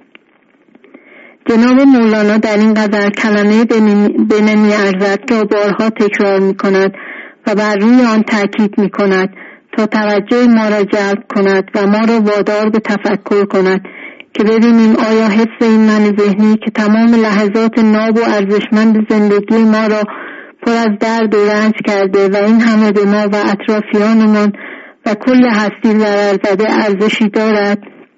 جناب مولانا در این غزل کلمه به نمی ارزد را بارها تکرار می کند و بر روی آن تاکید می کند تا توجه ما را جلب کند و ما را وادار به تفکر کند که ببینیم آیا حس این من ذهنی که تمام لحظات ناب و ارزشمند زندگی ما را پر از درد و رنج کرده و این همه به ما و اطرافیانمان و کل هستی ضرر زده ارزشی دارد؟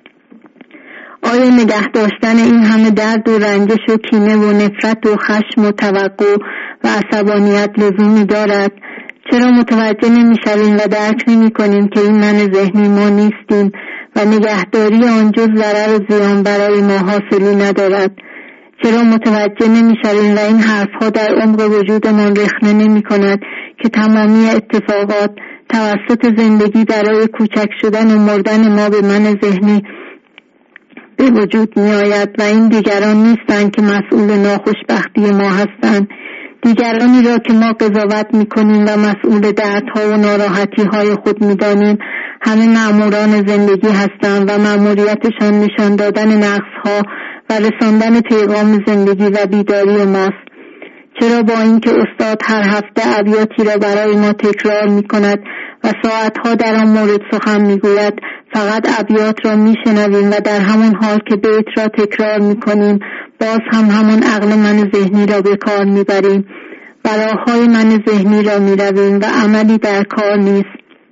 آیا نگه داشتن این همه درد و رنجش و کینه و نفرت و خشم و توقع و عصبانیت لزومی دارد؟ چرا متوجه نمی شویم و درک نمی کنیم که این من ذهنی ما نیستیم و نگهداری آن جز ضرر و زیان برای ما حاصلی ندارد؟ چرا متوجه نمی شویم و این حرفها در عمق وجودمان رخنه نمی کند که تمامی اتفاقات توسط زندگی برای کوچک شدن و مردن ما به من ذهنی به وجود می آید و این دیگران نیستند که مسئول ناخوشبختی ما هستند، دیگرانی را که ما قضاوت می کنیم و مسئول دردها و ناراحتی های خود می دانیم همه مأموران زندگی هستند و مأموریتشان نشان دادن نقصها و رساندن پیغام زندگی و بیداری ماست. چرا با اینکه استاد هر هفته ابیاتی را برای ما تکرار می کند و ساعتها در آن مورد سخن می گوید فقط ابیات را می شنویم و در همان حال که بیت را تکرار می کنیم باز هم همان عقل من ذهنی را به کار می بریم و راههای من ذهنی را می رویم و عملی در کار نیست.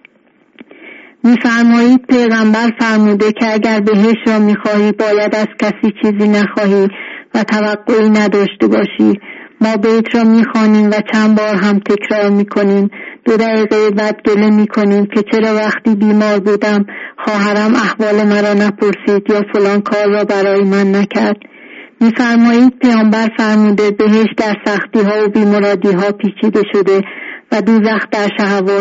می فرمایید پیغمبر فرموده که اگر بهشت را می خواهی باید از کسی چیزی نخواهی و توقعی نداشته باشی. ما بیت را می خوانیم و چند بار هم تکرار می کنیم. دو دقیقه بعد گله می کنیم که چرا وقتی بیمار بودم خواهرم احوال مرا نپرسید یا فلان کار را برای من نکرد. می فرمایید پیامبر فرموده بهشت در سختی ها و بیمرادی ها پیچیده شده و دوزخ در شهوات.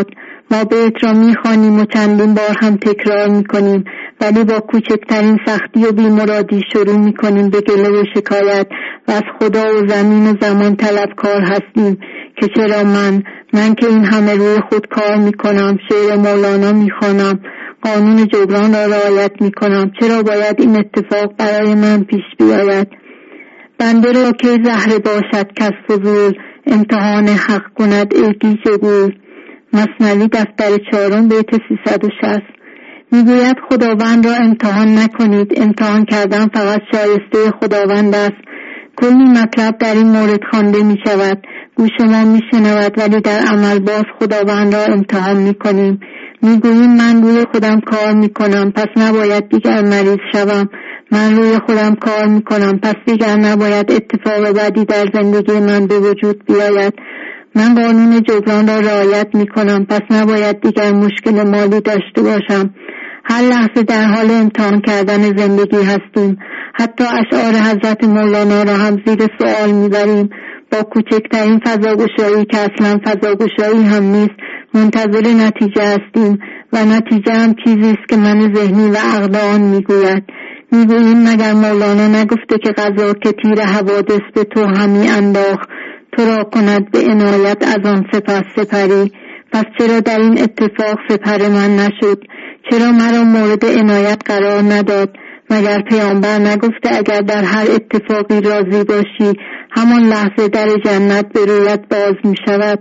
ما بیت را میخوانیم و چندین بار هم تکرار میکنیم، ولی با کوچکترین سختی و بیمرادی شروع میکنیم به گله و شکایت و از خدا و زمین و زمان طلبکار هستیم که چرا من من که این همه روی خود کار میکنم، شعر مولانا میخوانم، قانون جبران را رعایت میکنم، چرا باید این اتفاق برای من پیش بیاید؟ بنده را که زهره باشد کس فضول، امتحان حق کند ای گیج گول. مثنوی دفتر چهارم بیت سیصد و شصت. میگوید خداوند را امتحان نکنید، امتحان کردن فقط شایسته خداوند است. کلی مطلب در این مورد خوانده می شود، گوش ما می شنود، ولی در عمل باز خداوند را امتحان می کنیم. می گوییم من روی خودم کار می کنم، پس نباید دیگر مریض شوم. من روی خودم کار می کنم، پس دیگر نباید اتفاق بدی در زندگی من به وجود بیاید. من قانون جبران را رعایت می کنم، پس نباید دیگر مشکل مالی داشته باشم. هر لحظه در حال امتحان کردن زندگی هستیم. حتی اشعار حضرت مولانا را هم زیر سوال میبریم. با کوچکترین فضاگشایی که اصلا فضاگشایی هم نیست منتظر نتیجه هستیم و نتیجه هم چیزی است که من ذهنی و عقل آن میگوید. میگوییم مگر مولانا نگفته که قضا که تیر حوادث به تو همی انداخت، تو را کند به عنایت از آن سپس سپری. پس چرا در این اتفاق سپر من نشد؟ چرا مرا مورد عنایت قرار نداد؟ مگر پیامبر نگفته اگر در هر اتفاقی راضی باشی همان لحظه در جنت به رویت باز می شود؟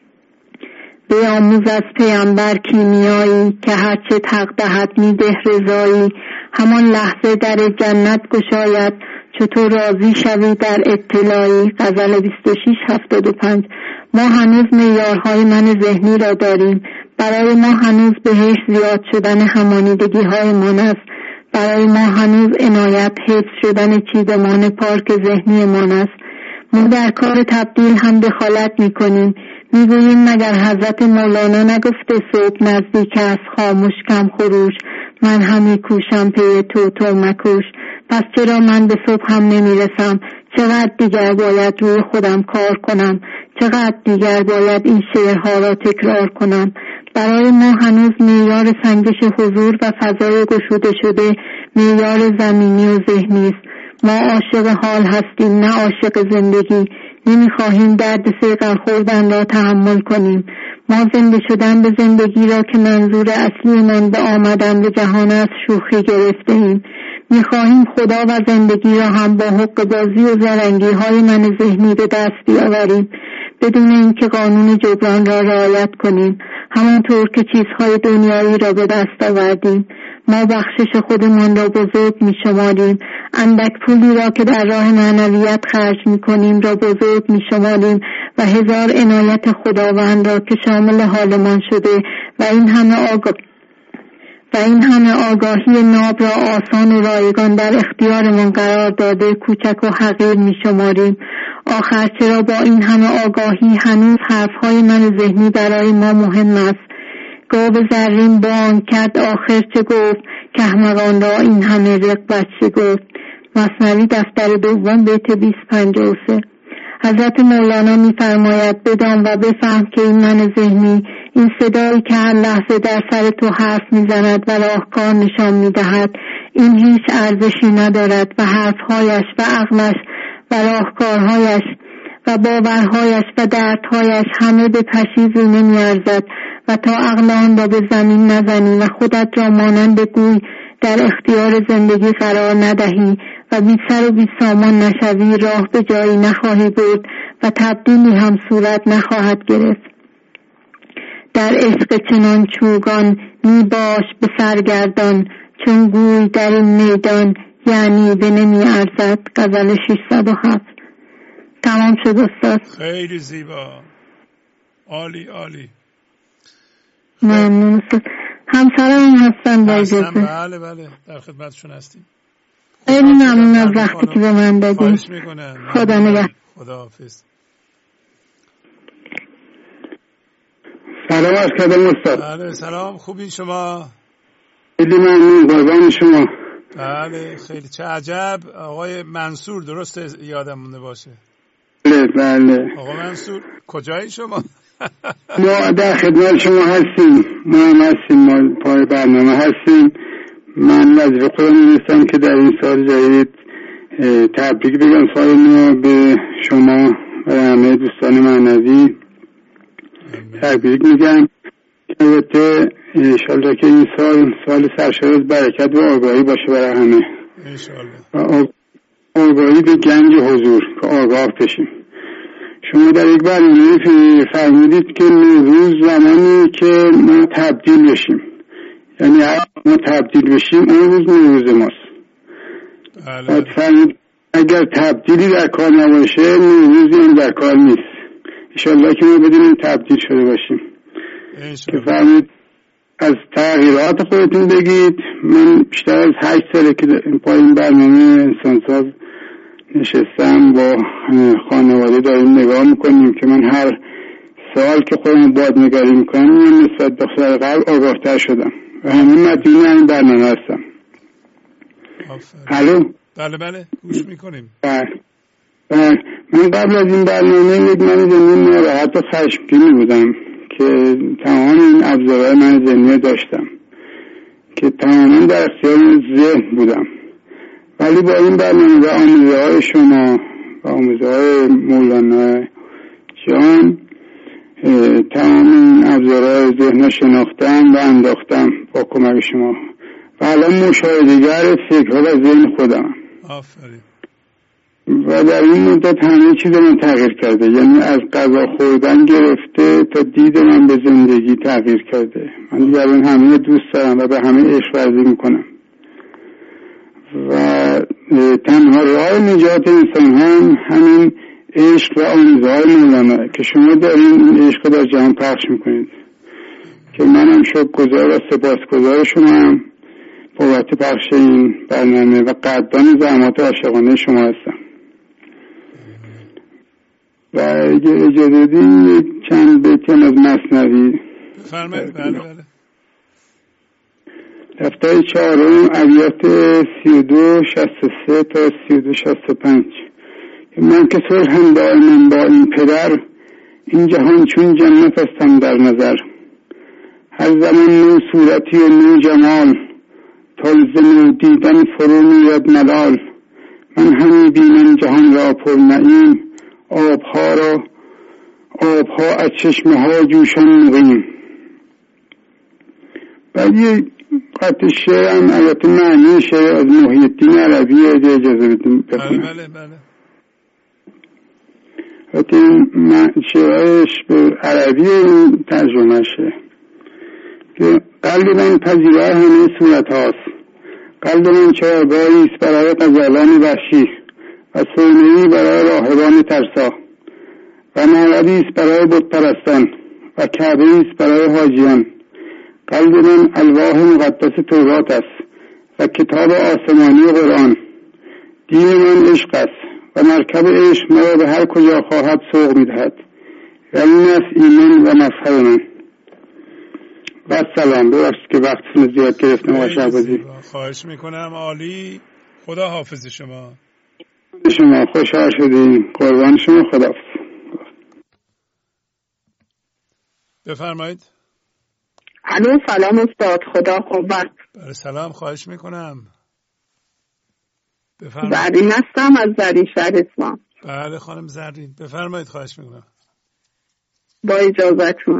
بیاموز از پیامبر کیمیایی که هرچه حق دهد می ده رضایی. همان لحظه در جنت گشاید چطور راضی شوی در اطلاعی. غزل بیست و شش هفتاد و پنج. ما هنوز معیارهای من ذهنی را داریم. برای ما هنوز بهشت زیاد شدن همانیدگی های من است. برای ما هنوز عنایت حفظ شدن چیدمان پارک ذهنی من است. ما در کار تبدیل هم دخالت می کنیم. می گوییم مگر حضرت مولانا نگفته صبح نزدیک است خاموش کم خروش، من همی کوشم پی تو تو مکوش. پس چرا من به صبح هم نمی رسم؟ چقدر دیگر باید روی خودم کار کنم؟ چقدر دیگر باید این شعرها را تکرار کنم؟ برای ما هنوز معیار سنجش حضور و فضای گشوده شده معیار زمینی و ذهنی است. ما عاشق حال هستیم نه عاشق زندگی. نمیخواهیم درد صیقل خوردن را تحمل کنیم. ما زنده شدن به زندگی را که منظور اصلی من به آمدن به جهان است شوخی گرفته ایم. میخواهیم خدا و زندگی را هم با حق بازی و زرنگی های من ذهنی به دست بیاوریم بدون اینکه قانون جبران را رعایت کنیم، همانطور که چیزهای دنیایی را به دست آوردیم. ما بخشش خودمان را بزرگ می شماریم. اندک پولی را که در راه معنویت خرج می کنیم را بزرگ می شماریم و هزار عنایت خداوند را که شامل حالمان شده و این همه آگاه و این همه آگاهی ناب را آسان و رایگان در اختیارمان قرار داده کوچک و حقیر می شماریم. آخر چرا با این همه آگاهی هنوز حرفهای من ذهنی برای ما مهم است؟ گاو زرین بانگ کرد آخر چه گفت که احمقان را این همه رغبت چه گفت. مثنوی دفتر دوم بیت بیست پنجاه و سه. حضرت مولانا می فرماید بدان و بفهم که این من ذهنی، این صدایی که هر لحظه در سر تو حرف می زند و راهکار نشان می دهد، این هیچ ارزشی ندارد و حرفهایش و عقلش و راهکارهایش و باورهایش و دردهایش همه به پشیزی نمی ارزد و تا عقل آن را به زمین نزنی و خودت را مانند گوی در اختیار زندگی قرار ندهی و بی سر و بی سامان نشوی راه به جایی نخواهی برد و تبدیلی هم صورت نخواهد گرفت. در عشق چنان چوگان می باش به سرگردان، چون گوی در این میدان یعنی به نمی ارزد. غزل ششصد و هفت. تمام شد استاد. خیلی زیبا، عالی عالی. ممنون استاد. همسرم هستن با اجازه. بله بله در خدمتشون هستیم. خیلی ممنون از وقتی که به من دادید. خواهش میکنم. خدا نگهدار. خدا حافظ. سلام عرض کردم استاد. بله سلام، خوبی شما؟ خیلی ممنون، قربان شما. بله خیلی چه عجب. آقای منصور درسته یادم مونده باشه؟ بله بله. آقا منصور کجایی شما؟ ما در خدمت شما هستیم، ما هم هستیم، ما پای برنامه هستیم. من وظیفه خودم می‌دونستم که در این سال جدید تبریک بگم سال نو به شما و همه دوستان معنوی تبریک میگم. البته انشالله که این سال سال سرشار از برکت و آگاهی باشه برای همه و آگاهی به گنج حضور که آگاه بشیم. شما در یک برنامه فرمودید که نوروز زمانی که ما تبدیل بشیم، یعنی ما تبدیل بشیم اون روز نوروز ماست. بعد فرمود اگر تبدیلی در کار نباشه نوروزی هم در کار نیست. انشالله که ما بدونیم تبدیل شده باشیم. که فرمود از تغییرات خودتون بگید. من بیشتر از هشت ساله که پای این برنامه انسانساز نشستم، با خانواده داریم نگاه میکنیم که من هر سال که خودم بادنگری میکنم نسبت به سال قبل آگاهتر شدم و همین مدین این برنامه هستم. الو؟ بله بله گوش میکنیم. بله بله. من قبل از این برنامه یک من زمین ناراحت و خشمگینی بودم که تمام این ابزارهای من ذهنی داشتم که تماما در اختیار ذهن بودم، ولی با این برنامه و آموزه های شما و آموزه های مولانا جان تمام این ابزارهای ذهن شناختم و انداختم با کمک شما و الان مشاهده‌گر فکرها و ذهن خودم. آفرین. و در این مدت همه چیز من تغییر کرده، یعنی از غذا خوردن گرفته تا دید من به زندگی تغییر کرده. من دیگه الان همه دوست دارم و به همه عشق ورزی میکنم و تنها راه نجات انسان هم همین عشق و آموزه های مولانا که شما دارین این عشق در جهان پخش میکنید که منم شکرگزار و سپاسگزار شما هم بابت پخش این برنامه و قدردان زحمات عاشقانه شما هستم. و اگه اجازه بدین چند بیت از مثنوی بفرمایید. بله بله. دفتر چهارم ابیات سی و دو شصت و سه تا سی و دو شصت و پنج. من که صلحم دائما با این پدر، این جهان چون جنت هستم در نظر. هر زمان نو صورتی و نو جمال، تا ز نو دیدن فرو میرد ملال. من همی بینم جهان را پر نعیم، آبها را آبها از چشمه ها جوشان مقیم. بعد یه قطع شعرم البته معنی شعر از محی الدین عربی اجازه بدیم بخونم. بله بله بله. البته این شعرش به عربی ترجمه شه که قلب من پذیرای همه صورت هاست. قلب من چراگاهی است برای غزالان وحشی و صومعی برای راهبان ترسا و معبدی است برای بت پرستان و کعبه است برای حاجیان. قلب من الواح مقدس تورات است و کتاب آسمانی قرآن. دین من عشق است و مرکب عشق مرا به هر کجا خواهد سوق می‌دهد و این است ایمان و مذهب من. و سلام. ببخشید که وقتتون زیاد گرفتم آقای شهبازی. خواهش میکنم. عالی. خدا حافظ شما. شما خوشحال شدیم. قربان شما. خداحافظ. بفرمایید. الو سلام استاد. خدا قوت. بله سلام. خواهش میکنم. بفرمایید. زرین هستم از زرین شهر اصفهان. بله خانم زرین بفرمایید. خواهش میکنم. با اجازتون.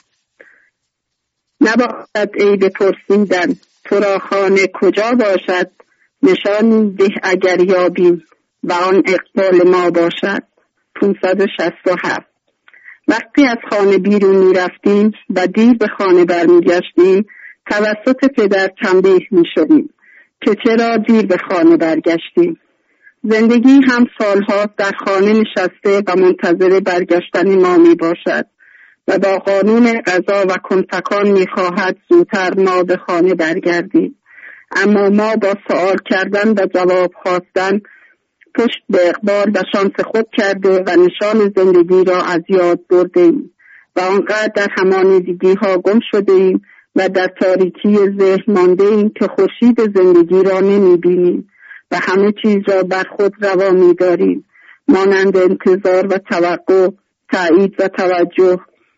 نباشد ای بپرسیدن تو را خانه کجا باشد، نشان ده اگر یابیم و آن اقبال ما باشد. پانصد و شصت و هفت. وقتی از خانه بیرون می رفتیم و دیر به خانه برمی گشتیم توسط پدر تنبیه می شدیم که چرا دیر به خانه برگشتیم. زندگی هم سالها در خانه نشسته و منتظر برگشتن ما می باشد و با قانون قضا و کنتکان می خواهد زودتر ما به خانه برگردیم. اما ما با سوال کردن و جواب خواستن پشت به اقبال و شانس خود کرده و نشان زندگی را از یاد برده ایم و آنقدر در همانیدگی ها گم شده ایم و در تاریکی ذهن مانده ایم که خورشید زندگی را نمی بینیم و همه چیز را بر خود روا می داریم، مانند انتظار و توقع، تایید و توجه،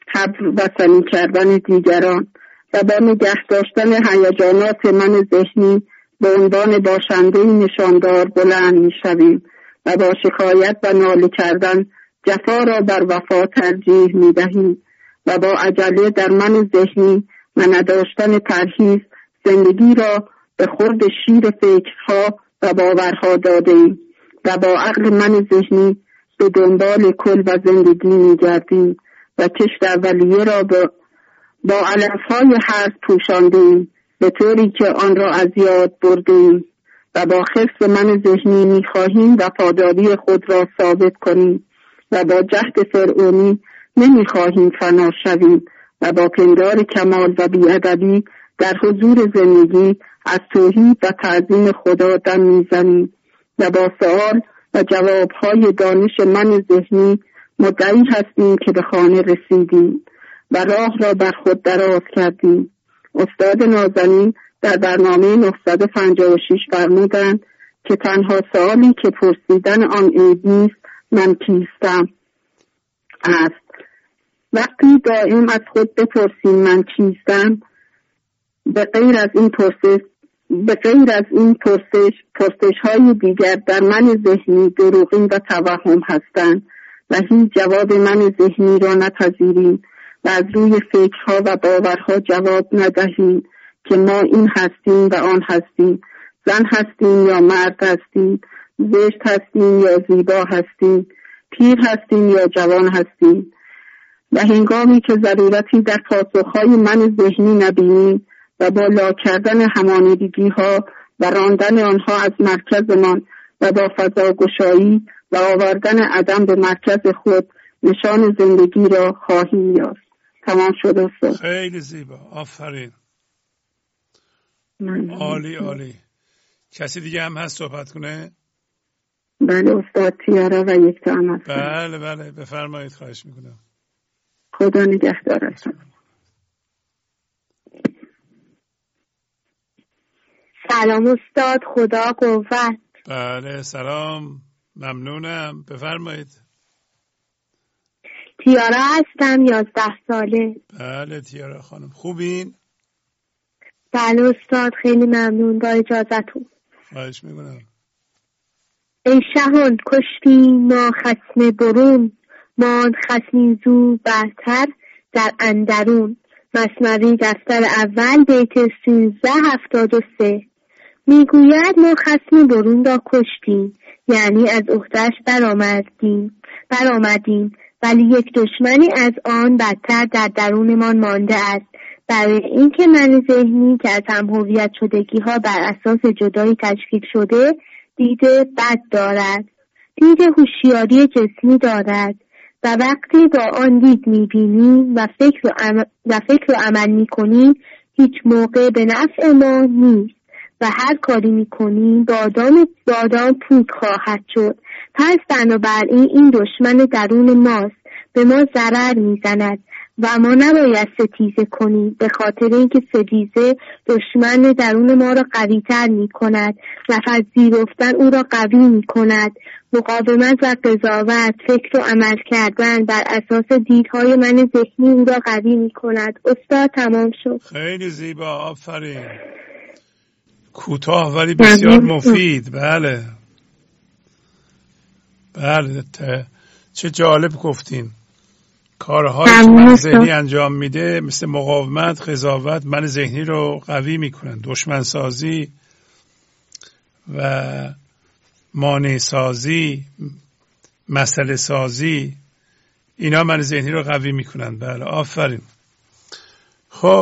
حبل وصلی کردن دیگران و با نگه داشتن هیجانات من ذهنی به عنوان باشنده نشاندار بلند می شویم و با شکایت و ناله کردن جفا را بر وفا ترجیح می دهیم و با عجله در من ذهنی و نداشتن پرهیز زندگی را به خورد شیر فکرها و باورها داده ایم و با عقل من ذهنی به دنبال کل و زندگی می گردیم و کشت اولیه را با, با علفهای حرف پوشاندیم به طوری که آن را از یاد بردیم و با خرس من ذهنی می خواهیم وفاداری خود را ثابت کنیم و با جهد فرعونی نمی خواهیم فنا شویم و با پندار کمال و بی‌ادبی در حضور زندگی از توحید و تعظیم خدا دم میزنیم و با سوال و جوابهای دانش من ذهنی مدعی هستیم که به خانه رسیدیم و راه را بر خود دراز کردیم. استاد نازنین در برنامه نهصد و پنجاه و شش فرمودند که تنها سوالی که پرسیدن آن عیب نیست من کیستم است. وقتی دائم از خود بپرسیم من کیستم، به غیر از این پرسش به غیر از این پرسش پرسش های دیگر در من ذهنی دروغین و توهم هستند و هیچ جواب من ذهنی را نپذیریم و از روی فکرها و باورها جواب ندهیم که ما این هستیم و آن هستیم، زن هستیم یا مرد هستیم، زشت هستیم یا زیبا هستیم، پیر هستیم یا جوان هستیم. و هنگامی که ضرورتی در پاسخهای من ذهنی نبینیم و با لا کردن همانیدگی ها و راندن آنها از مرکزمان و با فضا گشایی و آوردن عدم به مرکز خود نشان زندگی را خواهیم یافت. تمام شد استاد. خیلی زیبا، آفرین. عالی عالی. کسی دیگه هم هست صحبت کنه؟ بله استاد، تیارا و یک تا هم هست. بله بله بفرمایید، خواهش میکنم. خدا نگهدارتون. سلام استاد، خدا قوت. بله سلام، ممنونم، بفرمایید. تیارا هستم، یازده ساله. بله تیارا خانم، خوبین؟ بله استاد، خیلی ممنون، با اجازتون. خواهش میکنم. ای شهان کشتی ما خصم برون، مان خصمی زو برتر در اندرون. مثنوی دفتر اول بیت سیزده هفتاد و سه. میگوید ما خصم برون را کشتیم، یعنی از عهده‌اش برآمدیم برآمدیم ولی یک دشمنی از آن بدتر در درونمان مانده است. برای اینکه من ذهنی که از هم هویت شدگی ها بر اساس جدایی تشکیل شده دید بد دارد، دید هوشیاری جسمی دارد و وقتی با آن دید میبینیم و فکر و عمل, و فکر و عمل میکنیم هیچ موقع به نفع ما نیست و هر کاری میکنیم بادام بادام پود خواهد شد. پس بنابراین این دشمن درون ماست، به ما ضرر میزند و ما نباید ستیزه کنیم، به خاطر اینکه ستیزه دشمن درون ما را قوی تر می کند و پذیرفتن او را قوی می کند. مقاومت و قضاوت، فکر و عمل کردن بر اساس دیدهای من ذهنی او را قوی می کند. استاد تمام شد. خیلی زیبا، آفرین. کوتاه ولی بسیار مفید. بله بله، چه جالب گفتین. کارهایی که من ذهنی انجام میده مثل مقاومت، قضاوت، من ذهنی رو قوی میکنن. دشمن سازی و مانع سازی، مسئله سازی، اینا من ذهنی رو قوی میکنن. بله آفرین. خب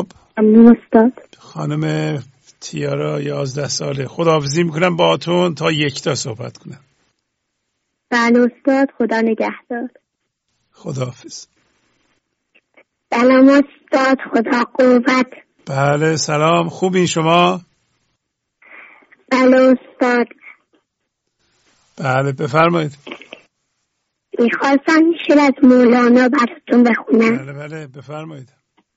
خانم تیارا یازده ساله، خداحافظی میکنم باهاتون تا یکتا صحبت کنم. بله استاد، خدا نگهدار. خداحافظ. سلام استاد، خدا قوت. بله سلام، خوبین شما؟ بله استاد. بله بفرمایید. میخواستم شعر از مولانا براتون بخونم. بله بله بفرمایید.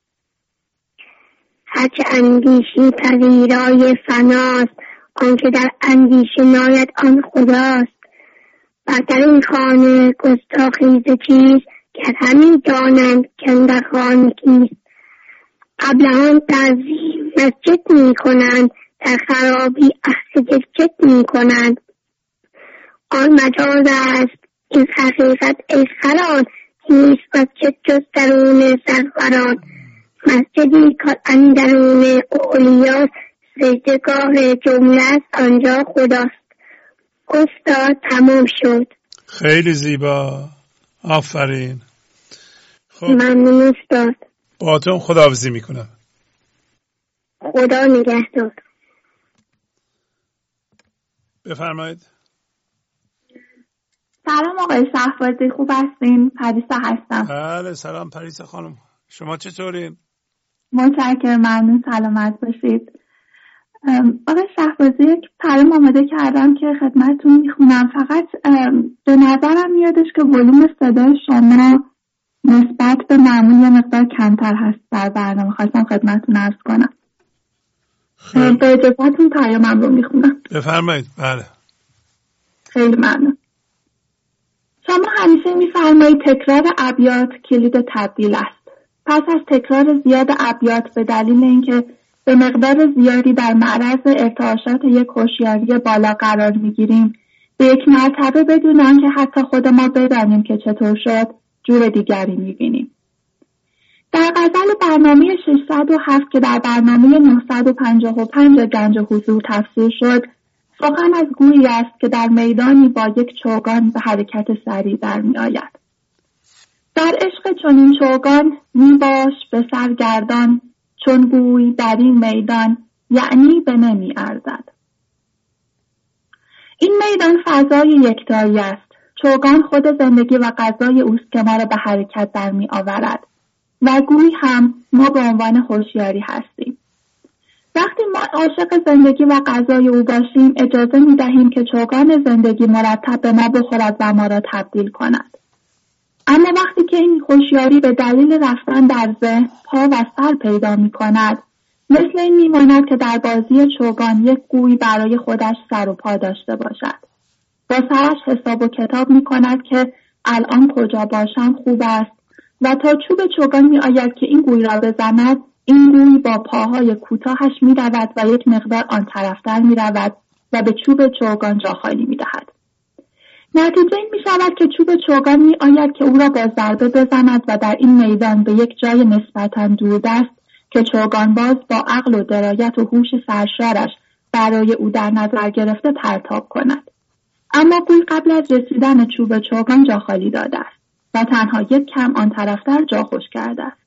هرچه اندیشی پذیرای فناست، آنکه در اندیشه ناید آن خداست. برتر این خانه گستاخی ز چیز گر همی دانند کاندر خانه کیست. قبل آن تعظیم مسجد می کنند، در خرابی اهل جد می کنند. آن مجاز است این حقیقت ای خران، نیست مسجد جز درون سروران. مسجدی که اندرون اولیاست، سجدگاه جمله است آنجا خداست. استاد تمام شد. خیلی زیبا، آفرین. خب ممنون استاد. باهاتون خداحافظی میکنم. خدا نگهدار. بفرمایید. سلام آقای شهبازی، خوب هستین؟ پریسا هستم. بله سلام پریسا خانم، شما چطورین؟ متشکرم، ممنون، سلامت باشید. آقای شهبازی یک پیام آماده کردم که خدمتتون میخونم. فقط به نظرم میادش که ولوم صدای شما نسبت به معمول یه مقدار کمتر هست در برنامه. خواستم خدمتتون عرض کنم. به اجازهتون پیامم رو میخونم. بفرمایید. بله خیلی ممنون. شما همیشه میفرمایید تکرار ابیات کلید تبدیل است. پس از تکرار زیاد ابیات به دلیل اینکه به مقدار زیادی در معرض ارتعاشات یک هوشیاری بالا قرار میگیریم، به یک مرتبه بدون آنکه حتی خود ما بدانیم که چطور شد جور دیگری میبینیم. در غزل برنامه ششصد و هفت که در برنامه نهصد و پنجاه و پنج گنج حضور تفسیر شد، سخن از گویی است که در میدانی با یک چوگان به حرکت سریع در می آید. در عشق چنین چوگان می باش به سرگردان، چون گوی در این میدان یعنی به نمی ارزد. این میدان فضای یکتایی است. چوگان خود زندگی و غذای اوست که ما را به حرکت در می آورد و گوی هم ما به عنوان هوشیاری هستیم. وقتی ما عاشق زندگی و غذای او باشیم، اجازه می دهیم که چوگان زندگی مرتب به ما بخورد و ما را تبدیل کند. اما وقتی که این هوشیاری به دلیل رفتن در ذهن پا و سر پیدا می کند، مثل این می ماند که در بازی چوگان یک گوی برای خودش سر و پا داشته باشد. با سرش حساب و کتاب می کند که الان کجا باشم خوب است و تا چوب چوگان می آید که این گوی را بزند، این گوی با پاهای کوتاهش می رود و یک مقدار آن طرفتر می رود و به چوب چوگان جا خالی می دهد. نتیجه این می شود که چوب چوگان می آید که او را با ضربه بزند و در این میدان به یک جای نسبتاً دوردست که چوگان باز با عقل و درایت و هوش سرشارش برای او در نظر گرفته پرتاب کند. اما گوی قبل از رسیدن چوب چوگان جا خالی داده است و تنها یک کم آن طرفتر جا خوش کرده است.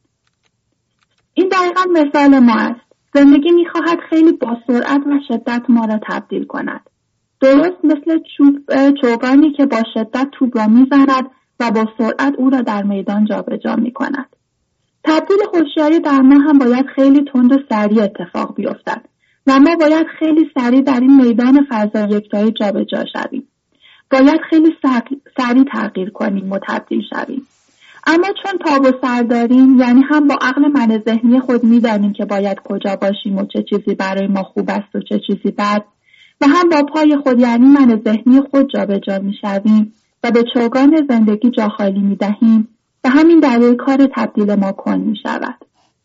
این دقیقاً مثال ما است. زندگی می‌خواهد خیلی با سرعت و شدت ما را تبدیل کند. درست مثل چوب چوگانی که با شدت توپ را می‌زند و با سرعت او را در میدان جابجا می‌کند. تبدیل هوشیاری در ما هم باید خیلی تند و سریع اتفاق بیفتد و ما باید خیلی سریع در این میدان فضا یکتایی جابجا شویم. باید خیلی سریع تغییر کنیم و تبدیل شویم. اما چون تاب و سر داریم، یعنی هم با عقل من ذهنی خود می‌دانیم که باید کجا باشیم و چه چیزی برای ما خوب است و چه چیزی بد، و هم با پای خود یعنی من ذهنی خود جابجا می‌شویم و به چوگان زندگی جا خالی می‌دهیم و همین دلیل کار تبدیل ما کن می‌شود.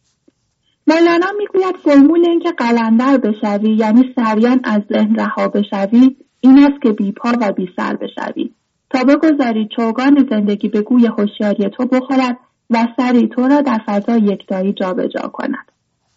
مولانا می‌گوید فرمول این که قلندر بشوی یعنی سریعاً از ذهن رها بشوی این است که بی پا و بی سر بشوی تا بگذاری چوگان زندگی به گوی هوشیاری تو بخورد و سری تو را در فضای یکتایی جابجا کند.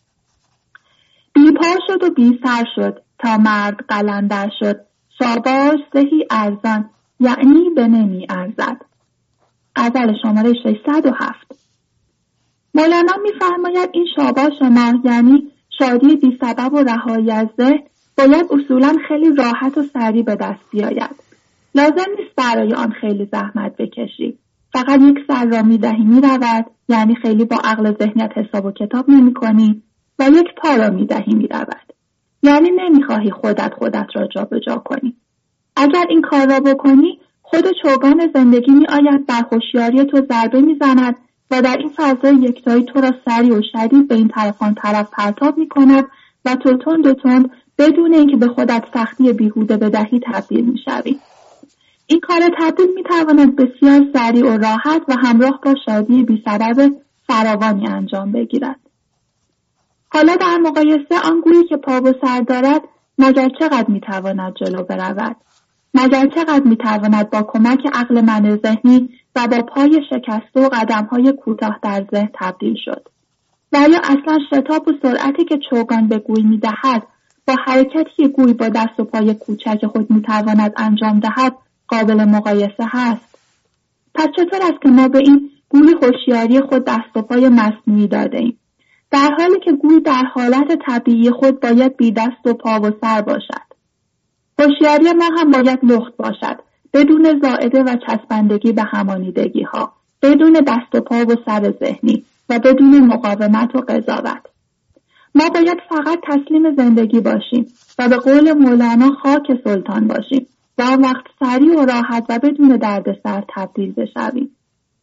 بی پا شد و بی سر شد تا مرد قلندر شد، شاباش زهی ارزان یعنی به نمی ارزد. غزل شماره ششصد و هفت. مولانا می‌فرماید این شاباش ما یعنی شادی بی سبب و رهایی از ذهن باید اصولاً خیلی راحت و سریع به دست بیاید. لازم نیست برای آن خیلی زحمت بکشی. فقط یک سر را می‌دهی می‌رود، یعنی خیلی با عقل ذهنیت حساب و کتاب نمی‌کنی، و یک پا را می‌دهی می‌رود، یعنی نمی‌خواهی خودت خودت را جابجا کنی. اگر این کار را بکنی، خود چوگان زندگی می‌آید بر هوشیاری تو ضربه می‌زند و در این فضای یکتایی تو را سریع و شدید به این طرف آن طرف پرتاب می‌کند و تو تند و تند بدون اینکه به خودت سختی بیهوده بدهی تبدیل می‌شوی. این کار تبدیل میتواند بسیار سریع و راحت و همراه با شادی بی سبب فراوانی انجام بگیرد. حالا در مقایسه آن گویی که پا و سر دارد مگر چقدر میتواند جلو برود؟ مگر چقدر میتواند با کمک عقل من ذهنی و با پای شکسته و قدمهای کوتاه در ذهن تبدیل شد؟ و یا اصلا شتاب و سرعتی که چوگان به گوی میدهد با حرکتی که گوی با دست و پای کوچک خود میتواند انجام دهد قابل مقایسه هست؟ پس چطور است که ما به این گوی هوشیاری خود دست و پای مصنوعی داده ایم، در حالی که گوی در حالت طبیعی خود باید بی دست و پا و سر باشد؟ هوشیاری ما هم باید لخت باشد، بدون زائده و چسبندگی به همانیدگی ها، بدون دست و پا و سر ذهنی و بدون مقاومت و قضاوت. ما باید فقط تسلیم زندگی باشیم و به قول مولانا خاک سلطان باشیم و آن وقت سریع و راحت و بدون دردسر تبدیل بشویم.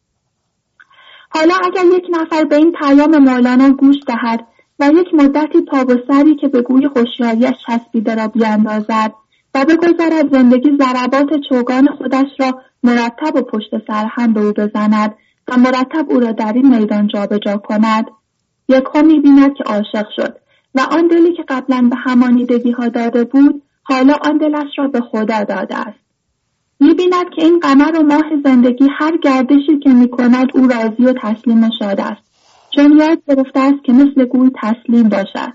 حالا اگر یک نفر به این پیام مولانا گوش دهد و یک مدتی پا و سری که به گوی هوشیاریش چسبیده را بیاندازد و بگذارد زندگی ضربات چوگان خودش را مرتب و پشت سر هم به او بزند و مرتب او را در این میدان جابجا کند، یکم می‌بیند که عاشق شد و آن دلی که قبلا به همانیدگی ها داده بود حالا آن دلش را به خدا داده است. می‌بیند که این قمر و ماه زندگی هر گردشی که می‌کند او راضی و تسلیم و شاد است، چون یاد گرفته است که مثل گوی تسلیم باشد.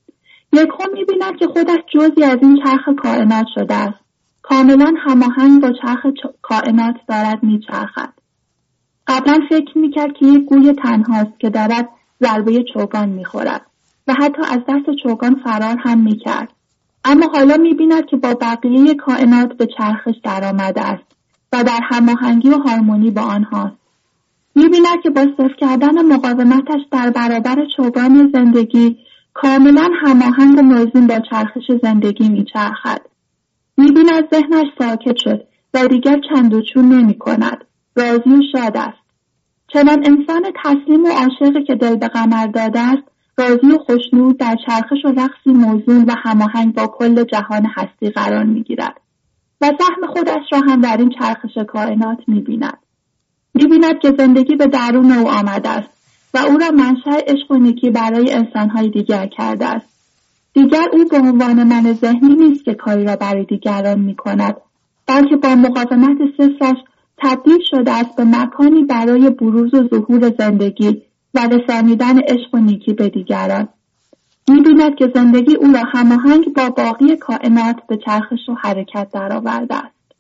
یکم می‌بیند که خودش جزئی از این چرخ کائنات شده است، کاملا هماهنگ با چرخ کائنات دارد میچرخد. قبلا فکر می‌کرد که یک گوی تنهاست که دارد ضربه چوگان می‌خورد و حتی از دست چوگان فرار هم می‌کرد. اما حالا می‌بیند که با بقیه کائنات به چرخش درآمده است و در هماهنگی و هارمونی با آنهاست. می‌بیند که با صفر کردن مقاومتش در برابر چوگان زندگی کاملا هماهنگ و موزون با چرخش زندگی می‌چرخد. می‌بیند ذهنش ساکت شد و دیگر چند و چون نمی‌کند. راضی و شاد است. چنان انسان تسلیم و عاشقی که دل به قمر داده است، راضی و خوشنود در چرخش و رقصی موزون و هماهنگ با کل جهان هستی قرار می‌گیرد و سهم خودش را هم در این چرخش کائنات می‌بیند. می‌بیند که زندگی به درون او آمده است و او را منشأ عشق و نیکی برای انسان‌های دیگر کرده است. دیگر او به عنوان من ذهنی نیست که کاری را برای دیگران می‌کند، بلکه با مقاومت صفرش تبدیل شده است به مکانی برای بروز و ظهور زندگی و رسانیدن عشق و نیکی به دیگران. می‌بیند که زندگی او را هماهنگ با باقی کائنات به چرخش و حرکت درآورده است.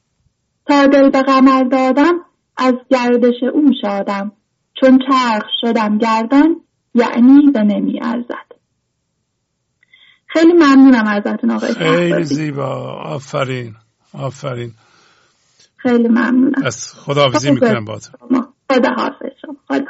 تا دل به قمر دادم، از گردش او شادم، چون چرخ شدم گردان، یعنی به نمی ارزد. خیلی ممنونم ازتون آقای شهبازی. خیلی زیبا، آفرین آفرین. خیلی ممنونم. از خداحافظی میکنم با تو. خدا حافظ شما. خدا.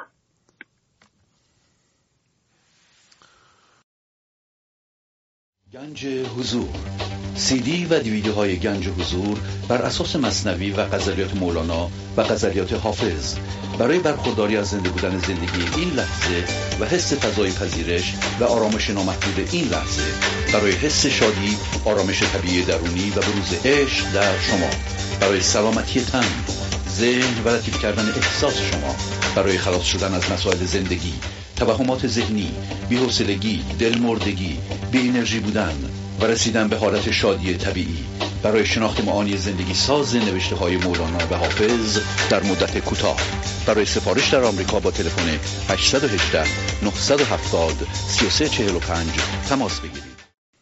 گنج حضور، سی دی و دیویدیوهای گنج حضور بر اساس مثنوی و غزلیات مولانا و غزلیات حافظ برای برخورداری از زنده بودن زندگی این لحظه و حس فضای پذیرش و آرامش نامحدود این لحظه، برای حس شادی، آرامش طبیعی درونی و بروز عشق در شما، برای سلامتی تن، ذهن و لطیف کردن احساس شما، برای خلاص شدن از مسائل زندگی، توهمات ذهنی، بی‌حوصلگی، دلمردگی، بی انرژی بودن و رسیدن به حالت شادی طبیعی، برای شناخت معانی زندگی ساز نوشته های مولانا و حافظ در مدت کوتاه. برای سفارش در آمریکا با تلفن هشت یک هشت نه هفت صفر سه سه چهار پنج تماس بگیرید.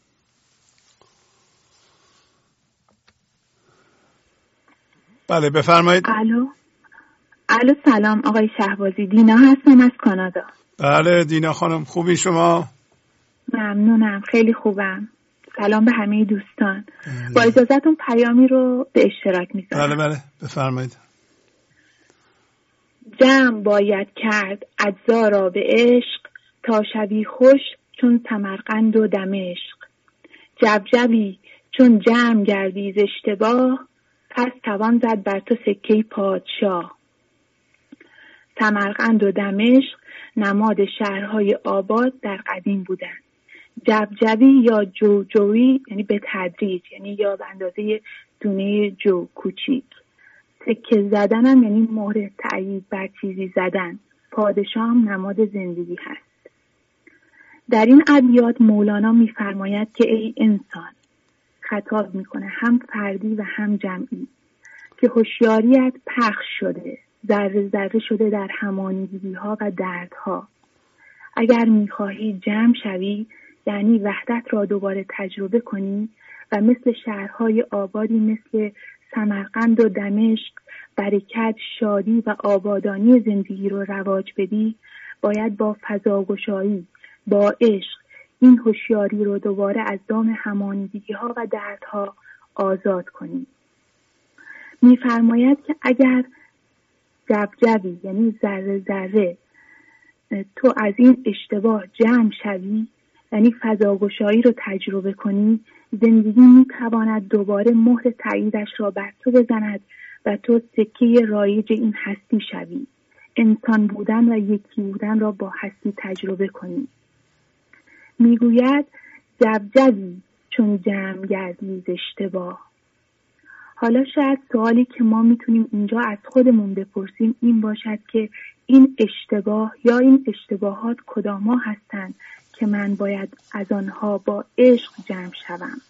بله بفرمایید. الو الو سلام آقای شهبازی، دینا هستم از کانادا. بله دینا خانم، خوبی شما؟ ممنونم، خیلی خوبم. سلام به همه دوستان. بله. با اجازهتون پیامی رو به اشتراک میذارم. بله بله بفرمایید. جمع باید کرد اجزا را به عشق، تا شوی خوش چون سمرقند و دمشق. جبجبی چون جمع گردی ز اشتباه، پس توان زد بر تو سکه پادشاه. سمرقند و دمشق نماد شهرهای آباد در قدیم بودند. جبجبی یا جوجویی یعنی به تدریج، یعنی یا به اندازه دونه جو کوچیک. تکه زدن هم یعنی مهر تأیید بر چیزی زدن. پادشاه هم نماد زندگی هست. در این ابیات مولانا می‌فرماید که ای انسان، خطاب میکنه هم فردی و هم جمعی، که هوشیاریت پخش شده، ذره ذره شده در همانیدگی‌ها و دردها. اگر میخواهی جمع شوی، یعنی وحدت را دوباره تجربه کنی و مثل شهرهای آبادی مثل سمرقند و دمشق برکت، شادی و آبادانی زندگی رو رواج بدی، باید با فضاگشایی، با عشق این هوشیاری رو دوباره از دام همانیدگی‌ها و دردها آزاد کنی. می‌فرماید که اگر جبجبی یعنی ذره ذره تو از این اشتباه جمع شوی، یعنی فضاگشایی رو تجربه کنی، زندگی می‌تواند دوباره مهر تأییدش را بر تو بزند و تو سکه رایج این هستی شوی، انسان بودن و یکی بودن را با هستی تجربه کنی. میگوید جبجبی چون جمع گردی ز اشتباه. حالا شاید سوالی که ما میتونیم اینجا از خودمون بپرسیم این باشد که این اشتباه یا این اشتباهات کدام‌ها هستند که من باید از آنها با عشق جمع شوم.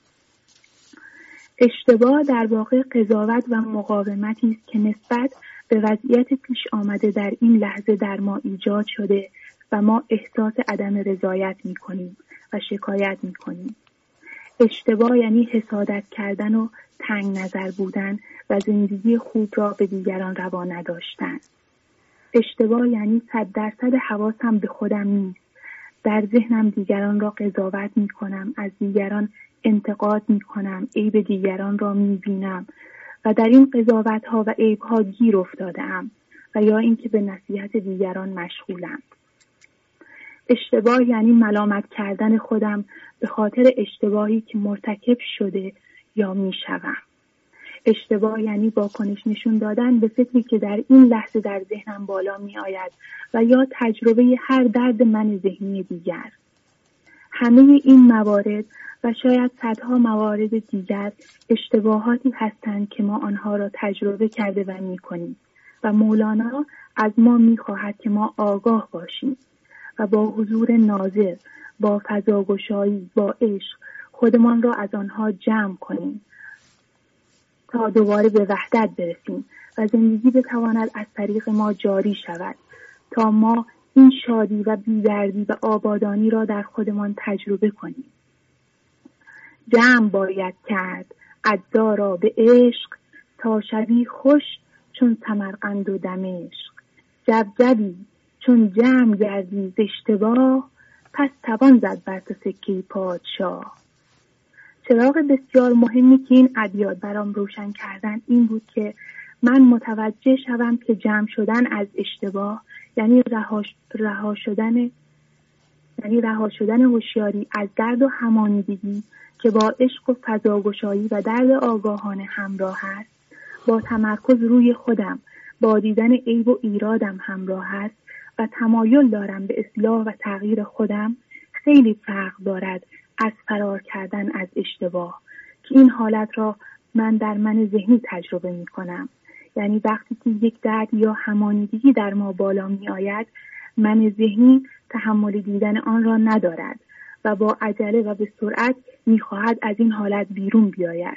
اشتباه در واقع قضاوت و مقاومتی است که نسبت به وضعیت پیش آمده در این لحظه در ما ایجاد شده و ما احساس عدم رضایت می‌کنیم و شکایت می‌کنیم. اشتباه یعنی حسادت کردن و تنگ نظر بودن و زندگی خود را به دیگران روا نداشتن. اشتباه یعنی صد درصد حواسم به خودم نیست. در ذهنم دیگران را قضاوت می‌کنم، از دیگران انتقاد می‌کنم، عیب دیگران را می‌بینم و در این قضاوت‌ها و عیب‌ها گیر افتاده‌ام و یا اینکه به نصیحت دیگران مشغولم. اشتباه یعنی ملامت کردن خودم به خاطر اشتباهی که مرتکب شده یا میشوم. اشتباه یعنی واکنش نشون دادن به فکری که در این لحظه در ذهنم بالا می آید و یا تجربه هر درد من ذهنی دیگر. همه این موارد و شاید صدها موارد دیگر اشتباهاتی هستند که ما آنها را تجربه کرده و می کنیم و مولانا از ما می خواهد که ما آگاه باشیم و با حضور ناظر، با فضاگشایی، با عشق خودمان را از آنها جمع کنیم تا دوباره به وحدت برسیم و زندگی بتواند از طریق ما جاری شود تا ما این شادی و بی‌دردی و آبادانی را در خودمان تجربه کنیم. جمع باید کرد اجزا را به عشق تا شوی خوش چون سمرقند و دمشق. جبجبی چون جمع گردی ز اشتباه، پس توان زد بر تو سکه پادشاه. چراغ بسیار مهمی که این ابیات برام روشن کردن این بود که من متوجه شوم که جمع شدن از اشتباه یعنی رها رها شدن یعنی رها شدن هوشیاری از درد و همانیدگی که با عشق و فضاگشایی و درد آگاهانه همراه است، با تمرکز روی خودم، با دیدن عیب و ایرادم همراه است و تمایل دارم به اصلاح و تغییر خودم، خیلی فرق دارد از فرار کردن از اشتباه که این حالت را من در من ذهنی تجربه می کنم. یعنی وقتی که یک درد یا همانیدگی در ما بالا می آید، من ذهنی تحمل دیدن آن را ندارد و با عجله و به سرعت می خواهد از این حالت بیرون بیاید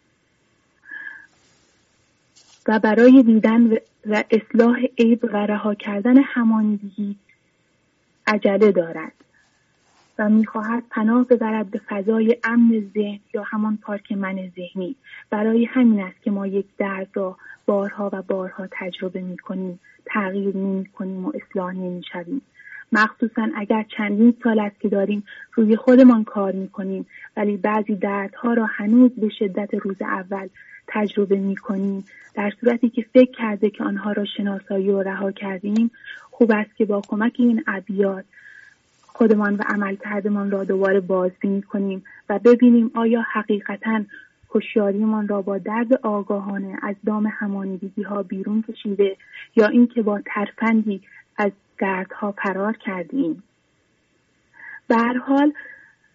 و برای دیدن و اصلاح عیب و رها کردن همانیدگی عجله دارد و می‌خواهد پناه ببرد به فضای امن ذهن یا همان پارک من ذهنی. برای همین است که ما یک درد را بارها و بارها تجربه می‌کنیم، تغییر نمی‌کنیم و اصلاح نمی‌شویم. مخصوصاً اگر چندین سال است که داریم روی خودمان کار می‌کنیم ولی بعضی دردها را هنوز به شدت روز اول تجربه می‌کنیم، در صورتی که فکر کرده که آنها را شناسایی و رها کردیم. خوب است که با کمک این ابیات خودمان و عملکردمان را دوباره بازبینی کنیم و ببینیم آیا حقیقتاً هوشیاریمان را با درد آگاهانه از دام همانیدگی ها بیرون کشیده یا اینکه با ترفندی از دردها فرار کردیم. به هر حال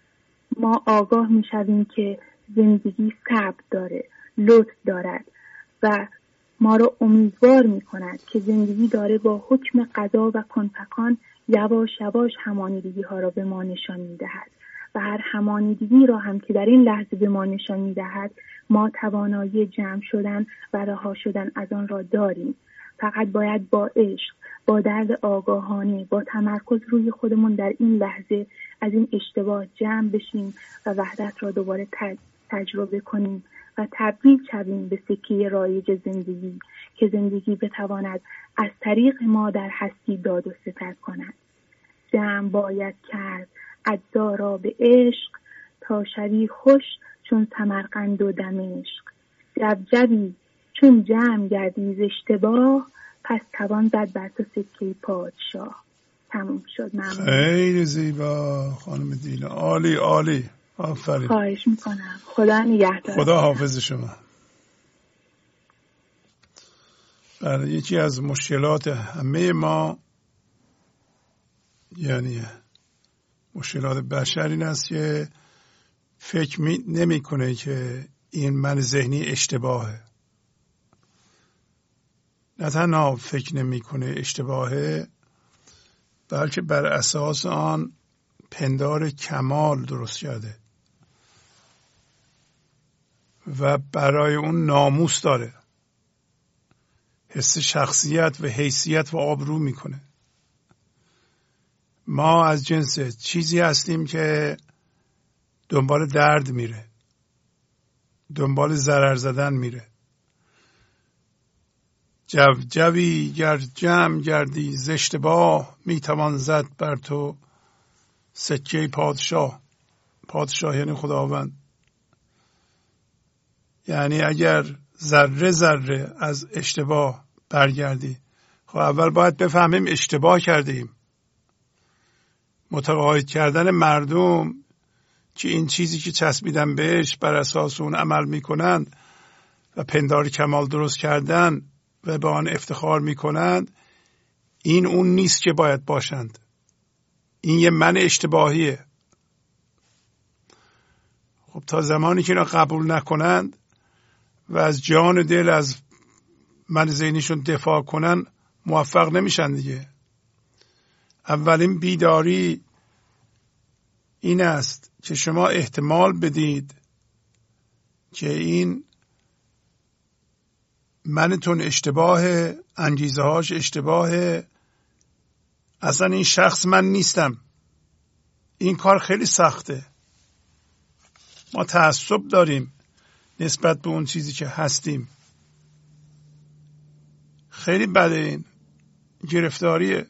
ما آگاه میشویم که زندگی صبر داره، لطف دارد و ما رو امیدوار میکند که زندگی داره با حکم قضا و کنفکان یواش یواش همانیدگی ها را به ما نشان میدهد و هر همانیدگی را هم که در این لحظه به ما نشان میدهد ما توانایی جمع شدن و رها شدن از آن را داریم. فقط باید با عشق، با درد آگاهانه، با تمرکز روی خودمون در این لحظه از این اشتباه جمع بشیم و وحدت را دوباره تجربه کنیم و تبدیل شویم به سکه رایج زندگی که زندگی بتواند از طریق ما در هستی داد و ستد کند. جمع باید کرد اجزا را به عشق تا شوی خوش چون سمرقند و دمشق. جبجبی چون جمع گردی ز اشتباه پس توان زد بر تو سکه پادشاه. تموم شد. ممنون. خیلی زیبا خانم دینا، عالی عالی، آفرین. خواهش میکنم. خدا نگهدار. خدا حافظ شما. بله، یکی از مشکلات همه ما، یعنی مشکلات بشر این است که فکر نمی کنه که این من ذهنی اشتباهه. نه تنها فکر نمی کنه اشتباهه، بلکه بر اساس آن پندار کمال درست کرده و برای اون ناموس داره، حس شخصیت و حیثیت و آبرو میکنه. ما از جنس چیزی هستیم که دنبال درد میره، دنبال ضرر زدن میره. جو جوی گر جمع گردی ز اشتباه میتوان زد بر تو سکه پادشاه. پادشاه یعنی خداوند. یعنی اگر ذره ذره از اشتباه برگردی، خب اول باید بفهمیم اشتباه کردیم. متقاعد کردن مردم که این چیزی که چسبیدن بهش بر اساس اون عمل میکنند و پندار کمال درست کردن و به آن افتخار میکنند، این اون نیست که باید باشند. این یه من اشتباهیه. خب تا زمانی که اینا قبول نکنند و از جان و دل از من ذهنیشون دفاع کنن، موفق نمیشن دیگه. اولین بیداری این است که شما احتمال بدید که این منتون اشتباه، انگیزه هاش اشتباه، اصلا این شخص من نیستم. این کار خیلی سخته. ما تعصب داریم نسبت به اون چیزی که هستیم. خیلی بده، این گرفتاریه.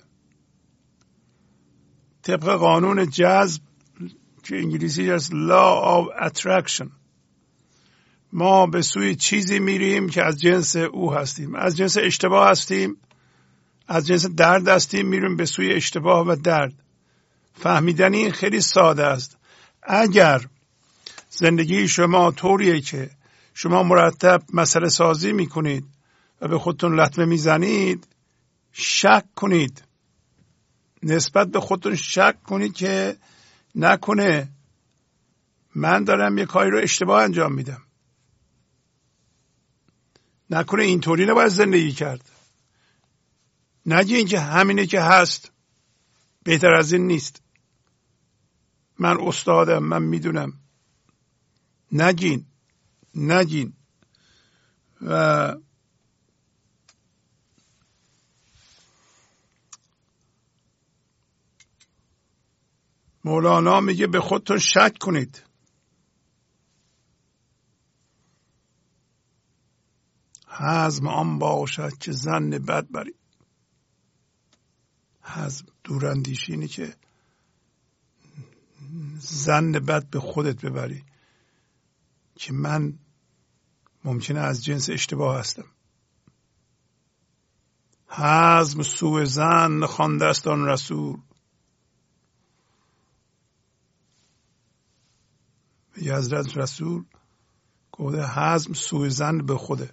طبق قانون جذب که انگلیسی هست law of attraction، ما به سوی چیزی میریم که از جنس او هستیم. از جنس اشتباه هستیم، از جنس درد هستیم، میریم به سوی اشتباه و درد. فهمیدن این خیلی ساده است. اگر زندگی شما طوریه که شما مرتب مسئله سازی میکنید و به خودتون لطمه میزنید، شک کنید، نسبت به خودتون شک کنید که نکنه من دارم یه کاری رو اشتباه انجام میدم، نکنه اینطوری نباید زندگی کرد. نگین که همینه که هست، بهتر از این نیست، من استادم، من میدونم. نگین نگین و مولانا میگه به خودتون شک کنید. حزم آن باشد که ظن بد بری. حزم دوراندیشی اینه که ظن بد به خودت ببری که من ممکنه از جنس اشتباه هستم. حزم سوء ظن خوانده است آن رسول. یه حضرت رسول گفته حزم سوء ظن به خوده.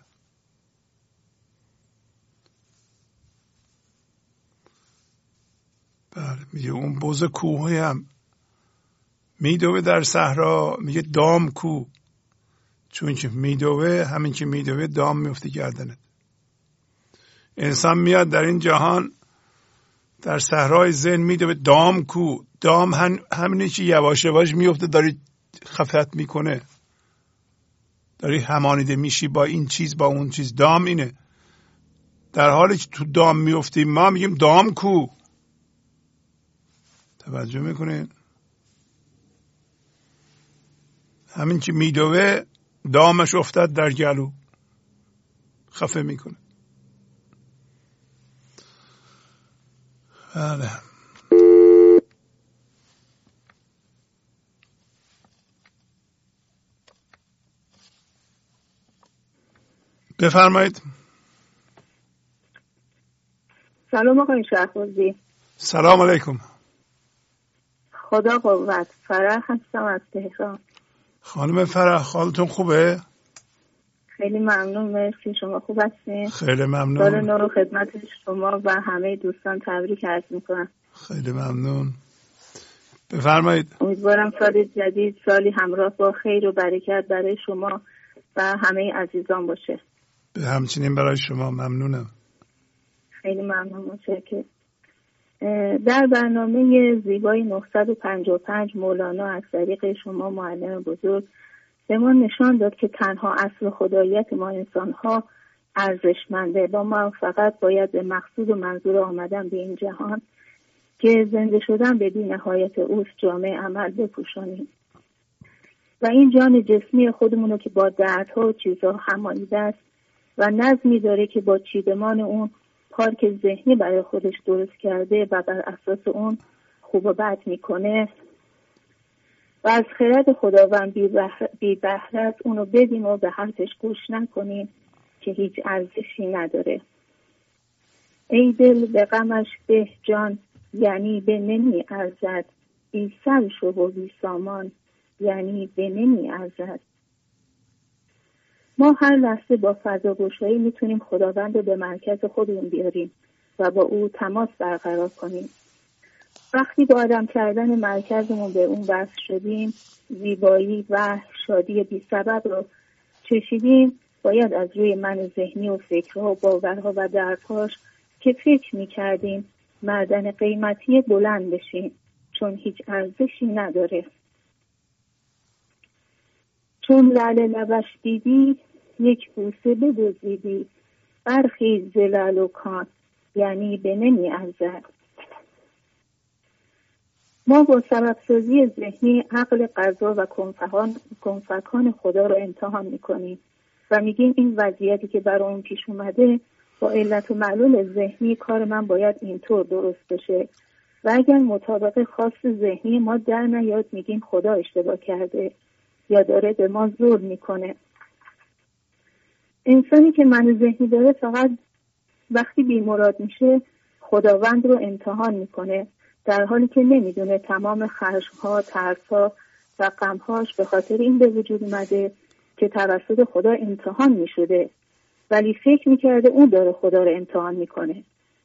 بله، میگه اون بز کوهی هم میدوه در صحرا، میگه دام کو، چون که میدوه، همین که میدوه دام میفته گردنت. انسان میاد در این جهان در صحرای ذهن میدوه دام کو، دام هم همینی که یواش یواش میفته، داری خفت میکنه، داری همانیده میشی با این چیز با اون چیز. دام اینه. در حالی که تو دام میفتیم ما میگیم دام کو. توجه میکنین؟ همین که میدوه دامش افتاد در گلو، خفه میکنه. بله. بفرمایید. سلام آقای شهبازی. سلام علیکم. خدا قوت. فرح هستم از تهران. خانم فرح، حالتون خوبه؟ خیلی ممنون، مرسی. شما خوب هستین؟ خیلی ممنون. سال نو رو خدمت شما و همه دوستان تبریک عرض میکنم. خیلی ممنون. بفرمایید. امیدوارم سال جدید سالی همراه با خیر و برکت برای شما و همه عزیزان باشه. به همچنین برای شما. ممنونم. خیلی ممنون. متشکرم. در برنامه زیبای نهصد و پنجاه و پنج مولانا از طریق شما معلم بزرگ به ما نشان داد که تنها اصل خداییت ما انسان‌ها ارزشمنده و ما فقط باید به مقصود و منظور آمدن به این جهان که زنده شدن به بی نهایت اوست جامعه عمل بپوشانیم و این جان جسمی خودمون رو که با دردها و چیزها همانیده است و نظمی داره که با چیدمان اون پارک ذهنی برای خودش درست کرده و بر اساس اون خوب و بد میکنه و از خرد خداوند بی بهره است اونو بدیم و به حرفش گوش نکنیم که هیچ ارزشی نداره. ای دل به غمش به جان، یعنی به نمی ارزد، بی سر شو و بی سامان، یعنی به نمی ارزد. ما هر لحظه با فضاگوشایی میتونیم خداوند رو به مرکز خودمون بیاریم و با او تماس برقرار کنیم. وقتی با آدم کردن مرکزمون به اون وصل شدیم، زیبایی و شادی بی سبب رو چشیدیم، باید از روی من ذهنی و فکرها و باورها و دردهاش که فکر میکردیم معدن قیمتی بلند بشیم، چون هیچ ارزشی نداره. چون لعل لبش دیدی، یک بوسه بدزدیدی، برخیز ز لعل و کان، یعنی به نمی ارزد. ما با سبب سازی ذهنی عقل قضا و کنفکان خدا رو امتحان میکنیم و میگیم این وضعیتی که برای اون پیش اومده با علت و معلول ذهنی کار من باید اینطور درست بشه و اگر مطابق خاص ذهنی ما در نیاد میگیم خدا اشتباه کرده یا داره به ما ظلم میکنه. انسانی که من ذهنی داره فقط وقتی بیمراد میشه خداوند رو امتحان میکنه، در حالی که نمیدونه تمام خشمها، ترسها و غمهاش به خاطر این به وجود اومده که توسط خدا امتحان میشده، ولی فکر میکرده اون داره خدا رو امتحان میکنه.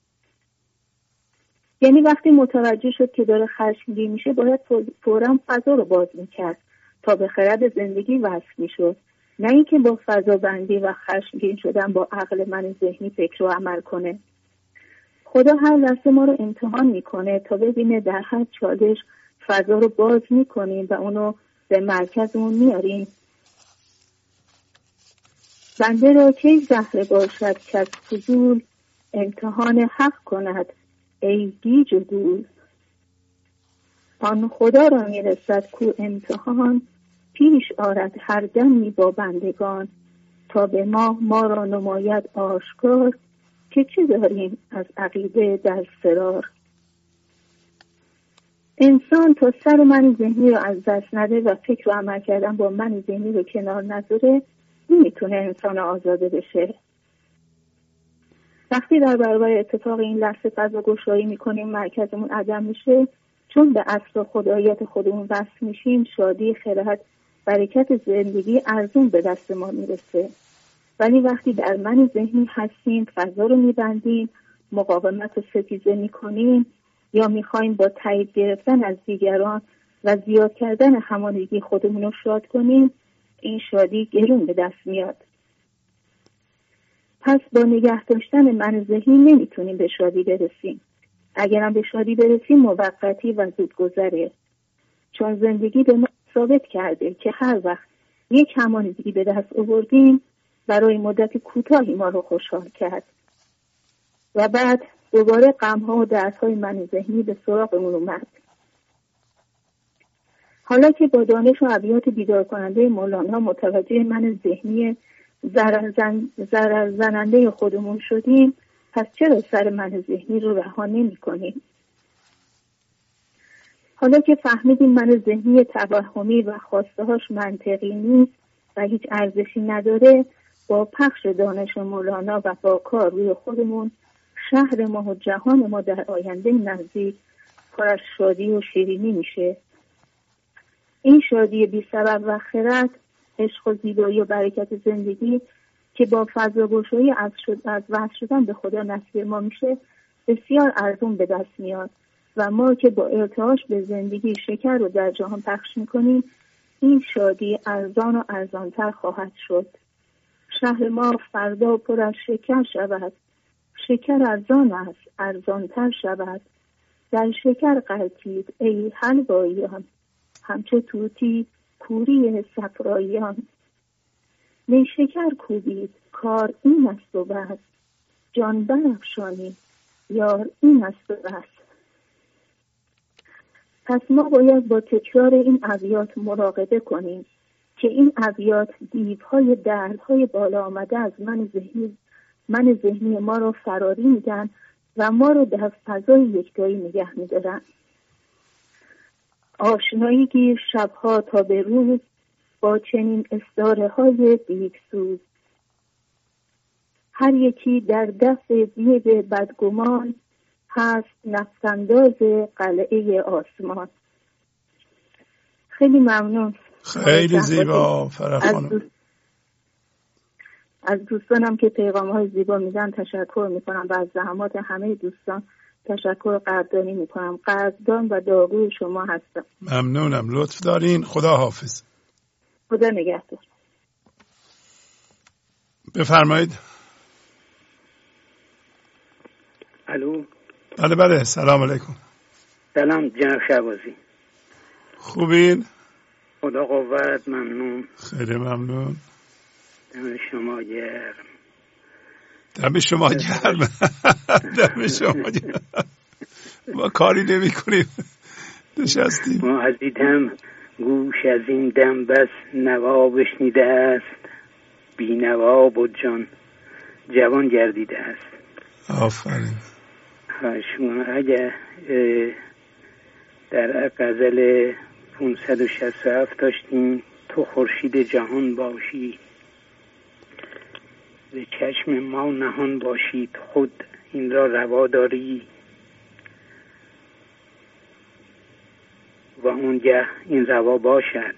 یعنی وقتی متوجه شد که داره خشمگین میشه باید فوراً فضا رو باز میکرد تا به خرد زندگی وصل میشد، نه اینکه با فضا بندی و خشمگین شدن با عقل من ذهنی فکر و عمل کنه. خدا هر لحظه ما رو امتحان میکنه تا ببینه در هر چالش فضا رو باز میکنیم و اونو به مرکزمون میاریم. بنده را کی زهره باشد که از فضول امتحان حق کند ای گیج و گول. آن خدا را میرسد کو امتحان پیش آرد هر دمی با بندگان تا به ما ما را نماید آشکار که چه داریم از عقیده در فرار. انسان تا سر من ذهنی رو از دست نده و فکر و عمل کردن با من ذهنی رو کنار نذاره نمیتونه انسان آزاده بشه. وقتی در برابر اتفاق این لحظه فضا گشایی میکنیم مرکزمون عدم میشه، چون به اصل خداییت خودمون وصل میشیم شادی، خیرات، برکت زندگی ارزون به دست ما میرسه. ولی وقتی در من ذهنی هستیم فضا رو میبندیم، مقاومت و ستیزه میکنیم یا میخوایم با تایید گرفتن از دیگران و زیاد کردن همانگی خودمون رو شاد کنیم، این شادی گرون به دست میاد. پس با نگه داشتن من ذهنی نمیتونیم به شادی برسیم. اگرم به شادی برسیم موقتی و زودگذره، چون زندگی به ما ثابت کرده که هر وقت یک همانگی به دست آوردیم برای مدت کوتاهی ما رو خوشحال کرد و بعد دوباره غم‌ها و دردهای من ذهنی به سراغمون اومد. حالا که با دانش و ابیات بیدار کننده مولانا متوجه من ذهنی ضرر زن... ضرر زننده خودمون شدیم، پس چرا سر من ذهنی رو رها نمی کنیم؟ حالا که فهمیدیم من ذهنی توهمی و خواسته هاش منطقی نیست و هیچ ارزشی نداره، با پخش دانش مولانا و با کار روی خودمون، شهر ما و جهان ما در آینده نزدیک پر از شادی و شیرینی میشه. این شادی بی سبب و خرد، عشق و زیبایی و برکت زندگی که با فضاگشایی از شد از وصل شدن به خدا نصیب ما میشه، بسیار ارزون به دست میاد و ما که با ارتعاش به زندگی شکر رو در جهان پخش میکنیم، این شادی ارزان و ارزانتر خواهد شد. شهر ما فردا پر از شکر شود، شکر ارزان است ارزانتر شود. در شکر غلتید ای حلواییان، همچو طوطی کوری صفراییان. نیشکر کوبید کار این است و بس، جان برافشانید یار این است و بس. پس ما باید با تکرار این ابیات مراقبه کنیم که این ابیات دیوهای دردهای بالا آمده از من ذهنی من ذهنی ما رو فراری میدن و ما رو در فضای یکتایی نگه میدارن. آشنایی گیر شبها تا به روز، با چنین استاره های دیگسوز. هر یکی در دست دیو بدگمان، هست نفس‌انداز قلعه آسمان. خیلی ممنون. خیلی زیبا فرح خانم. از, از دوستانم که پیغام های زیبا میدن تشکر میکنم و از زحمات همه دوستان تشکر قدردانی میکنم. قدردان و داغوی شما هستم. ممنونم، لطف دارین. خدا حافظ. خدا نگهدار. بفرمایید. الو. بله بله، سلام علیکم. سلام جناب شعبازی. خوبین؟ خدا قوت. ممنون. خیلی ممنون. دم شما گرم. دم شما گرم. دم شما گرم. ما کاری نمی کنیم، نشستیم. ما عزیزم گوش از این دم بس نوا بشنیده است، بی نوا بود جان جوان گردیده است. آفرین. شما اگه در غزل پانصد و شصت و هفت داشتیم تو خورشید جهان باشی، به چشم ما نهان باشی، خود این را روا داری و اونگه این روا باشد.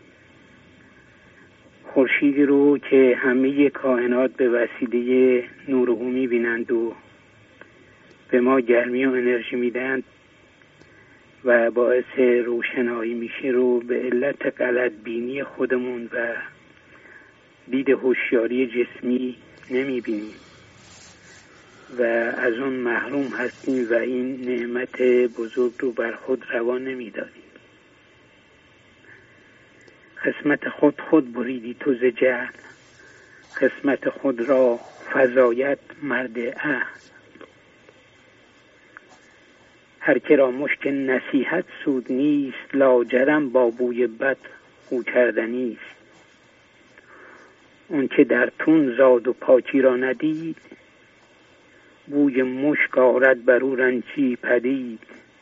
خورشیدی رو که همه کائنات به وسیله نور او می‌بینند و به ما گرمی و انرژی میدن و باعث روشنایی میشه رو به علت غلط بینی خودمون و دید هوشیاری جسمی نمیبینیم و از اون محروم هستیم و این نعمت بزرگ رو بر خود روا نمیداریم. قسمت خود خود بریدی تو ز جهل، قسمت خود را فزاید مرد اهل. هر که را مشک نصیحت سود نیست، لاجرم با بوی بد خو کردنی است. اون که در تون زاد و پاکی را ندید، بوی مشک آرد بر او رنجی پدید.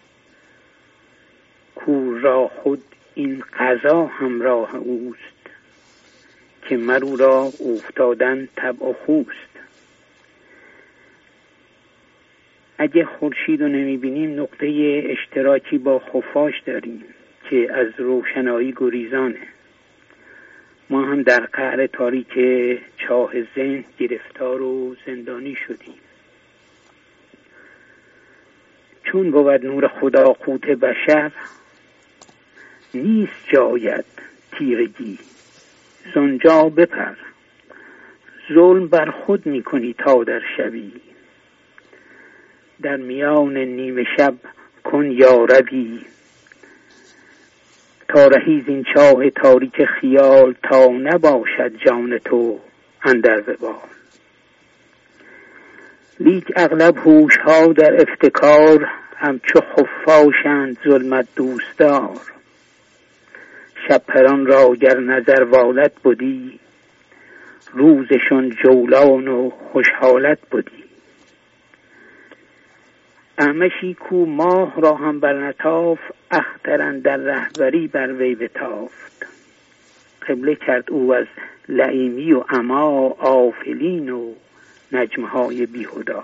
کور را خود این قضا همراه اوست، که مرو را افتادن طبع و خوست. اگه خورشید رو نمیبینیم نقطه اشتراکی با خفاش داریم که از روشنایی گریزانه. ما هم در قعر تاریک چاه ذهن گرفتار و زندانی شدیم. چون بود نور خدا قوت بشر، نیست جایت تیرگی، زنجا بپر ظلم بر خود میکنی تا در شبی. در میان نیمه شب کن یاربی، تا رهی زین چاه تاریک خیال، تا نباشد جان تو اندر وبال. لیک اغلب هوش ها در افتکار، همچو خفاشند ظلمت دوستدار. شب پران را گر نظر والت بودی، روزشون جولان و خوشحالت بودی. اعمشی کو ماه را هم برنتاف، اخترن در رهبری بر وی بتافت. قبله کرد او از لعیمی و عما، آفلین و نجمهای بیهدا.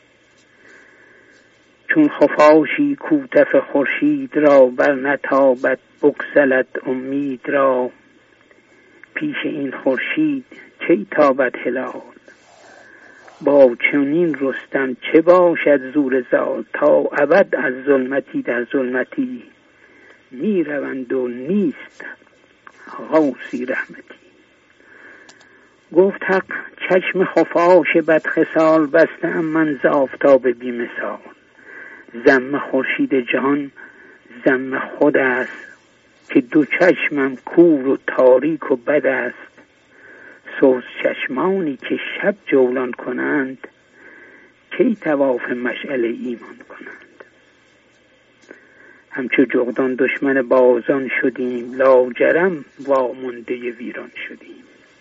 چون خفاشی کوتف خورشید را برنتابد، بگسلد امید را. پیش این خورشید کی تابد هلال، با چنین رستم چه باشد زور زال. تا ابد از ظلمتی در ظلمتی، می روند و نیست غوثی رحمتی. گفت حق چشم خفاش بدخصال، بستم من ز آفتاب بی مثال. ذم خورشید جهان ذم خود است، که دو چشمم کور و تاریک و بد است. سوز چشمانی که شب جولان کنند، کی طواف مشعل ایمان کنند. همچو جغدان دشمن بازان شدیم، لاجرم وامانده ویران شدیم.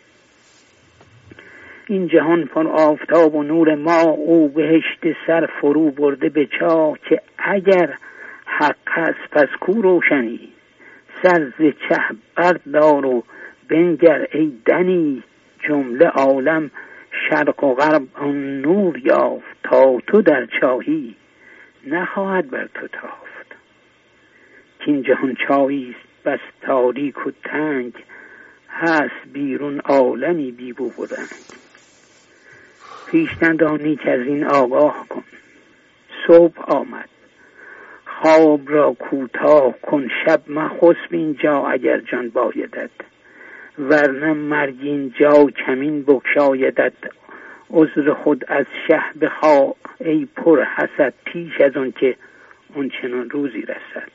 این جهان پر آفتاب و نور ما، او بهشت سر فرو برده به چاه. که اگر حق است پس کو روشنی، سر ز چه بردار و بنگر ای دنی. جمله عالم شرق و غرب آن نور یافت، تا تو در چاهی نخواهد بر تو تافت. که این جهان چاهی است بس تاریک و تنگ، هست بیرون عالمی بی بو و رنگ. خویشتن را نیک از این آگاه کن، صبح آمد خواب را کوتاه کن. شب مخسب اینجا اگر جان بایدت، ورنه مرگ اینجا کمین بگشایدت. عذر خود از شه بخواه ای پر حسد، پیش از آن که اون چنان روزی رسد.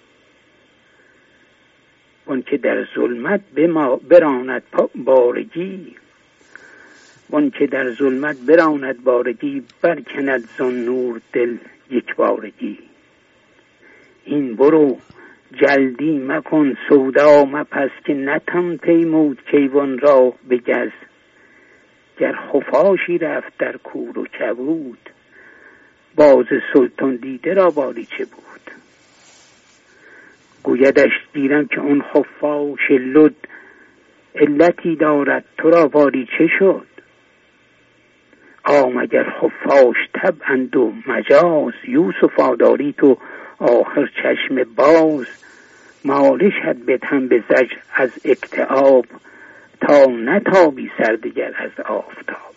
اون که در ظلمت براند بارگی، اون که در ظلمت براند بارگی. برکند زن نور دل یک بارگی. این برو جلدی مکن سودا مپس، که نتم پیمود کیوان را بگز. گر خفاشی رفت در کور و کبود، باز سلطان دیده را باری چه بود. گویدش دیرم که اون خفاش لد، علتی دارد تو را باری چه شد. آمگر خفاش طبعند و مجاز، یوسف آداری تو آخر چشم باز. مالشت بدهم به زجر از اکتئاب، تا نتابی سر دیگر از آفتاب.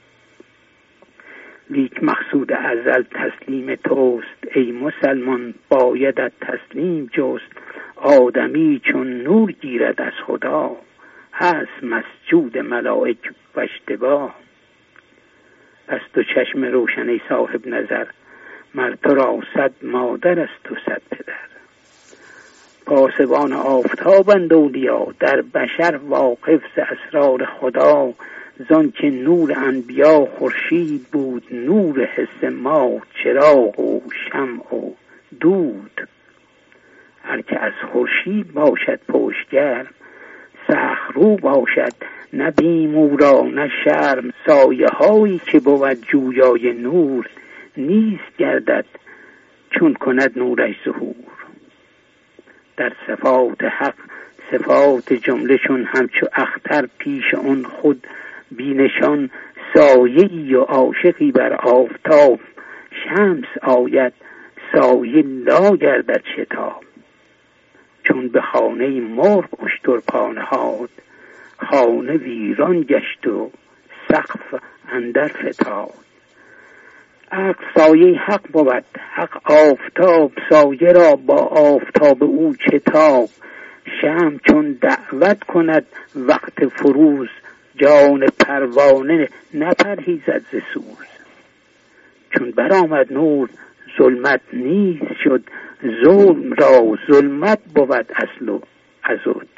لیک مقصود ازل تسلیم توست، ای مسلمان بایدت تسلیم جست. آدمی چون نور گیرد از خدا، هست مسجود ملائک و اشتباه. پس تو چشم روشن ای صاحب نظر، مر تو را صد مادر است و صد پدر. پاسبان آفتابند اولیا، در بشر واقف ز اسرار خدا. زان که نور انبیا خورشید بود، نور حس ما چراغ و شمع و دود. هر که از خورشید باشد پشتگرم، سخت رو باشد نه بیم او را نه شرم. سایه هایی که بود جویای نور، نیست گردد چون کند نورش ظهور. در صفات حق صفات جمله چون همچو اختر، پیش اون خود بینشان سایه‌ای و عاشقی بر آفتاب. شمس آید سایه لا گردد شتاب. چون به خانه مرغ اشتر پا نهاد، خانه ویران گشت و سقف اندر فتاد. عقل سایه حق بود حق آفتاب، سایه را با آفتاب او چه تاب. شمع چون دعوت کند وقت فروز، جان پروانه نپرهیزد ز سوز. چون برآمد نور ظلمت نیست شد، ظلم را ظلمت بود اصل و ازود.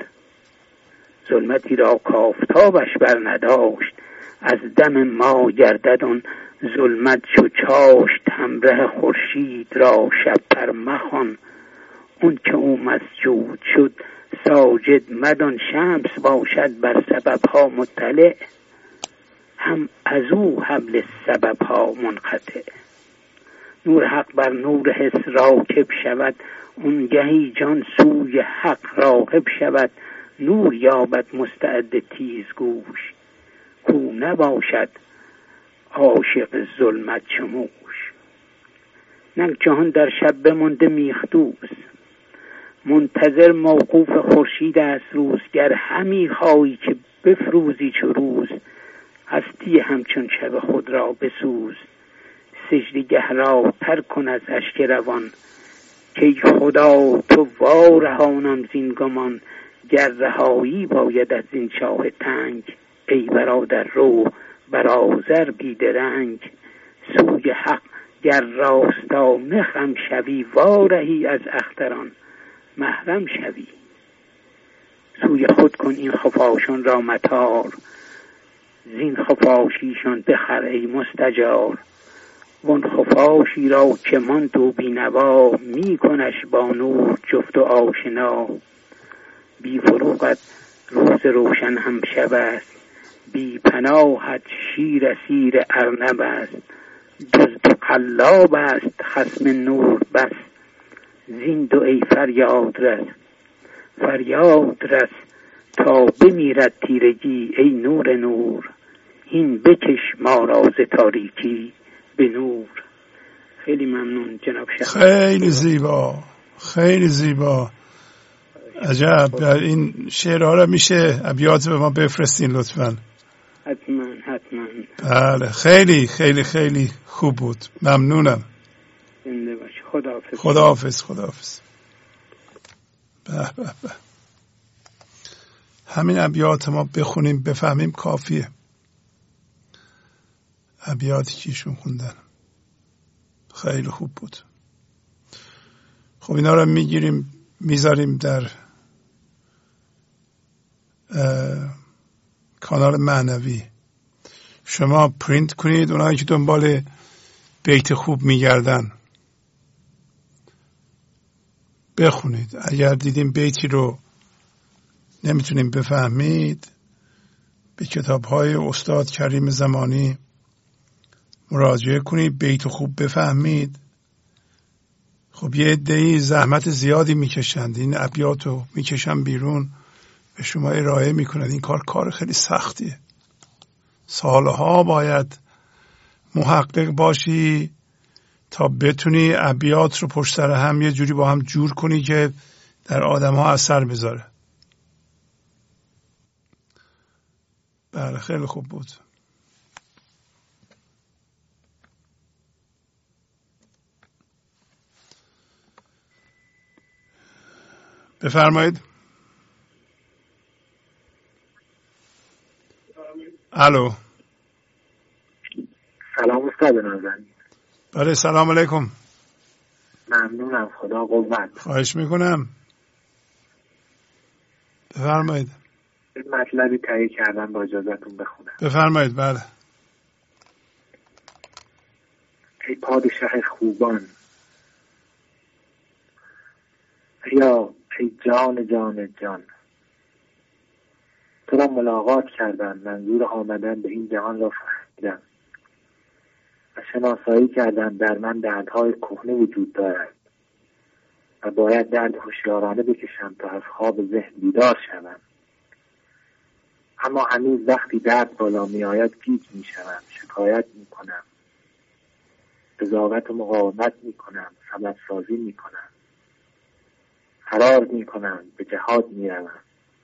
ظلمتی را کافتابش بر نداشت، از دم ما گردد آن ظلمت چو چاشت. همره خورشید را شب پر مخوان، اون که او مسجود شد ساجد مدان. شمس باشد بر سببها مطلع، هم از او حبل سببها منقطع. نور حق بر نور حس راکب شود، اونگهی جان سوی حق راغب شود. نور یابد مستعد تیزگوش، کو نباشد عاشق ظلمت چموش. نک جهان در شب بمانده میخدوز، منتظر موقوف خورشید است روز. گر همی خواهی که بفروزی چو روز، هستی همچون شب خود را بسوز. سجدگه را تر کن از اشک روان، که خدا تو وارهانم زین گمان. گر رهایی باید از این چاه تنگ، ای برادر رو برازر بیدرنگ. سوی حق گر راستانه خم شوی، وارهی از اختران محرم شوی. سوی خود کن این خفاشان را مطار، زین خفاشیشان بخر ای مستجار. وان خفاشی را که ماند و بینوا، می کنش با نور جفت و آشنا. بی فروغت روز روشن هم شب است، بی پناهت شیر اسیر ارنب است. دزد و قلاب است خصم نور بس، زین دو ای فریاد رس. فریاد رس تا بمیرد تیرگی ای نور نور، هین بکش ما را ز تاریکی به نور. خیلی ممنون جناب شخص. خیلی زیبا، خیلی زیبا. عجب. این شعرها را میشه ابیات به ما بفرستین لطفاً؟ حتما حتما. بله خیلی خیلی خیلی خوب بود. ممنونم. زنده باش. خداحافظ. خداحافظ. خداحافظ. به به به. همین ابیات ما بخونیم بفهمیم کافیه. ابیاتی که ایشون خوندن خیلی خوب بود. خب اینا رو میگیریم میذاریم در کانال معنوی. شما پرینت کنید، اونایی که دنبال بیت خوب میگردن بخونید. اگر دیدیم بیتی رو نمیتونیم بفهمید، به کتاب‌های استاد کریم زمانی مراجعه کنید. بیت خوب بفهمید. خب یه عده‌ای زحمت زیادی میکشند، این ابیات رو میکشن بیرون به شما ارائه میکنند. این کار کار خیلی سختیه. سالها باید محقق باشی تا بتونی ابیات رو پشت سر هم یه جوری با هم جور کنی که در آدم ها اثر بذاره. بله خیلی خوب بود. بفرمایید. الو. سلام استاد نازنین. بله سلام علیکم. ممنونم، خدا قوت. خواهش میکنم. بفرمایید. این مطلبی تهیه کردم با اجازهتون بخونم. بفرمایید. بله. ای پادشه خوبان، یا ای جان جان جان، تو را ملاقات کردم، منظور آمدن به این جهان را فهمیدم و شناسایی کردم در من دردهای کهنه وجود دارد و باید درد هوشیارانه بکشم تا از خواب ذهن بیدار شوم. اما هنوز وقتی درد بالا می آید گیج می شوم، شکایت می کنم، قضاوت و مقاومت می کنم، سبب سازی می کنم، فرار می کنم، به جهاد می روم.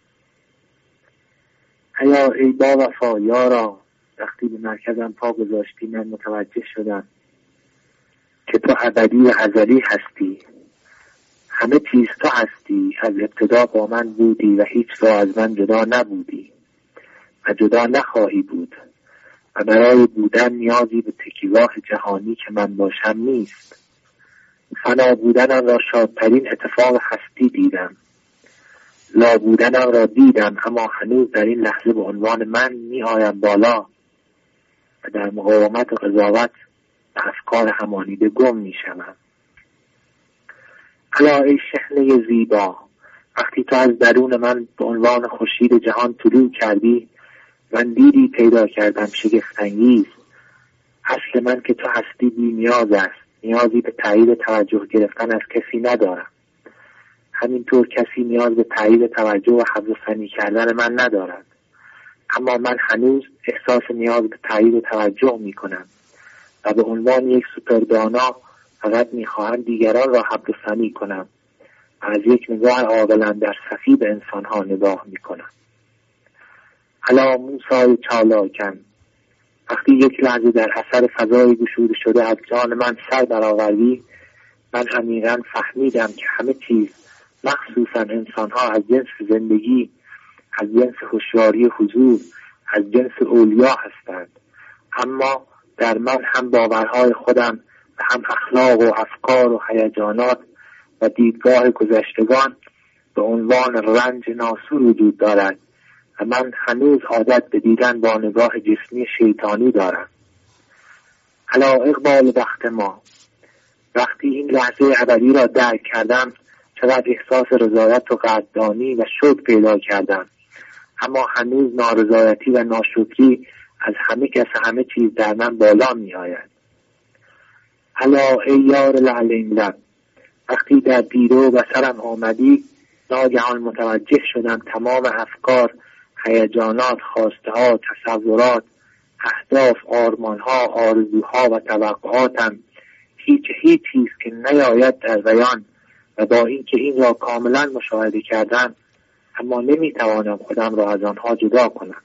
ایا ای با وفا یارا، وقتی به مرکزم پا گذاشتی من متوجه شدم که تو ابدی و ازلی هستی. همه چیز تو هستی، از ابتدا با من بودی و هیچ گاه از من جدا نبودی و جدا نخواهی بود و برای بودن نیازی به تکیه‌گاه جهانی که من باشم نیست. فنا بودنم را شادترین اتفاق هستی دیدم، لا بودنم را دیدم، اما هنوز در این لحظه به عنوان من می آیم بالا و در مقاومت و قضاوت و افکار همانیده گم می شوم. الا ای شحنه زیبا، وقتی تو از درون من به عنوان خورشید جهان طلوع کردی، من دیدی پیدا کردم شگفت‌انگیز. اصل من که تو هستی بی نیاز است، نیازی به تایید توجه گرفتن از کسی ندارم. همینطور کسی نیاز به تایید توجه و حفظ ثنی کردن من ندارد، اما من هنوز احساس نیاز به تایید توجه می کنم و به عنوان یک سوپردانا فقط می خواهم دیگران را حفظ ثنی کنم و از یک نگاه عاقلانه در صفی به انسانها نگاه می کنم. الا موسی چالاکن، وقتی یک لحظه در اثر فضای گشوده شده از جان من سر برآوردی، من عمیقاً فهمیدم که همه چیز، مخصوصاً انسانها، از جنس زندگی، از جنس هوشیاری حضور، از جنس اولیا هستند. اما در من هم باورهای خودم و هم اخلاق و افکار و هیجانات و دیدگاه گذشتگان به عنوان رنج ناسور وجود دارد و من هنوز عادت به دیدن با نگاه جسمی شیطانی دارم. الا اقبال بخت ما، وقتی این لحظه ابدی را درک کردم چقدر احساس رضایت و قدردانی و شکر پیدا کردم، اما هنوز نارضایتی و ناشکری از همه کس همه چیز در من بالا می آید. الا ای یار لعلین لب، وقتی در پیرو و سرم آمدی ناگهان متوجه شدم تمام افکار، هیجانات، خواسته ها، تصورات، اهداف، آرمان ها، آرزوها و توقعاتم هیچ هیچ چیز که نیاید در بیان و با اینکه این را کاملا مشاهده کردم اما نمیتوانم خودم را از آنها جدا کنم.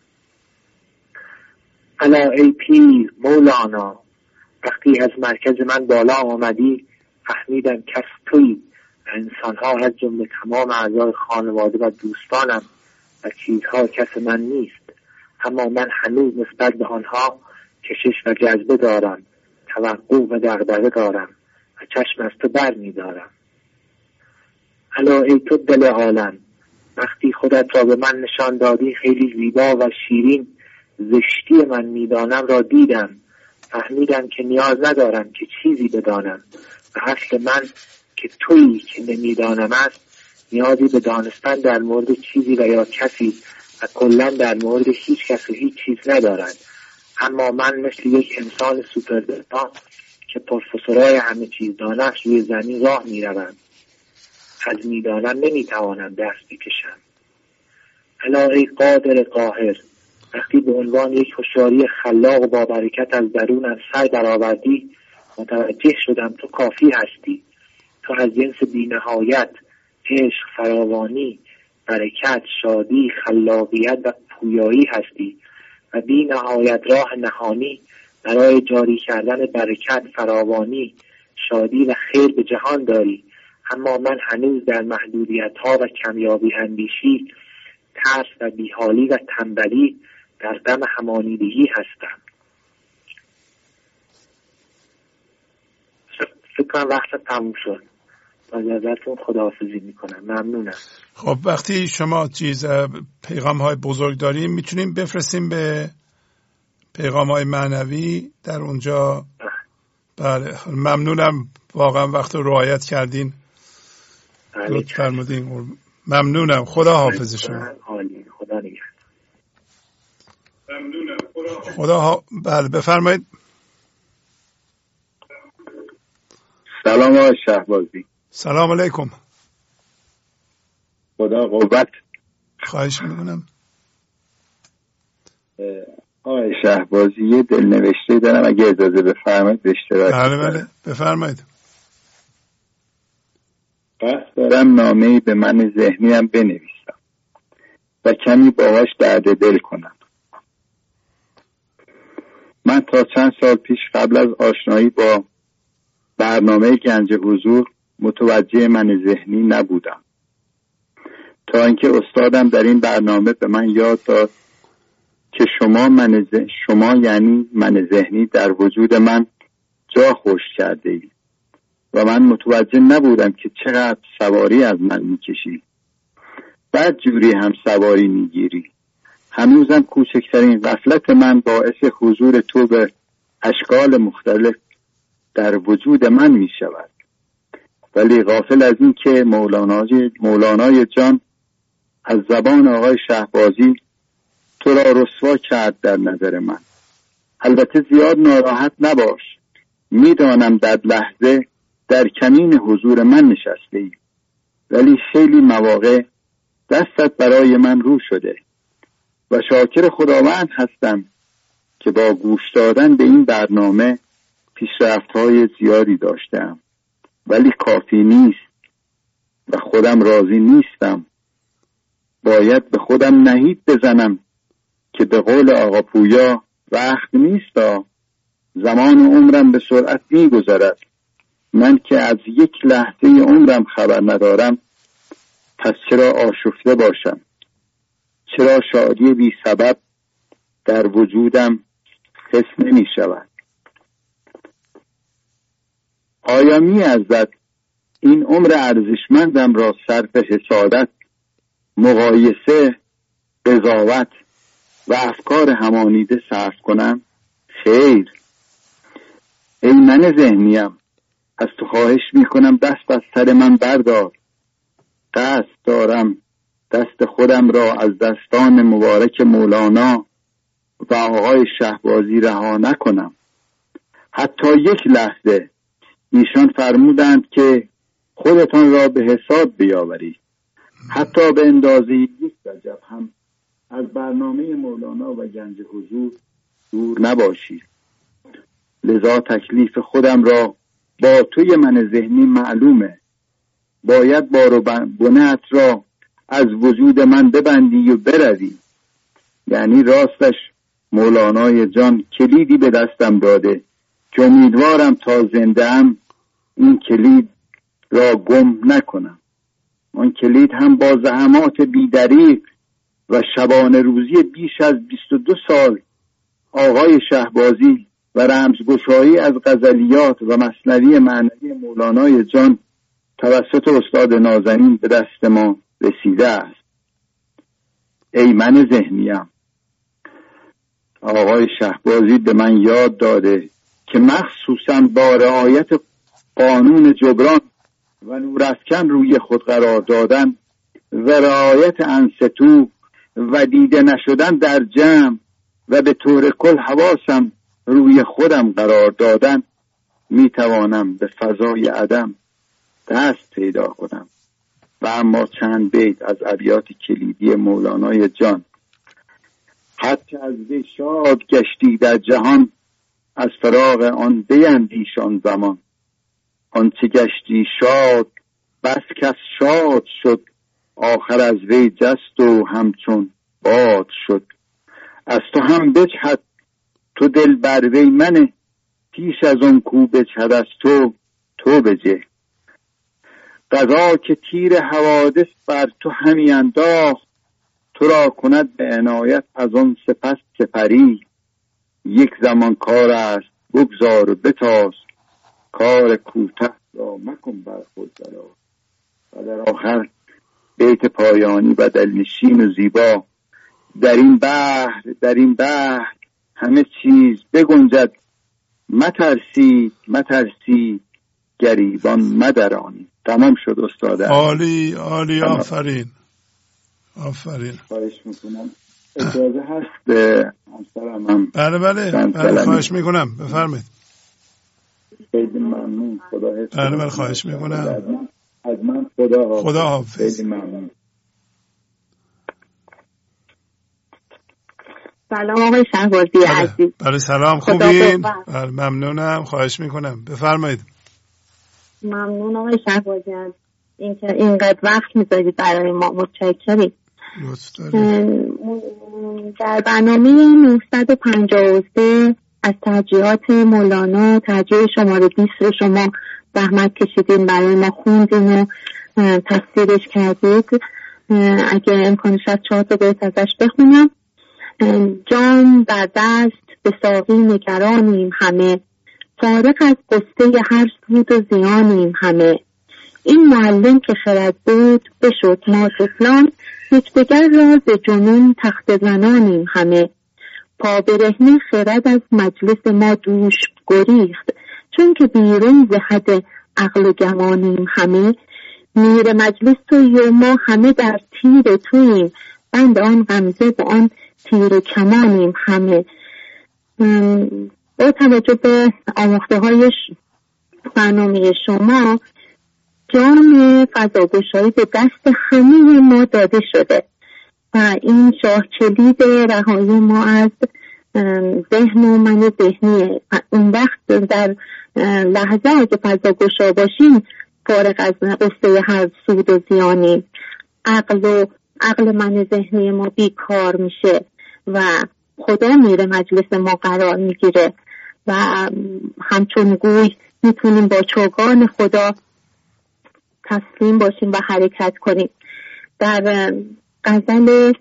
الا ای پیر مولانا، وقتی از مرکز من بالا آمدی فهمیدم کس تویی و انسانها از جمله تمام اعضای خانواده و دوستانم و چیزها کس من نیست، اما من هنوز نسبت به آنها کشش و جذبه دارم، توقع و دغدغه دارم و چشم از تو بر می دارم. الا ای تو دل عالم، وقتی خودت را به من نشان دادی خیلی زیبا و شیرین زشتی من میدانم را دیدم، فهمیدم که نیاز ندارم که چیزی بدانم و اصل من که تویی که نمیدانم است نیازی به دانستن در مورد چیزی و یا کسی و کلا در مورد هیچ کس و هیچ چیز ندارد. اما من مثل یک انسان سوپردانا که پروفسورای همه چیز دانش روی زمین راه میروم، از میدانم نمیتوانم دست بکشم. الا ای قادر قاهر، وقتی به عنوان یک هوشیاری خلاق و با برکت از درونم سر برآوردی متوجه شدم تو کافی هستی، تو از جنس بی‌نهایت، عشق، فراوانی، برکت، شادی، خلاقیت و پویایی هستی و بی‌نهایت راه نهانی برای جاری کردن برکت، فراوانی، شادی و خیر به جهان داری. اما من هنوز در محدودیت‌ها و کمیابی اندیشی، ترس و بیحالی و تنبلی در دم همانیدگی هستم. فکر کنم وقت تموم شد. از ازتون خداحافظی میکنم. ممنونم. خب وقتی شما چیز پیغام های بزرگ داریم میتونیم بفرستیم به پیغام های معنوی در اونجا. بله ممنونم، واقعا وقت رو رعایت کردین. لطف فرمودین. ممنونم. خدا حافظ شما. عالی. خدا نگهدار. ممنونم. خدا ها... بله بفرمایید. سلام آقای شهبازی. سلام علیکم. خدا قوت. خواهش میکنم. آقای شهبازی یه دل نوشته دارم اگه اجازه بفرمایید به اشتراک. بله بله بفرمایید. قصد دارم نامه‌ای به من ذهنیم بنویسم و کمی باهاش درد دل کنم. من تا چند سال پیش قبل از آشنایی با برنامه گنج حضور متوجه من ذهنی نبودم، تا اینکه استادم در این برنامه به من یاد داد که شما من ز... شما یعنی من ذهنی در وجود من جا خوش کرده ای و من متوجه نبودم که چقدر سواری از من میکشی، بعد جوری هم سواری میگیری. هنوزم کوچکترین غفلت من باعث حضور تو به اشکال مختلف در وجود من میشود، ولی غافل از این که مولانای, مولانای جان از زبان آقای شهبازی تو را رسوا کرد در نظر من. البته زیاد ناراحت نباش، میدانم در لحظه در کمین حضور من نشسته ای، ولی خیلی مواقع دستت برای من رو شده و شاکر خداوند هستم که با گوش دادن به این برنامه پیشرفت‌های زیادی داشتم، ولی کافی نیست و خودم راضی نیستم. باید به خودم نهید بزنم که به قول آقا پویا وقت نیستا، زمان عمرم به سرعت می‌گذرد. من که از یک لحظه عمرم خبر ندارم، پس چرا آشفته باشم؟ چرا شادی بی سبب در وجودم حس نمی شود؟ آیا می ارزد این عمر ارزشمندم را صرف حسادت، مقایسه، قضاوت و افکار همانیده صرف کنم؟ خیر. ای من ذهنیم، از تو خواهش می کنم دست از سر من بردار. قصد دارم دست خودم را از دستان مبارک مولانا و آقای شهبازی رها نکنم. حتی یک لحظه ایشان فرمودند که خودتان را به حساب بیاورید، حتی به اندازه یک رجب هم از برنامه مولانا و گنج حضور دور نباشید. لذا تکلیف خودم را با توی من ذهنی معلومه. باید بار و بنت را از وجود من ببندی و بروی. یعنی راستش مولانای جان کلیدی به دستم داده که امیدوارم تا زنده ام این کلید را گم نکنم. آن کلید هم با زحمات بی‌دریغ و شبانه روزی بیش از بیست و دو سال آقای شهبازی و رمزگشایی از غزلیات و مثنوی معنوی مولانای جان توسط استاد نازنین به دست ما رسیده است. ای من ذهنیم، آقای شهبازی به من یاد داده که مخصوصاً با رعایت قانون جبران و نورافکن روی خود قرار دادن و رعایت انستو و دیده نشدن در جمع و به طور کل حواسم روی خودم قرار دادن می توانم به فضای عدم دست پیدا کنم. و اما چند بیت از ابیات کلیدی مولانای جان: حتی از وی شاد گشتی در جهان، از فراغ آن بیندیشان زمان. آنچه گشتی شاد بس کس شاد شد، آخر از وی جست و همچون باد شد. از تو هم بجهد تو دل بر وی منه، پیش از اون کو بجهد از تو تو بجه. قضا که تیر حوادث بر تو همی انداخت، تو را کند به عنایت از آن سپس سپری. یک زمان کار است بگذار و بتاز، کار کوته را مکن بر خود بلا. و در آخر بیت پایانی و دلنشین و زیبا: در این بحر در این بحر همه چیز بگنجد، مترسید مترسید گریبان مدرانی. تمام شد استاد. عالی عالی، آفرین آفرین. خواهش میکنم اجازه هست به همسرم هم؟ بله بله بله خواهش میکنم، بفرمایید. خیلی ممنون. خدا حفظ. بله بله خواهش میکنم. از من خدا حافظ. خدا حافظ. خیلی ممنون. سلام آقای شهبازی عزیز. بله سلام، خوبین؟ بله ممنونم، خواهش میکنم، بفرمایید. ممنون آقای شهبازی از اینکه اینقدر وقت میذارید برای ما، متشکرم. در برنامه نهصد و پنجاه و سه از ترجیحات مولانا، ترجیح شماره بیست رو شما زحمت کشیدین برای ما خوندین و تفسیرش کردید. اگه امکانش از چهار تا بیت ازش بخونم. جام در دست به ساقی نگرانیم همه، فارغ از قصه هر سود و زیانیم همه. این معلم که خرد بود بشد ما طفلان، یکدیگر را ز جنون تخت زنانیم همه. پا برهنه خرد از مجلس ما دوش گریخت، چون که بیرون ز حد عقل و گمانیم همه. میر مجلس تویی و ما همه در تیر توییم، بند آن غمزه با آن تیر و کمانیم همه. با توجه به آموخته های برنامه شما، جام فضاگشایی به دست همه ما داده شده و این شاه کلید رهایی ما از ذهن و من ذهنیه. اون وقت در لحظه اگه فضاگشا باشیم، فارغ از قصه هر سود و زیانی، عقل و عقل من ذهنی ما بیکار میشه و خدا میره مجلس ما قرار میگیره و همچون گوی میتونیم با چوگان خدا تسلیم باشیم و حرکت کنیم. در غزل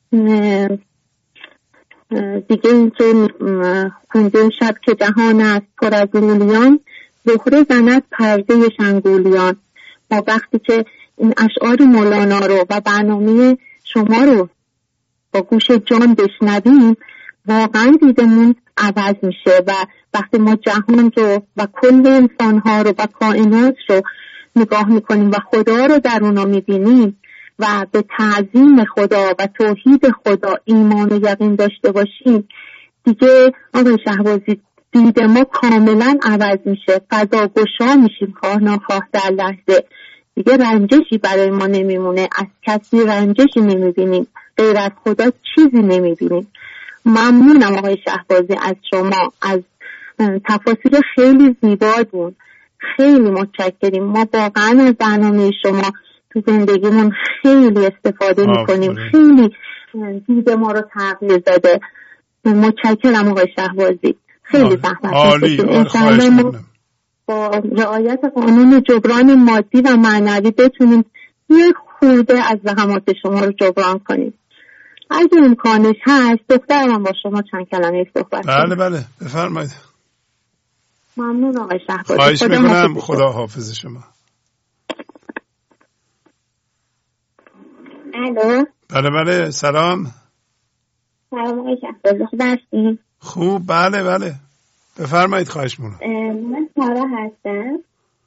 دیگه این که خونده شب که جهان است پر از لولیان، زهره زند پرده شنگولیان. ما وقتی که این اشعار مولانا رو و برنامه شما رو با گوش جان بشنویم، واقعا دیدمون عوض میشه و وقتی ما جهان رو و کل انسانها رو و کائنات رو نگاه میکنیم و خدا رو در اونا میبینیم و به تعظیم خدا و توحید خدا ایمان و یقین داشته باشیم، دیگه آقای شهبازی دید ما کاملا عوض میشه، فضا گشا میشیم خواه ناخواه در لحظه. دیگه رنجشی برای ما نمیمونه، از کسی رنجشی نمیبینیم، غیر از خدا چیزی نمیبینیم. ممنونم آقای شهبازی از شما، از تفاصیل خیلی زیباتون، خیلی متشکریم. ما واقعا از برنامه شما تو زندگیمون خیلی استفاده میکنیم، خیلی دید ما رو تغییر داده. متشکرم آقای شهبازی، خیلی زحمت می‌کشید. انشاءالله ما با رعایت قانون جبران مادی و معنوی بتونیم یک خورده از زحمات شما رو جبران کنیم. اگه امکانش هست دخترم با شما چند کلمه صحبت کنم. بله بله بفرمایید. ممنون آقای شهبازی. خواهش میکنم. خدا حافظ شما. الو. بله بله سلام. سلام آقای شهبازی، خوب هستین؟ خوب بله بله بفرمایید. خواهش میکنم. من سارا هستم،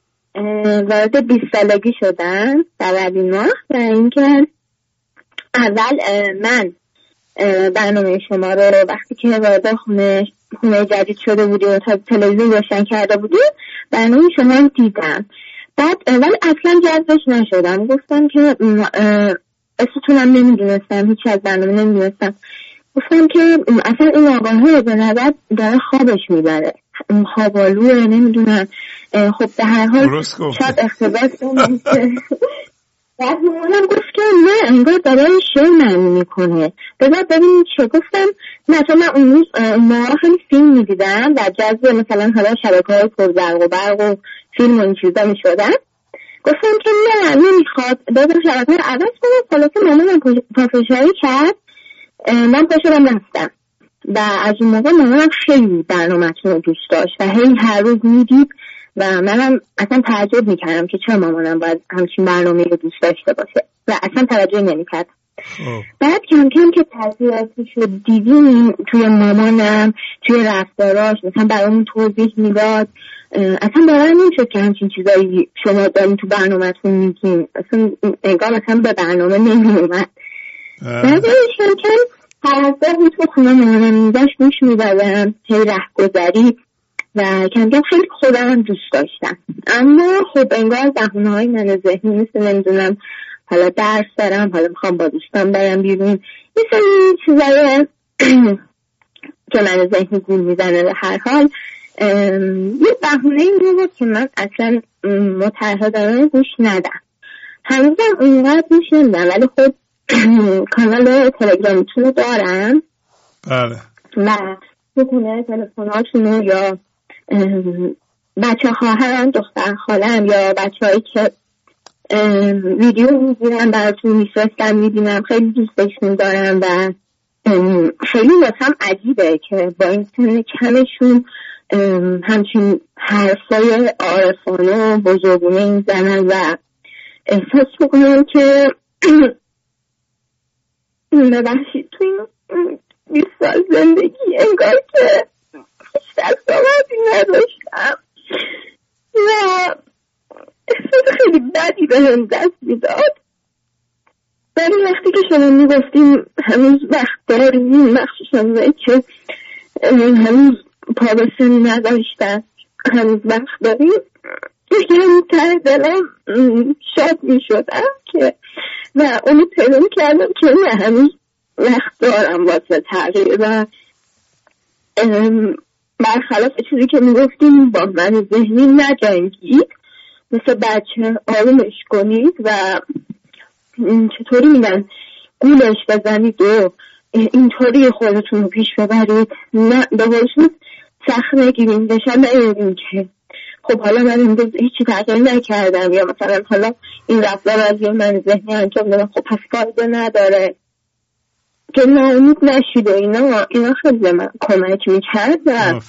وارد بیست سالگی شدم در اولین ماه و اینکه اول من برنامه شما رو وقتی که وارد خونه خونه جدید شده بودیم و تلویزیون روشن کرده بودیم برنامه شما رو دیدم. بعد ولی اصلا جذبش نشدم، گفتم که اسمتونم نمیدونستم، هیچی از برنامه نمیدونستم. گفتم که اصلا این آقاه رو به نظر داره خوابش میبره، خوابالوه، نمیدونم. خب به هر حال شاید اختباس بمونده. بعد مامانم گفت که نه انگار داره شعر معنی میکنه، بذار ببینیم چه. گفتم نه، چون من اون روز ما خیلی فیلم میدیدم و جذب مثلا حالا شبکه های پرزرق و برق و فیلم و این چیزا میشدم. گفتم که نه نمیخواد، بذار شبکه رو عوض کنم. خلاصه مامانم پافشاری کرد، من پاشدم رفتم و از اون موقع مامانم خیلی برنامه‌تون رو دوست داشت و هی هر روز میدید و منم اصلا تعجب میکردم که چرا مامانم باید همچین برنامه رو دوست داشته باشه و اصلا توجه نمیکرد. بعد کم کم که تاثیراتی شد دیدیم توی مامانم، توی رفتاراش، مثلا برامون توضیح میداد، اصلا باور نمیشد که همچین چیزایی شما دارین تو برنامه‌تون میگین، اصلا انگار مثلا به برنامه نمیومد. بعد کم کم هر هفته بود که خونه مامانم میداشت گوش میدادم، هی رهگذری و کم کم خیلی خودم دوست داشتم. اما خب انگار بهونه های من ذهنی مثل نمیدونم حالا درس دارم، حالا میخوام با دوستان برم بیرون، یه سری چیزای که من ذهنی گول میزنه. به هر حال یه بهونه این بود که من اصلا متعهدانه گوش ندم، هنوزم اونقدر گوش نمیدم، ولی خب کانال تلگرامیتون رو دارم. بله. و بکنه تلفناتون رو یا بچه خواهرم، دختر خالم یا بچه هایی که ویدیو میگیرم براتون میفرستم میبینم، خیلی دوستشون دارم و خیلی واسم عجیبه که با این سن کمشون همچین حرفای عارفانه و بزرگونه این زنن و احساس میکنم که ببخشید تو این بیست سال زندگی انگار که بیشتر صحبتی نداشتم و احساس خیلی بدی به هم دست میداد. ولی وقتی که شما میگفتیم هنوز وقت داریم، مخصوصا که هنوز پا به سن نداشتن، هنوز وقت داریم، یکم ته دلم شاد میشدم که و اونو پیدا میکردم که نه هنوز وقت دارم واسه تغییر و برخلاف چیزی که میگفتیم با من ذهنی نجنگید، مثل بچه آرومش کنید و چطوری میگن گولش بزنید و اینطوری خودتون رو پیش ببرید، نه به باشون سخت نگیریم بشن نگیریم که خب حالا من امروز هیچی تغییر نکردم یا مثلا حالا این رفتار از یه من ذهنی انجام دادم خب پس فایده نداره که ناامید نشید و اینا اینا خیلی به من کمک میکرد و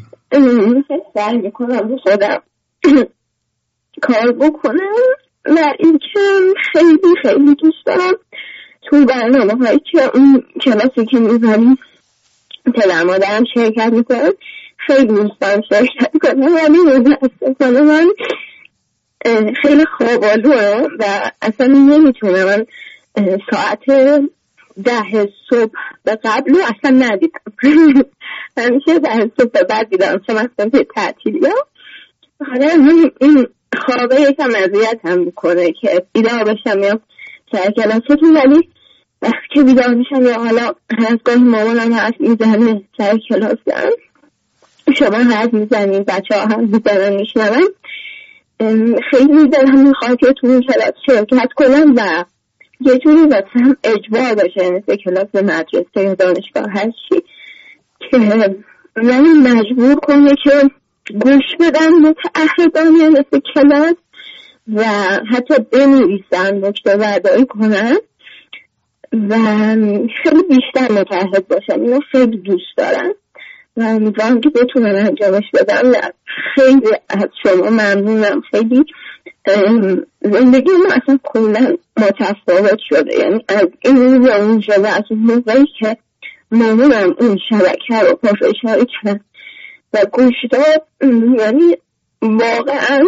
سعی میکنم رو خودم کار بکنم و این که خیلی خیلی دوست دارم تو برنامه هایی که اون کلاسی که میزنیم پدر مادرم شرکت میکنم خیلی دوست دارم شرکت کنم ولی متاسفانه من خیلی خوابالوام و اصلا نمیتونم. من ساعت ده صبح به قبل اصلا ندیدم همیشه ده صبح به بعد دیدم چه مثلا توی تعطیلی ها. حالا این خوابه یکم اذیت هم میکنه که بیدار بشم یا سر کلاستون، ولی وقتی که بیدار میشم یا حالا هر از گاهی مامانم حرف میزنه سر کلاس دارم شما حرف میزنید بچه ها هم میزنن میشنون خیلی میزنم میخواد که تو این کلاس شرکت کنم و یه جوری واسه هم اجبار باشه مثل کلاس مدرسه یا دانشگاه هرچی که من مجبور کنه که گوش بدم متعهدانه مثل کلاس و حتی بنویسم نکته برداری کنم و خیلی بیشتر متعهد باشم. اینو خیلی دوست دارم و امیدوارم که بتونم انجامش بدم و خیلی از شما ممنونم. خیلی زندگی ما اصلا کلا متفاوت شده، یعنی از این روز اون شده از اون موقعی که مامونم اون شبکه رو پافشاری کرد و گوش داد، یعنی واقعا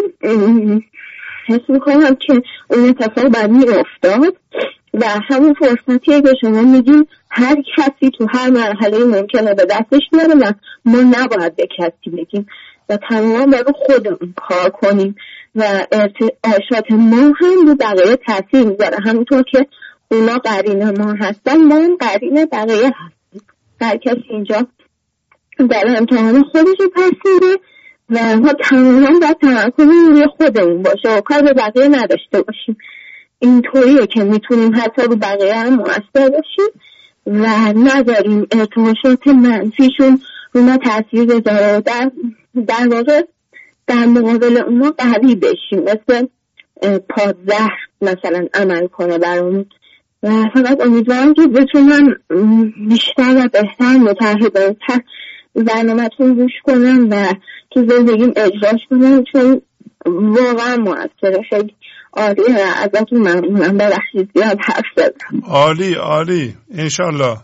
حس میکنم که اون اتفاق بعد می افتاد و همون فرصتیه که شما میگین هر کسی تو هر مرحله ممکنه به دستش میاره و ما نباید به کسی بگیم و تمام باید خودمون کار کنیم و ارتعاشات ما هم رو بقیه تاثیر میذاره. همونطور که اونا قرینه ما هستن ما هم قرینه بقیه هستیم. هر کسی اینجا در امتحان خودش رو پس میده و ما تماما باید تمرکزمون روی خودمون باشه و کار به بقیه نداشته باشیم. اینطوریه که میتونیم حتی رو بقیه هم مؤثر باشیم و نداریم ارتعاشات منفیشون رو ما تاثیر بذاره. در در واقع در مقابل اونا قوی بشیم، مثل پادزهر مثلا عمل کنه برامون و فقط امیدوارم که بتونم بیشتر و بهتر متعهدانه‌تر برنامه‌تون گوش کنم و تو زندگیم اجراش کنم چون واقعا موثره. خیلی عالیه و ازتون ممنونم. ببخشید زیاد حرف زدم. عالی عالی انشالله.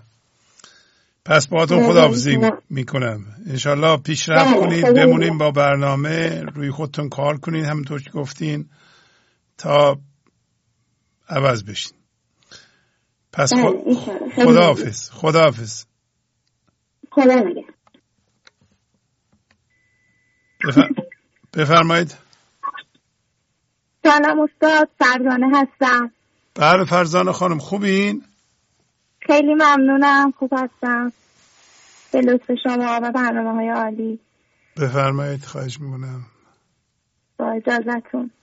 پس باهاتون خداحافظی میکنم. انشالله پیشرفت کنید، بمونیم با برنامه، روی خودتون کار کنید همونطور که گفتین تا عوض بشین. پس خداحافظ. خداحافظ. خدا نگهدار. بفر... بفرمایید. سلام استاد، فرزانه هستم. بله فرزانه خانم خوبین؟ خیلی ممنونم، خوب هستم. به لطف شما و برنامه های عالی. بفرمایید، خواهش میکنم. با اجازتون.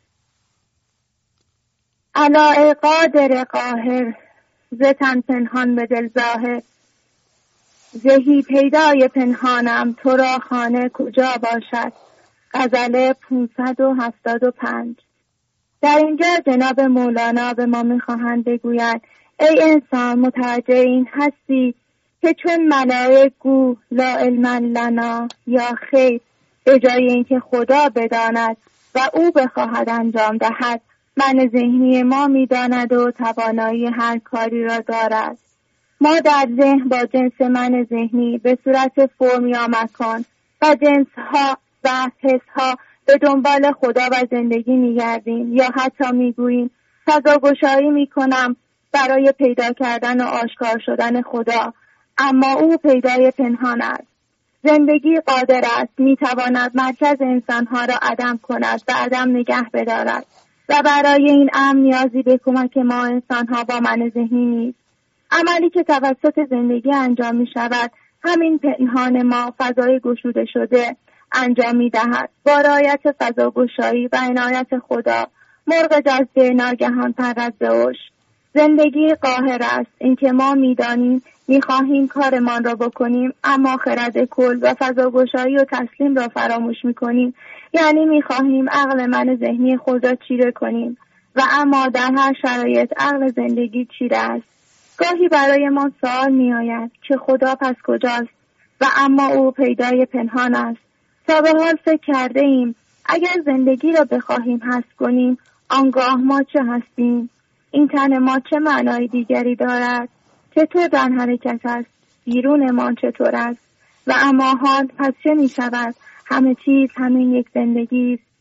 علا قادر قاهر زتن پنهان به دل ظاهر، زهی پیدای پنهانم تو را خانه کجا باشد، غزل پانصد و هفتاد و پنج. در اینجا جناب مولانا به ما میخواهند بگوید ای انسان متوجه این هستی که چون ملائک گو لا علم لنا یا خیر، به جای اینکه خدا بداند و او بخواهد انجام دهد، من ذهنی ما میداند و توانایی هر کاری را دارد. ما در ذهن با جنس من ذهنی به صورت فرم یا مکان و جنس ها و حس ها به دنبال خدا و زندگی میگردیم، یا حتی میگوییم فضاگشایی میکنم برای پیدا کردن و آشکار شدن خدا، اما او پیدای پنهان است. زندگی قادر است میتواند مرکز انسانها را عدم کند و عدم نگه بدارد و برای این امر نیازی به کمک ما انسانها با من ذهنی نیست. عملی که توسط زندگی انجام می شود همین پنهان ما فضای گشوده شده انجام می دهد. با رعایت فضاگشایی و عنایت خدا مرغ جذبه ناگهان پرد به اوج. زندگی قاهر است، اینکه ما میدانیم میخواهیم کارمان را بکنیم اما خرد کل و فضاگشایی و تسلیم را فراموش میکنیم، یعنی میخواهیم عقل من ذهنی خود را چیره کنیم و اما در هر شرایط عقل زندگی چیره است. گاهی برای ما سوال میآید که خدا پس کجاست و اما او پیدای پنهان است. تا به حال فکر کرده ایم اگر زندگی را بخواهیم حذف کنیم آنگاه ما چه هستیم؟ این تن ما چه معنای دیگری دارد؟ چطور در حرکت است؟ بیرون ما چطور است؟ و اما حال پس چه می شود؟ همه چیز همین یک زندگی است.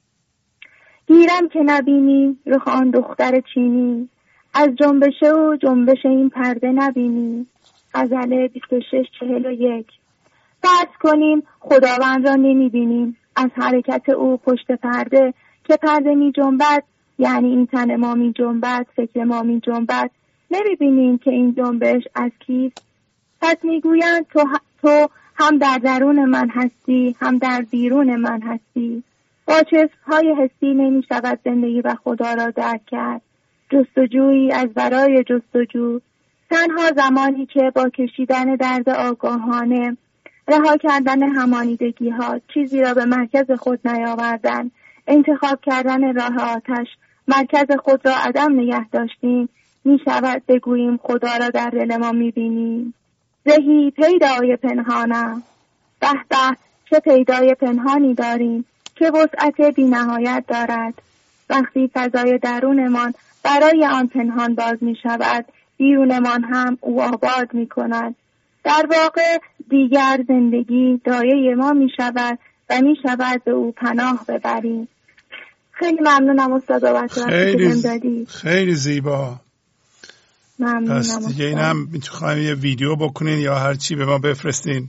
گیرم که نبینی رخ آن دختر چینی، از جنبش و جنبش این پرده نبینی. غزل بیست و شش چهل و یک. فرض کنیم خداوند را نمی بینیم، از حرکت او پشت پرده که پرده می جنبد، یعنی این تن ما می جنبد، فکر ما می جنبد، نمی بینیم که این جنبش از کیست؟ پس می گویند تو, تو هم در درون من هستی هم در بیرون من هستی. با چشمهای حسی نمی شود زندگی و خدا را درک کرد. جستجویی از برای جستجو، تنها زمانی که با کشیدن درد آگاهانه، رها کردن همانیدگی ها، چیزی را به مرکز خود نیاوردن، انتخاب کردن راه آتش، مرکز خود را عدم نگه داشتیم، می شود بگوییم خدا را در دل ما می بینیم. زهی پیدای پنهانم، به به چه پیدای پنهانی داریم که وسعت بی نهایت دارد. وقتی فضای درونمان برای آن پنهان باز می شود، بیرونمان هم او آباد می کند. در واقع دیگر زندگی دایه ما می شود و می شود به او پناه ببریم. خیلی ممنونم استاد بابت خیلی خیلی زیبا. ممنونم پس دیگه اینم میخوایم یه ویدیو بکنین یا هر چی به ما بفرستین.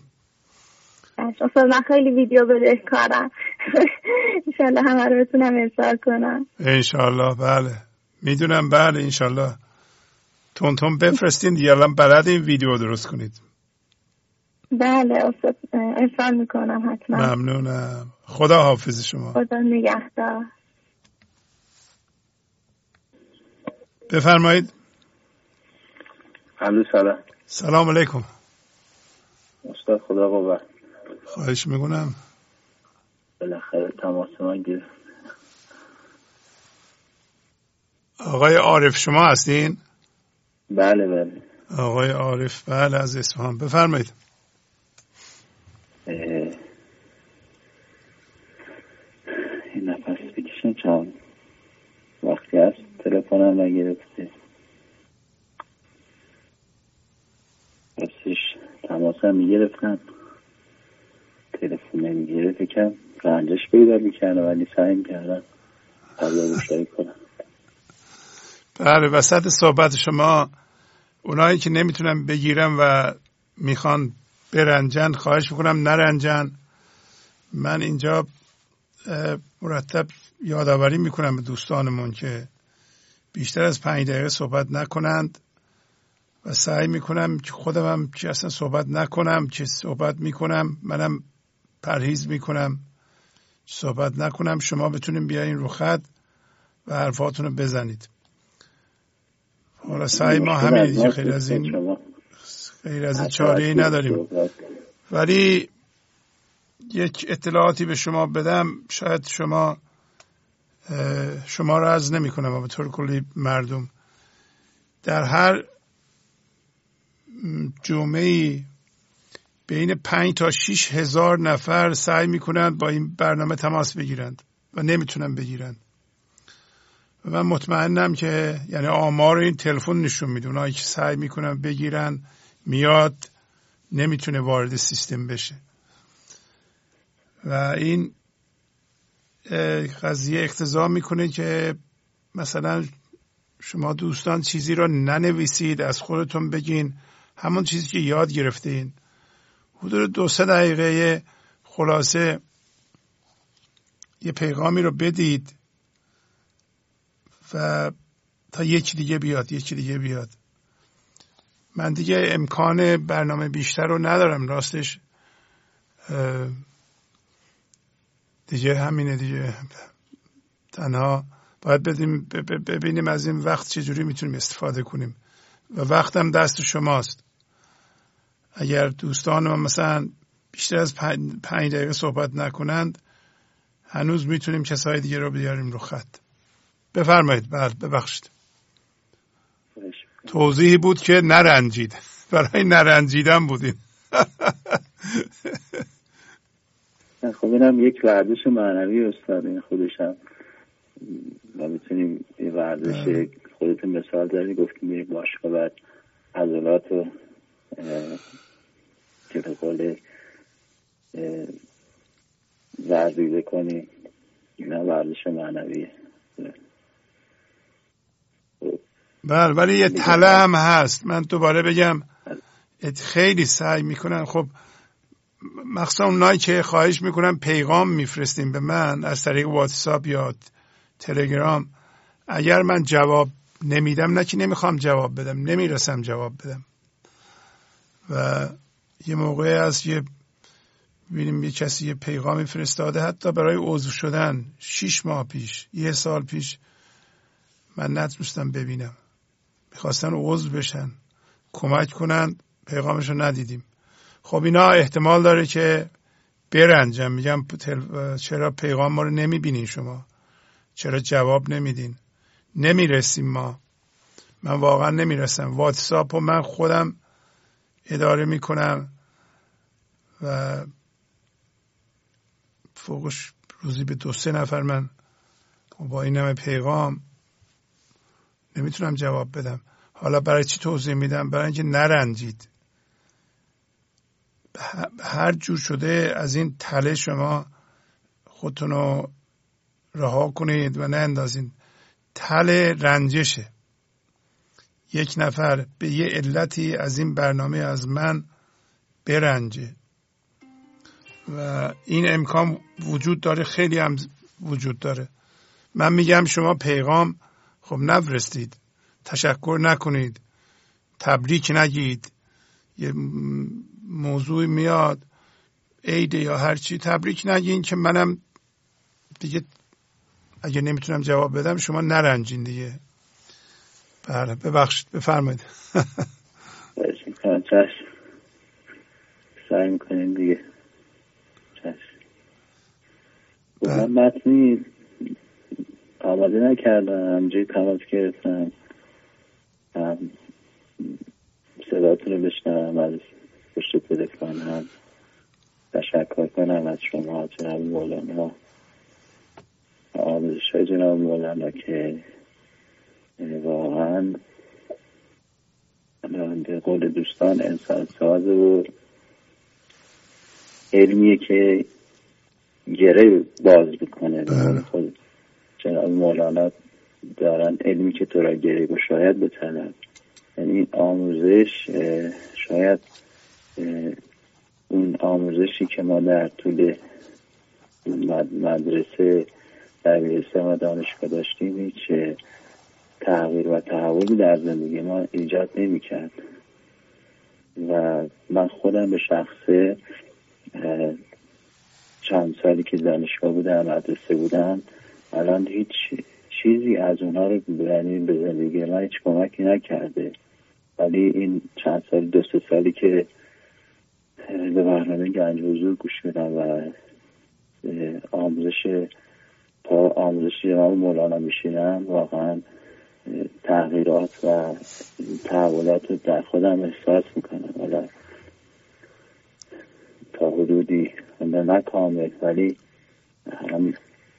استاد من خیلی ویدیو بدهکارم. انشالله همه رو بتونم ارسال کنم. انشالله بله میدونم بله انشالله تون تون بفرستین دیگه. الان بلد این ویدیو درست کنید. بله استاد ارسال میکنم حتما. ممنونم. خدا حافظ شما. خدا نگهدار. بفرمایید. الو سلام. سلام علیکم. استاد خدا قوت. خواهش میکنم. بالاخره تماس ما گرفت. آقای عارف شما هستین؟ بله بله. آقای عارف بله از اصفهان بفرمایید. این نفس بکشن چند وقتی هست تلفنم نگرفته راستش تماسم میگرفتم تلفن نمیگرفت کم رنجش پیدا میکنه ولی سعی کردم قبل گوشایی کنم. بله وسط صحبت شما اونایی که نمیتونن بگیرن و میخوان برنجن خواهش میکنم نرنجن. من اینجا مرتب یادآوری میکنم به دوستانمون که بیشتر از پنج دقیقه صحبت نکنند و سعی میکنم که خودم هم که اصلا صحبت نکنم که صحبت میکنم منم پرهیز میکنم صحبت نکنم. شما بتونیم بیاین رو خط و حرفاتون رو بزنید. حالا سعی ما همین دیگه خیلی از این خیلی از این چاره ای نداریم. ولی یک اطلاعاتی به شما بدم، شاید شما شما را عرض نمی کنم اما به طور کلی مردم در هر جمعه‌ای بین پنج تا شیش هزار نفر سعی میکنند با این برنامه تماس بگیرند و نمیتونن بگیرند. و من مطمئنم که یعنی آمار این تلفن نشون میده اونایی که سعی میکنن بگیرن میاد نمیتونه وارد سیستم بشه. و این قضیه اقتضا میکنه که مثلا شما دوستان چیزی را ننویسید، از خودتون بگین همون چیزی که یاد گرفتین. حدود دو سه دقیقه خلاصه یه پیغامی رو بدید و تا یکی دیگه بیاد یکی دیگه بیاد. من دیگه امکان برنامه بیشتر رو ندارم راستش، دیگه همینه دیگه. تنها باید بدیم ببینیم از این وقت چجوری میتونیم استفاده کنیم و وقتم دست شماست. اگر دوستان ما مثلا بیشتر از پنج دقیقه صحبت نکنند هنوز میتونیم کسای دیگه رو بیاریم رو خط. بفرمایید. بعد ببخشید توضیحی بود که نرنجید، برای نرنجیدن بودین. خب اینم یک ورزش معنوی استاد، این خودش هم ما میتونیم این ورزش خودتون مثال داری گفتیم میریم باشگاه بعد عضلات رو که به قول ورزیده کنی، این هم ورزش معنویه. بله ولی یه تله هم هست. من دوباره بگم خیلی سعی میکنن، خب مخصوصا اونایی که خواهش میکنن پیغام میفرستیم به من از طریق واتساپ یا تلگرام، اگر من جواب نمیدم، نه که نمیخوام جواب بدم، نمیرسم جواب بدم. و یه موقع از یه ببینیم یه کسی یه پیغامی فرستاده حتی برای عضو شدن شیش ماه پیش، یه سال پیش، من نتونستم ببینم، میخواستن عضو بشن کمک کنن، پیغامشو ندیدیم. خب اینا احتمال داره که برنجم، میگم چرا پیغام ما رو نمیبینین شما، چرا جواب نمیدین. نمیرسیم ما، من واقعا نمیرسم. واتساپ و من خودم اداره میکنم و فوقش روزی به دو سه نفر من با این همه پیغام نمیتونم جواب بدم. حالا برای چی توضیح میدم؟ برای اینکه نرنجید. هر جور شده از این تله شما خودتون رو رها کنید و نه اندازید. تله رنجشه. یک نفر به یه علتی از این برنامه از من برنجه و این امکان وجود داره، خیلی هم وجود داره. من میگم شما پیغام خب نفرستید، تشکر نکنید، تبریک نگید، یه موضوع میاد عید یا هر چی، تبریک نگین که منم دیگه اگه نمیتونم جواب بدم شما نرنجین دیگه. بله ببخشید بفرمایید. چشم سعی میکنیم دیگه. چشم من متنی آماده نکردم، همجوری تماس گرفتم صداتون رو بشنم، از پشت تلفن هم تشکر کنم از شما جناب مولانا، آموزش های جناب مولانا که واقعا به قول دوستان انسان ساز و علمیه که گره باز بکنه. خود جناب مولانا دارن علمی که تو را گره گشاید بطلب. یعنی آموزش شاید اون آموزشی که ما در طول مدرسه دبیرستان و دانشگاه داشتیم هیچ تغییر و تحولی در زندگی ما ایجاد نمی کرد. و من خودم به شخصه چند سالی که دانشگاه بودم مدرسه بودم الان هیچ چیزی از اونها رو یعنی به زندگی من هیچ کمکی نکرده، ولی این چند سال دو سه سالی که به برنامه گنج حضور گوش میدم و آموزش تا آموزش جناب مولانا میشینم واقعا تغییرات و تحولات رو در خودم احساس میکنم. حالا تا حدودی نه کامل ولی هم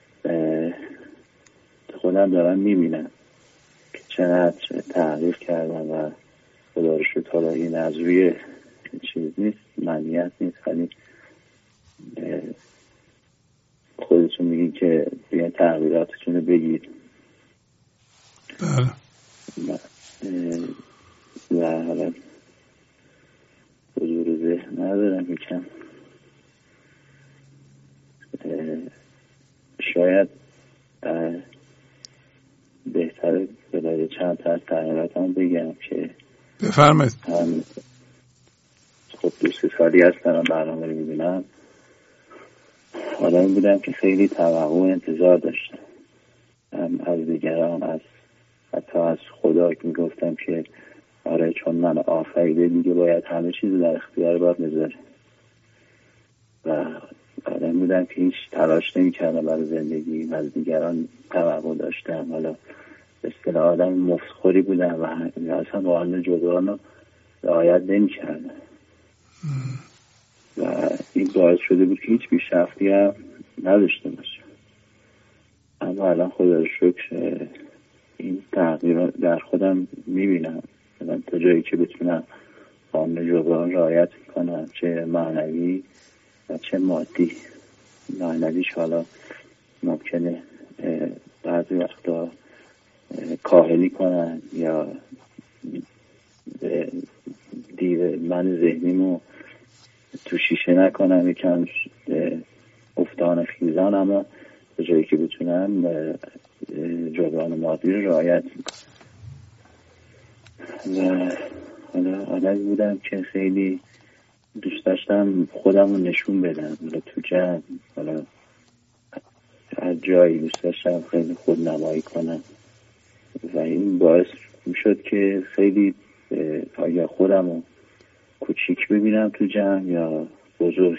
خودم دارم میبینم که چقدر تغییر کردم و خدا رو شکر حالا این از روی چیز نیست، معنیت نیست، ولی خودتون میگین که بیان تغییراتتون رو بگید. بله. و حالا حضور ذهن ندارم یکم، شاید بهتره بلاید چند تا از تغییرات هم بگم که بفرمایید. خب دو سه سالی هست دارم برنامه رو میبینم. آدمی بودم که خیلی توقع و انتظار داشتم، هم از دیگران، از حتی از خدا که میگفتم که آره چون من آفریده دیگه باید همه چیز در اختیار باید میذاره. و آدمی بودم که هیچ تلاش نمی کردم برای زندگی، از دیگران توقع داشتم. حالا به اصطلاح آدم مفتخوری بودم و اصلا قانون جبران رو رعایت نمی کردم و این باعث شده بود که هیچ پیشرفتی هم نداشته باشم. اما الان خدا رو شکر این تغییر در خودم میبینم. من تا جایی که بتونم قانون جبران رعایت کنم، چه معنوی و چه مادی. معنویش حالا ممکنه بعضی وقتا کاهلی کنن یا دیو من ذهنیمو تو شیشه نکنم، یکم افتان خیزان، اما به جایی که بتونم جبران مادی رو رعایت میکنم. و حالا آدمی بودم که خیلی دوست داشتم خودم رو نشون بدم، حالا تو جمع، حالا هر جایی دوست داشتم خیلی خود نمایی کنم و این باعث میشد که خیلی یا خودم رو کوچیک ببینم تو جمع یا بزرگ.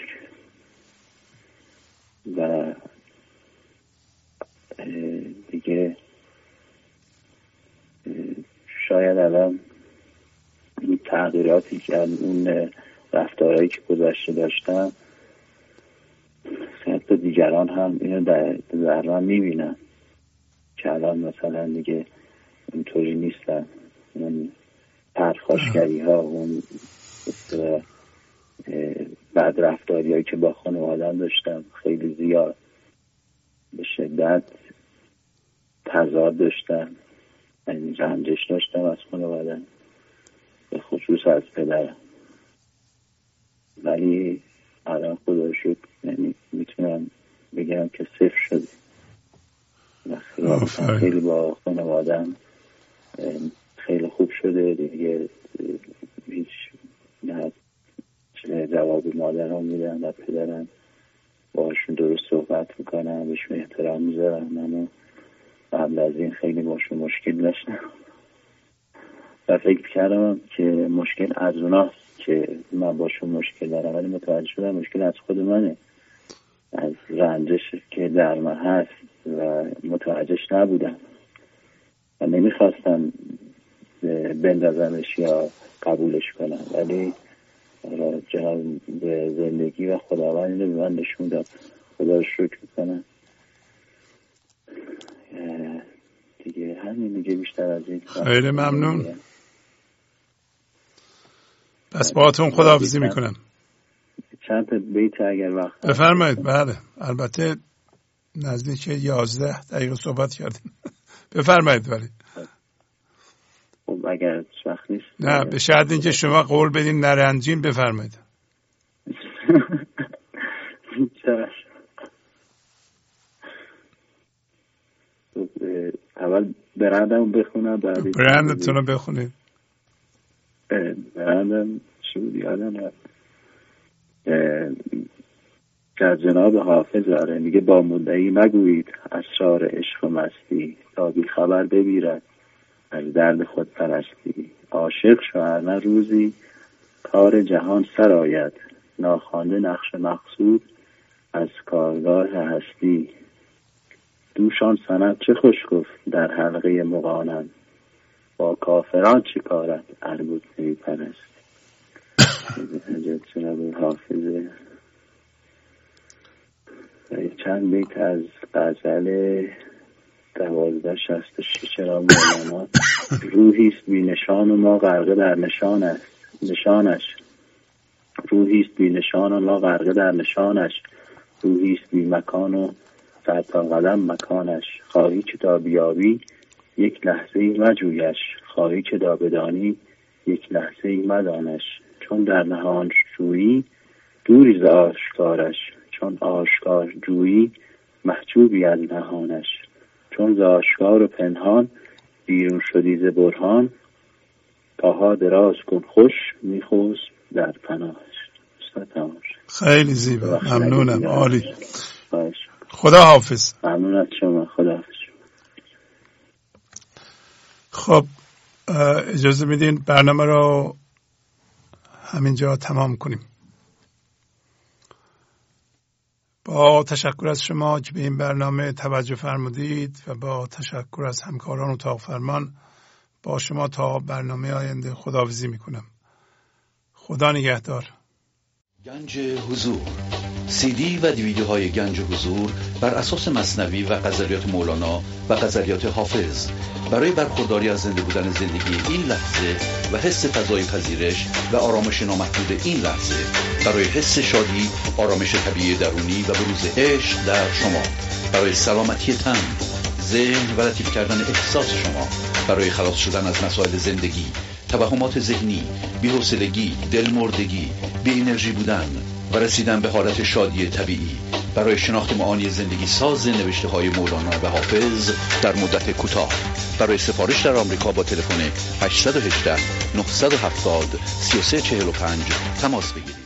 و دیگه شاید الان این تغییراتی که اون رفتارهایی که گذشته داشتم حتی دیگران هم اینو در, در من میبینن که الان مثلا دیگه اینطوری نیستن. اون پرخاشگری ها، اون بد رفتاری هایی که با خانواده‌ام داشتم خیلی زیاد به شدت تضاد داشتم، یعنی رنجش داشتم از خانواده‌ام، به خصوص از پدرم. ولی الان خدا رو شکر یعنی میتونم بگم که صفر شده و خیلی, خیلی با خانواده‌ام خیلی خوب شده دیگه. هیچ نه جواب مادرم میدم و پدرم باشون درست صحبت میکنم، بهشون احترام میذارم. اما قبل از این خیلی باشون مشکل داشتم و فکر کردم که مشکل از اوناست که من باشون مشکل دارم، ولی متوجه شدم مشکل از خود منه، از رنجش که در من هست و متوجهش نبودم و نمیخواستم بندازمش یا قبولش کنم. ولی جناب زندگی و خداوند رو به من نشون داد، خدا رو شکر کنم. دیگه همین دیگه، بیشتر از این خیلی ممنون. پس باهاتون خداحافظی میکنم. چند تا بیت اگر وقت بفرمایید. بله البته نزدیک یازده دقیقه صحبت کردیم. بفرمایید. ولی خب اگر وقت نیست نه، به شرط اینکه شما قول بدین نرنجین. بفرمایید. اول برندم بخونم، بعد برندتون رو بخونید. برندم چی بود یادم هست که جناب حافظ داره، میگه با مدعی مگویید اسرار عشق و مستی، تا بی خبر ببیرد از درد خود پرستی. عاشق شو ارنه روزی کار جهان سر آید، ناخوانده نقش مقصود از کارگاه هستی. دوشان سند چه خوش گفت در حلقه مغانم، با کافران چه کارت اربود نمی پرست. حجت جناب حافظه چند بیت از غزل دوازده شست و شش را مولانا. روحیست بی نشان و ما غرقه در نشان است نشانش، روحیست بی نشان و ما غرقه در نشانش، روحیست بی مکان و صد تا قدم مکانش. خواهی که تا بیابی یک لحظه ای مجویش، خواهی که تا بدانی یک لحظه ای مدانش. چون در نهان جویی دوری ز آشکارش، چون آشکار جویی محجوبی از نهانش. چون ز آشکار و پنهان بیرون شدی ز برهان، پاها دراز کن خوش میخوز در پناهش. خیلی زیبا، ممنونم، عالی. خدا حافظ. ممنون از شما، خدا حافظ. خب اجازه میدین برنامه رو همینجا تمام کنیم. با تشکر از شما که به این برنامه توجه فرمودید و با تشکر از همکاران اتاق فرمان با شما تا برنامه آینده خداحافظی میکنم. خدا نگهدار. گنج حضور، سی دی و دیویدیوهای گنج حضور بر اساس مثنوی و غزلیات مولانا و غزلیات حافظ برای برخورداری از زنده بودن زندگی این لحظه و حس فضای پذیرش و آرامش نامحدود این لحظه، برای حس شادی، آرامش طبیعی درونی و بروز عشق در شما، برای سلامتی تن، ذهن و لطیف کردن احساس شما، برای خلاص شدن از مسائل زندگی، توهمات ذهنی، بی‌حوصلگی، دلمردگی، بی انرژی بودن و رسیدن به حالت شادی طبیعی، برای شناخت معانی زندگی ساز نوشته های مولانا و حافظ در مدت کوتاه. برای سفارش در آمریکا با تلفن هشت یک هشت نه هفت صفر سه سه چهار پنج تماس بگیرید.